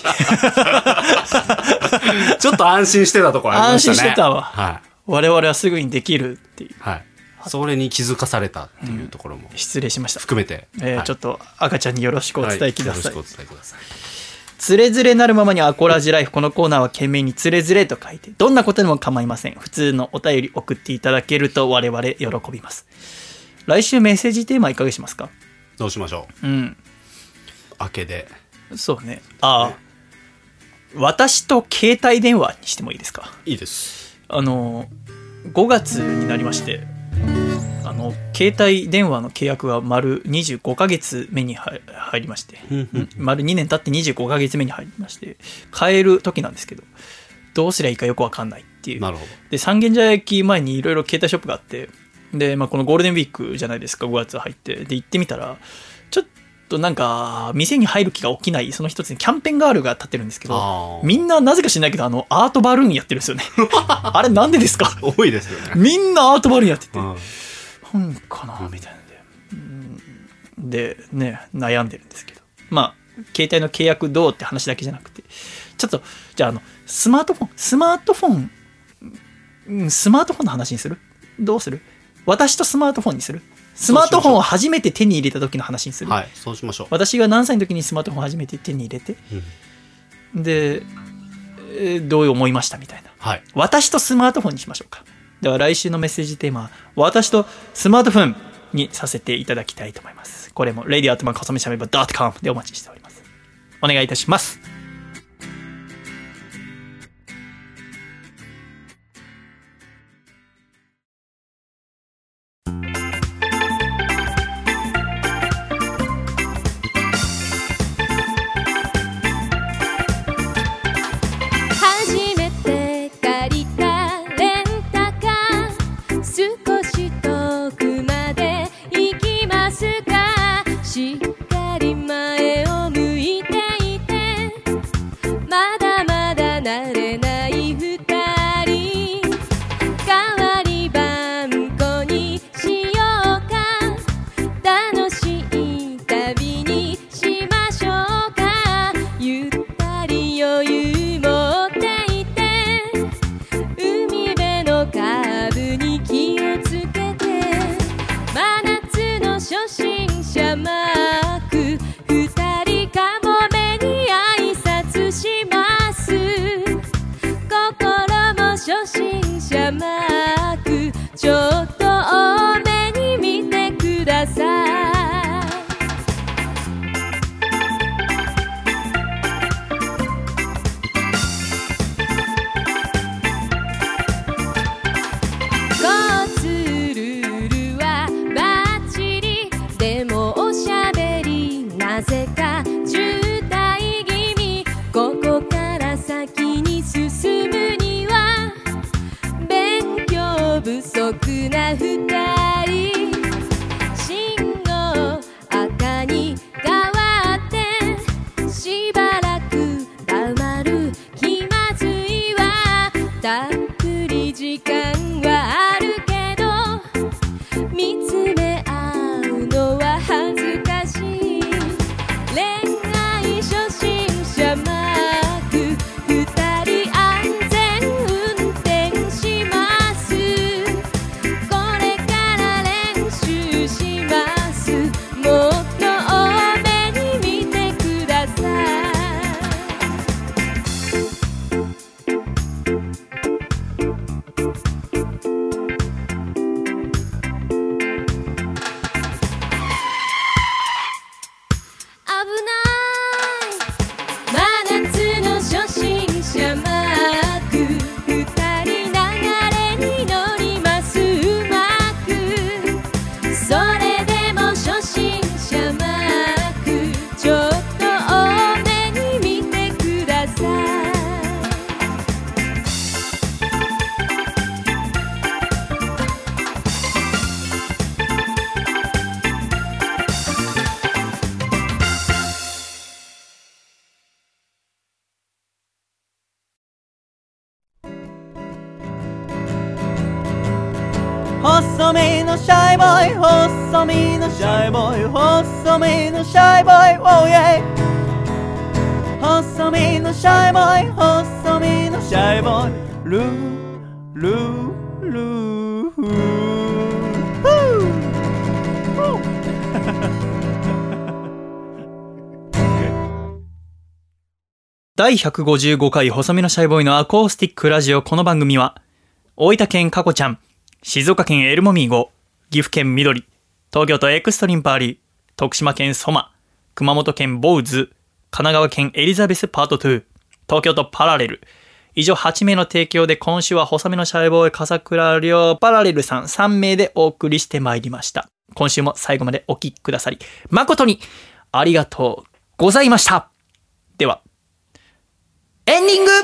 ちょっと安心してたところありましたね。 安心してたわ、はい、我々はすぐにできるっていう、はい、 それに気づかされたっていうところも、 うん、失礼しました含めて、 えーはい、ちょっと赤ちゃんによろしくお伝えください、はい、よろしくお伝えください。つれづれなるままにアコラジライフ。このコーナーは懸命につれづれと書いて、どんなことでも構いません。普通のお便り送っていただけると我々喜びます。来週メッセージテーマいかがしますか？ どうしましょう。 うん。 明けで。 そうね。ああ、ね、私と携帯電話にしてもいいですか？ いいです。 あのごがつになりまして、あの携帯電話の契約が丸にじゅうごかげつめに入りまして丸にねん経ってにじゅうごかげつめに入りまして、変える時なんですけど、どうすりゃいいかよくわかんないっていう。 なるほど。 で、三軒茶屋駅前にいろいろ携帯ショップがあって、で、まあ、このゴールデンウィークじゃないですか、ごがつ入って。で、行ってみたら、ちょっとなんか、店に入る気が起きない、その一つにキャンペーンガールが立ってるんですけど、みんななぜか知らないけど、あの、アートバルーンやってるんですよね。あれなんでですか？ 多いですよね。 みんなアートバルーンやってて、なんかなみたいなんで。で、ね、悩んでるんですけど。まあ、携帯の契約どうって話だけじゃなくて、ちょっと、じゃあ、あの、スマートフォン、スマートフォン、うん、スマートフォンの話にする？どうする？私とスマートフォンにする？スマートフォンを初めて手に入れた時の話にする？ はい、そうしましょう。 私が何歳の時にスマートフォンを初めて手に入れて、うん、で、えー、どう思いましたみたいな、はい、私とスマートフォンにしましょうか。では来週のメッセージテーマは私とスマートフォンにさせていただきたいと思います。これも レディー アットマーク コソメシャベバ ドットコム でお待ちしております。お願いいたします。 しっかり前を向いていて細身のシャイボーイ細身のシャイボーイ細身のシャイボーイ Oh yeah 細身のシャイボーイ細身のシャイボーイルールールーだいひゃくごじゅうごかい細身のシャイボーイのアコースティックラジオ。この番組は大分県かこちゃん、静岡県エルモミーゴ、岐阜県緑、東京都エクストリンパーリー、徳島県ソマ、熊本県ボウズ、神奈川県エリザベスパートに、東京都パラレル、以上はちめいの提供で今週は細身のシャイボーイ笠倉涼パラレルさんさんめいでお送りしてまいりました。今週も最後までお聞きくださり誠にありがとうございました。ではエンディング。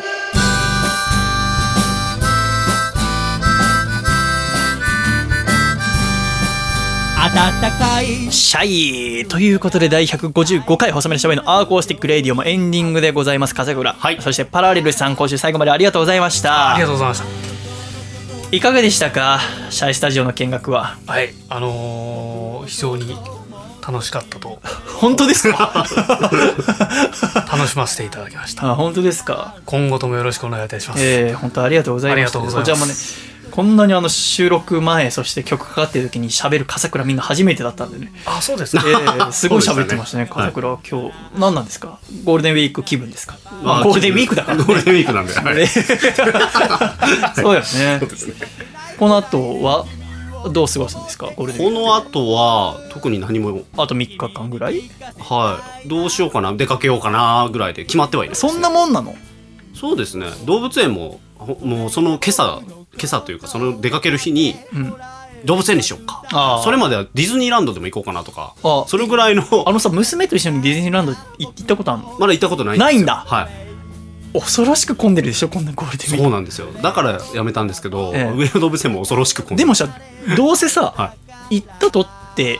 暖かいシャイということでだいひゃくごじゅうごかい細めのシャイボーイのアーコースティックレディオもエンディングでございます。笠倉、はい、そしてパラレルさん今週最後までありがとうございました。 ありがとうございました。 いかがでしたか、シャイスタジオの見学は。 はいあのー、非常に楽しかったと。 本当ですか楽しませていただきました。 あ、本当ですか。 今後ともよろしくお願いいたします。 えー、本当ありがとうございます。 ありがとうございます。 こちらもね、こんなにあの収録前そして曲かかってる時に喋る笠倉みんな初めてだったんでね。 あ、そうですか。 えー、すごい喋ってましたね。笠倉、はい、今日何なんですか。ゴールデンウィーク気分ですか。まあ、ゴールデンウィークだから、ね、 ゴールデンウィークなんで、はい、 そうですね。 そうですね。 この後はどう過ごすんですか。ゴールデンウィーク。 この後は特に何も。 あとみっかかんぐらい。 はいどうしようかな、出かけようかなぐらいで決まってはいないですね。 そんなもんなの。 そうですね。動物園ももうその今朝今朝というかその出かける日に、うん、動物園にしようか。あそれまではディズニーランドでも行こうかなとか。あそれぐらいの。 あのさ、娘と一緒にディズニーランド行ったことあるの。 まだ行ったことないんですよ。 ないんだ。 はい。 恐ろしく混んでるでしょ、こんなゴールデンウィーク。 そうなんですよ。だからやめたんですけど、ええ、上野動物園も恐ろしく混んでる。 でもさ、どうせさ、はい、行ったとって、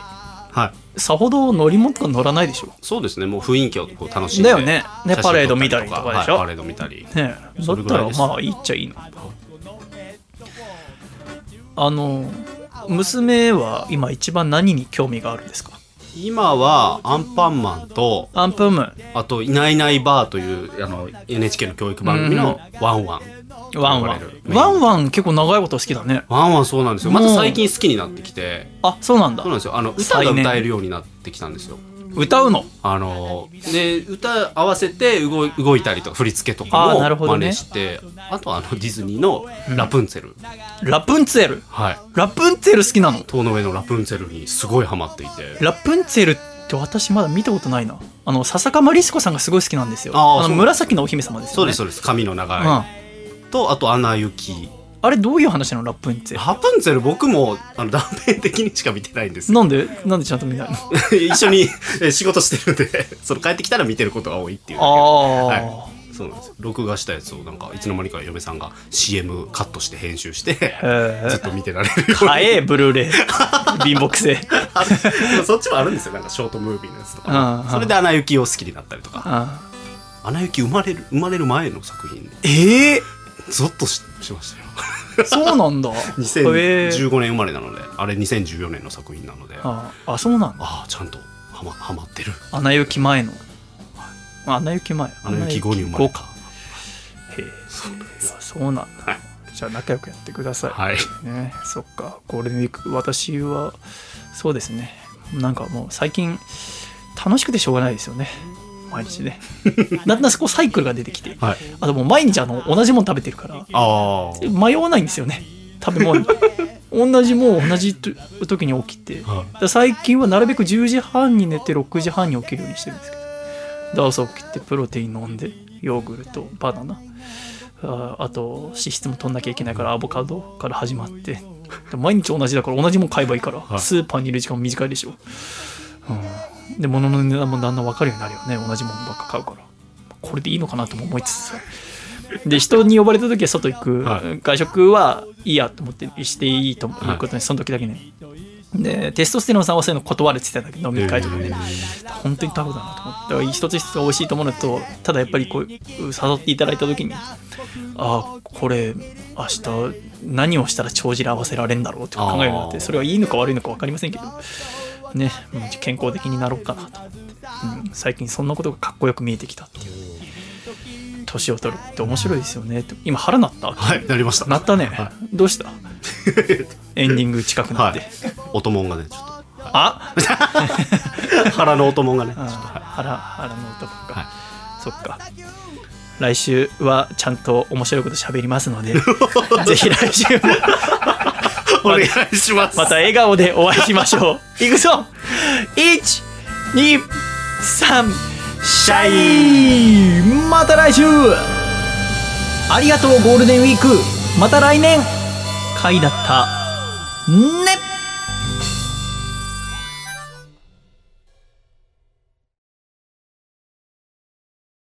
はい、さほど乗り物とか乗らないでしょ。 そうですね。もう雰囲気をこう楽しんで。 だよね。ね、パレード見たりとかでしょ。 はい、パレード見たり。 ね、だったらまあいいっちゃいいの。あの娘は今一番何に興味があるんですか。 今はアンパンマンとアンパンマン、 あといないいないばあというあの エヌエイチケー の教育番組のワンワン、 うん、ワンワンワンワン結構長いこと好きだね。 ワンワンそうなんですよ。また最近好きになってきて。 あ、そうなんだ。 そうなんですよ。あの歌が歌えるようになってきたんですよ。 歌うの。 あので歌合わせて動い、動いたりとか振り付けとかも真似して、 あ, ね、あとはあのディズニーのラプンツェル、 うん、ラプンツェル、 はい、 ラプンツェル好きなの。 塔の上のラプンツェルにすごいハマっていて。 ラプンツェルって私まだ見たことないな。あの笹かまりすこさんがすごい好きなんですよ。ああの紫のお姫様ですよね。 そうですそうです。髪の長い、うん、とあとアナ雪。 あれどういう話なの。ラプンツェル。 ラプンツェル僕もあの断片的にしか見てないんです。 なんでなんでちゃんと見ないの一緒に仕事してるんでその帰ってきたら見てることが多いっていうだけで。あ、はい、そうなんですよ。録画したやつをなんかいつの間にか嫁さんが シーエム カットして編集してずっと見てられるように。 買えブルーレイ貧乏くせそっちもあるんですよ。なんかショートムービーのやつとか。それでアナ雪を好きになったりとか。アナ雪生まれる生まれる前の作品。 ええー、 ゾッと し, しましたよそうなんだ。 にせんじゅうごねん生まれなので、あれにせんじゅうよねんの作品なので。 ああ、そうなんだ。 ああ、ちゃんとは ま, はまってる。 アナ雪前の、はい、アナ雪前アナ雪後に生まれた。へえ、そうなんだ、はい、じゃあ仲良くやってください、 はいね、そっか。ゴールデンウィーク私はそうですね、なんかもう最近楽しくてしょうがないですよね、毎日ねだんだんこうサイクルが出てきて、はい、あともう毎日あの同じもの食べてるからあ迷わないんですよね、食べ物同じもう同じ時に起きて、はい、最近はなるべくじゅうじはんに寝てろくじはんに起きるようにしてるんですけど、朝起きてプロテイン飲んでヨーグルトバナナ あ, あと脂質も取んなきゃいけないからアボカドから始まって毎日同じだから同じもの買えばいいから、はい、スーパーにいる時間も短いでしょ、うん、で物の値段もだんだん分かるようになるよね、同じものばっか買うから。これでいいのかなとも思いつつで人に呼ばれた時は外行く、はい、外食はいいやと思ってしていいということで、はい、その時だけねでテストステロンさんはそういうの断るって言ってたんだけど、飲み会とかね、本当にタフだなと思って、だから一つ一つが美味しいと思うのと、ただやっぱりこう誘っていただいた時に、ああこれ明日何をしたら帳尻合わせられるんだろうって考えるようになって、それはいいのか悪いのか分かりませんけどね、健康的になろうかなと思って、うん、最近そんなことがかっこよく見えてきたっていう。年を取るって面白いですよね。今腹鳴った？ はいなりました。 鳴ったね、 はい、 どうしたエンディング近くなって、はい、 音もんがねちょっと、はい、 あ腹の音もんがねちょっと、 はい、腹, 腹の音もんが、はい、そっか来週はちゃんと面白いこと喋りますのでぜひ来週もお願いします。 また笑顔でお会いしましょう。いくぞいちにさんシャイ、また来週。ありがとうゴールデンウィーク、また来年回だったね。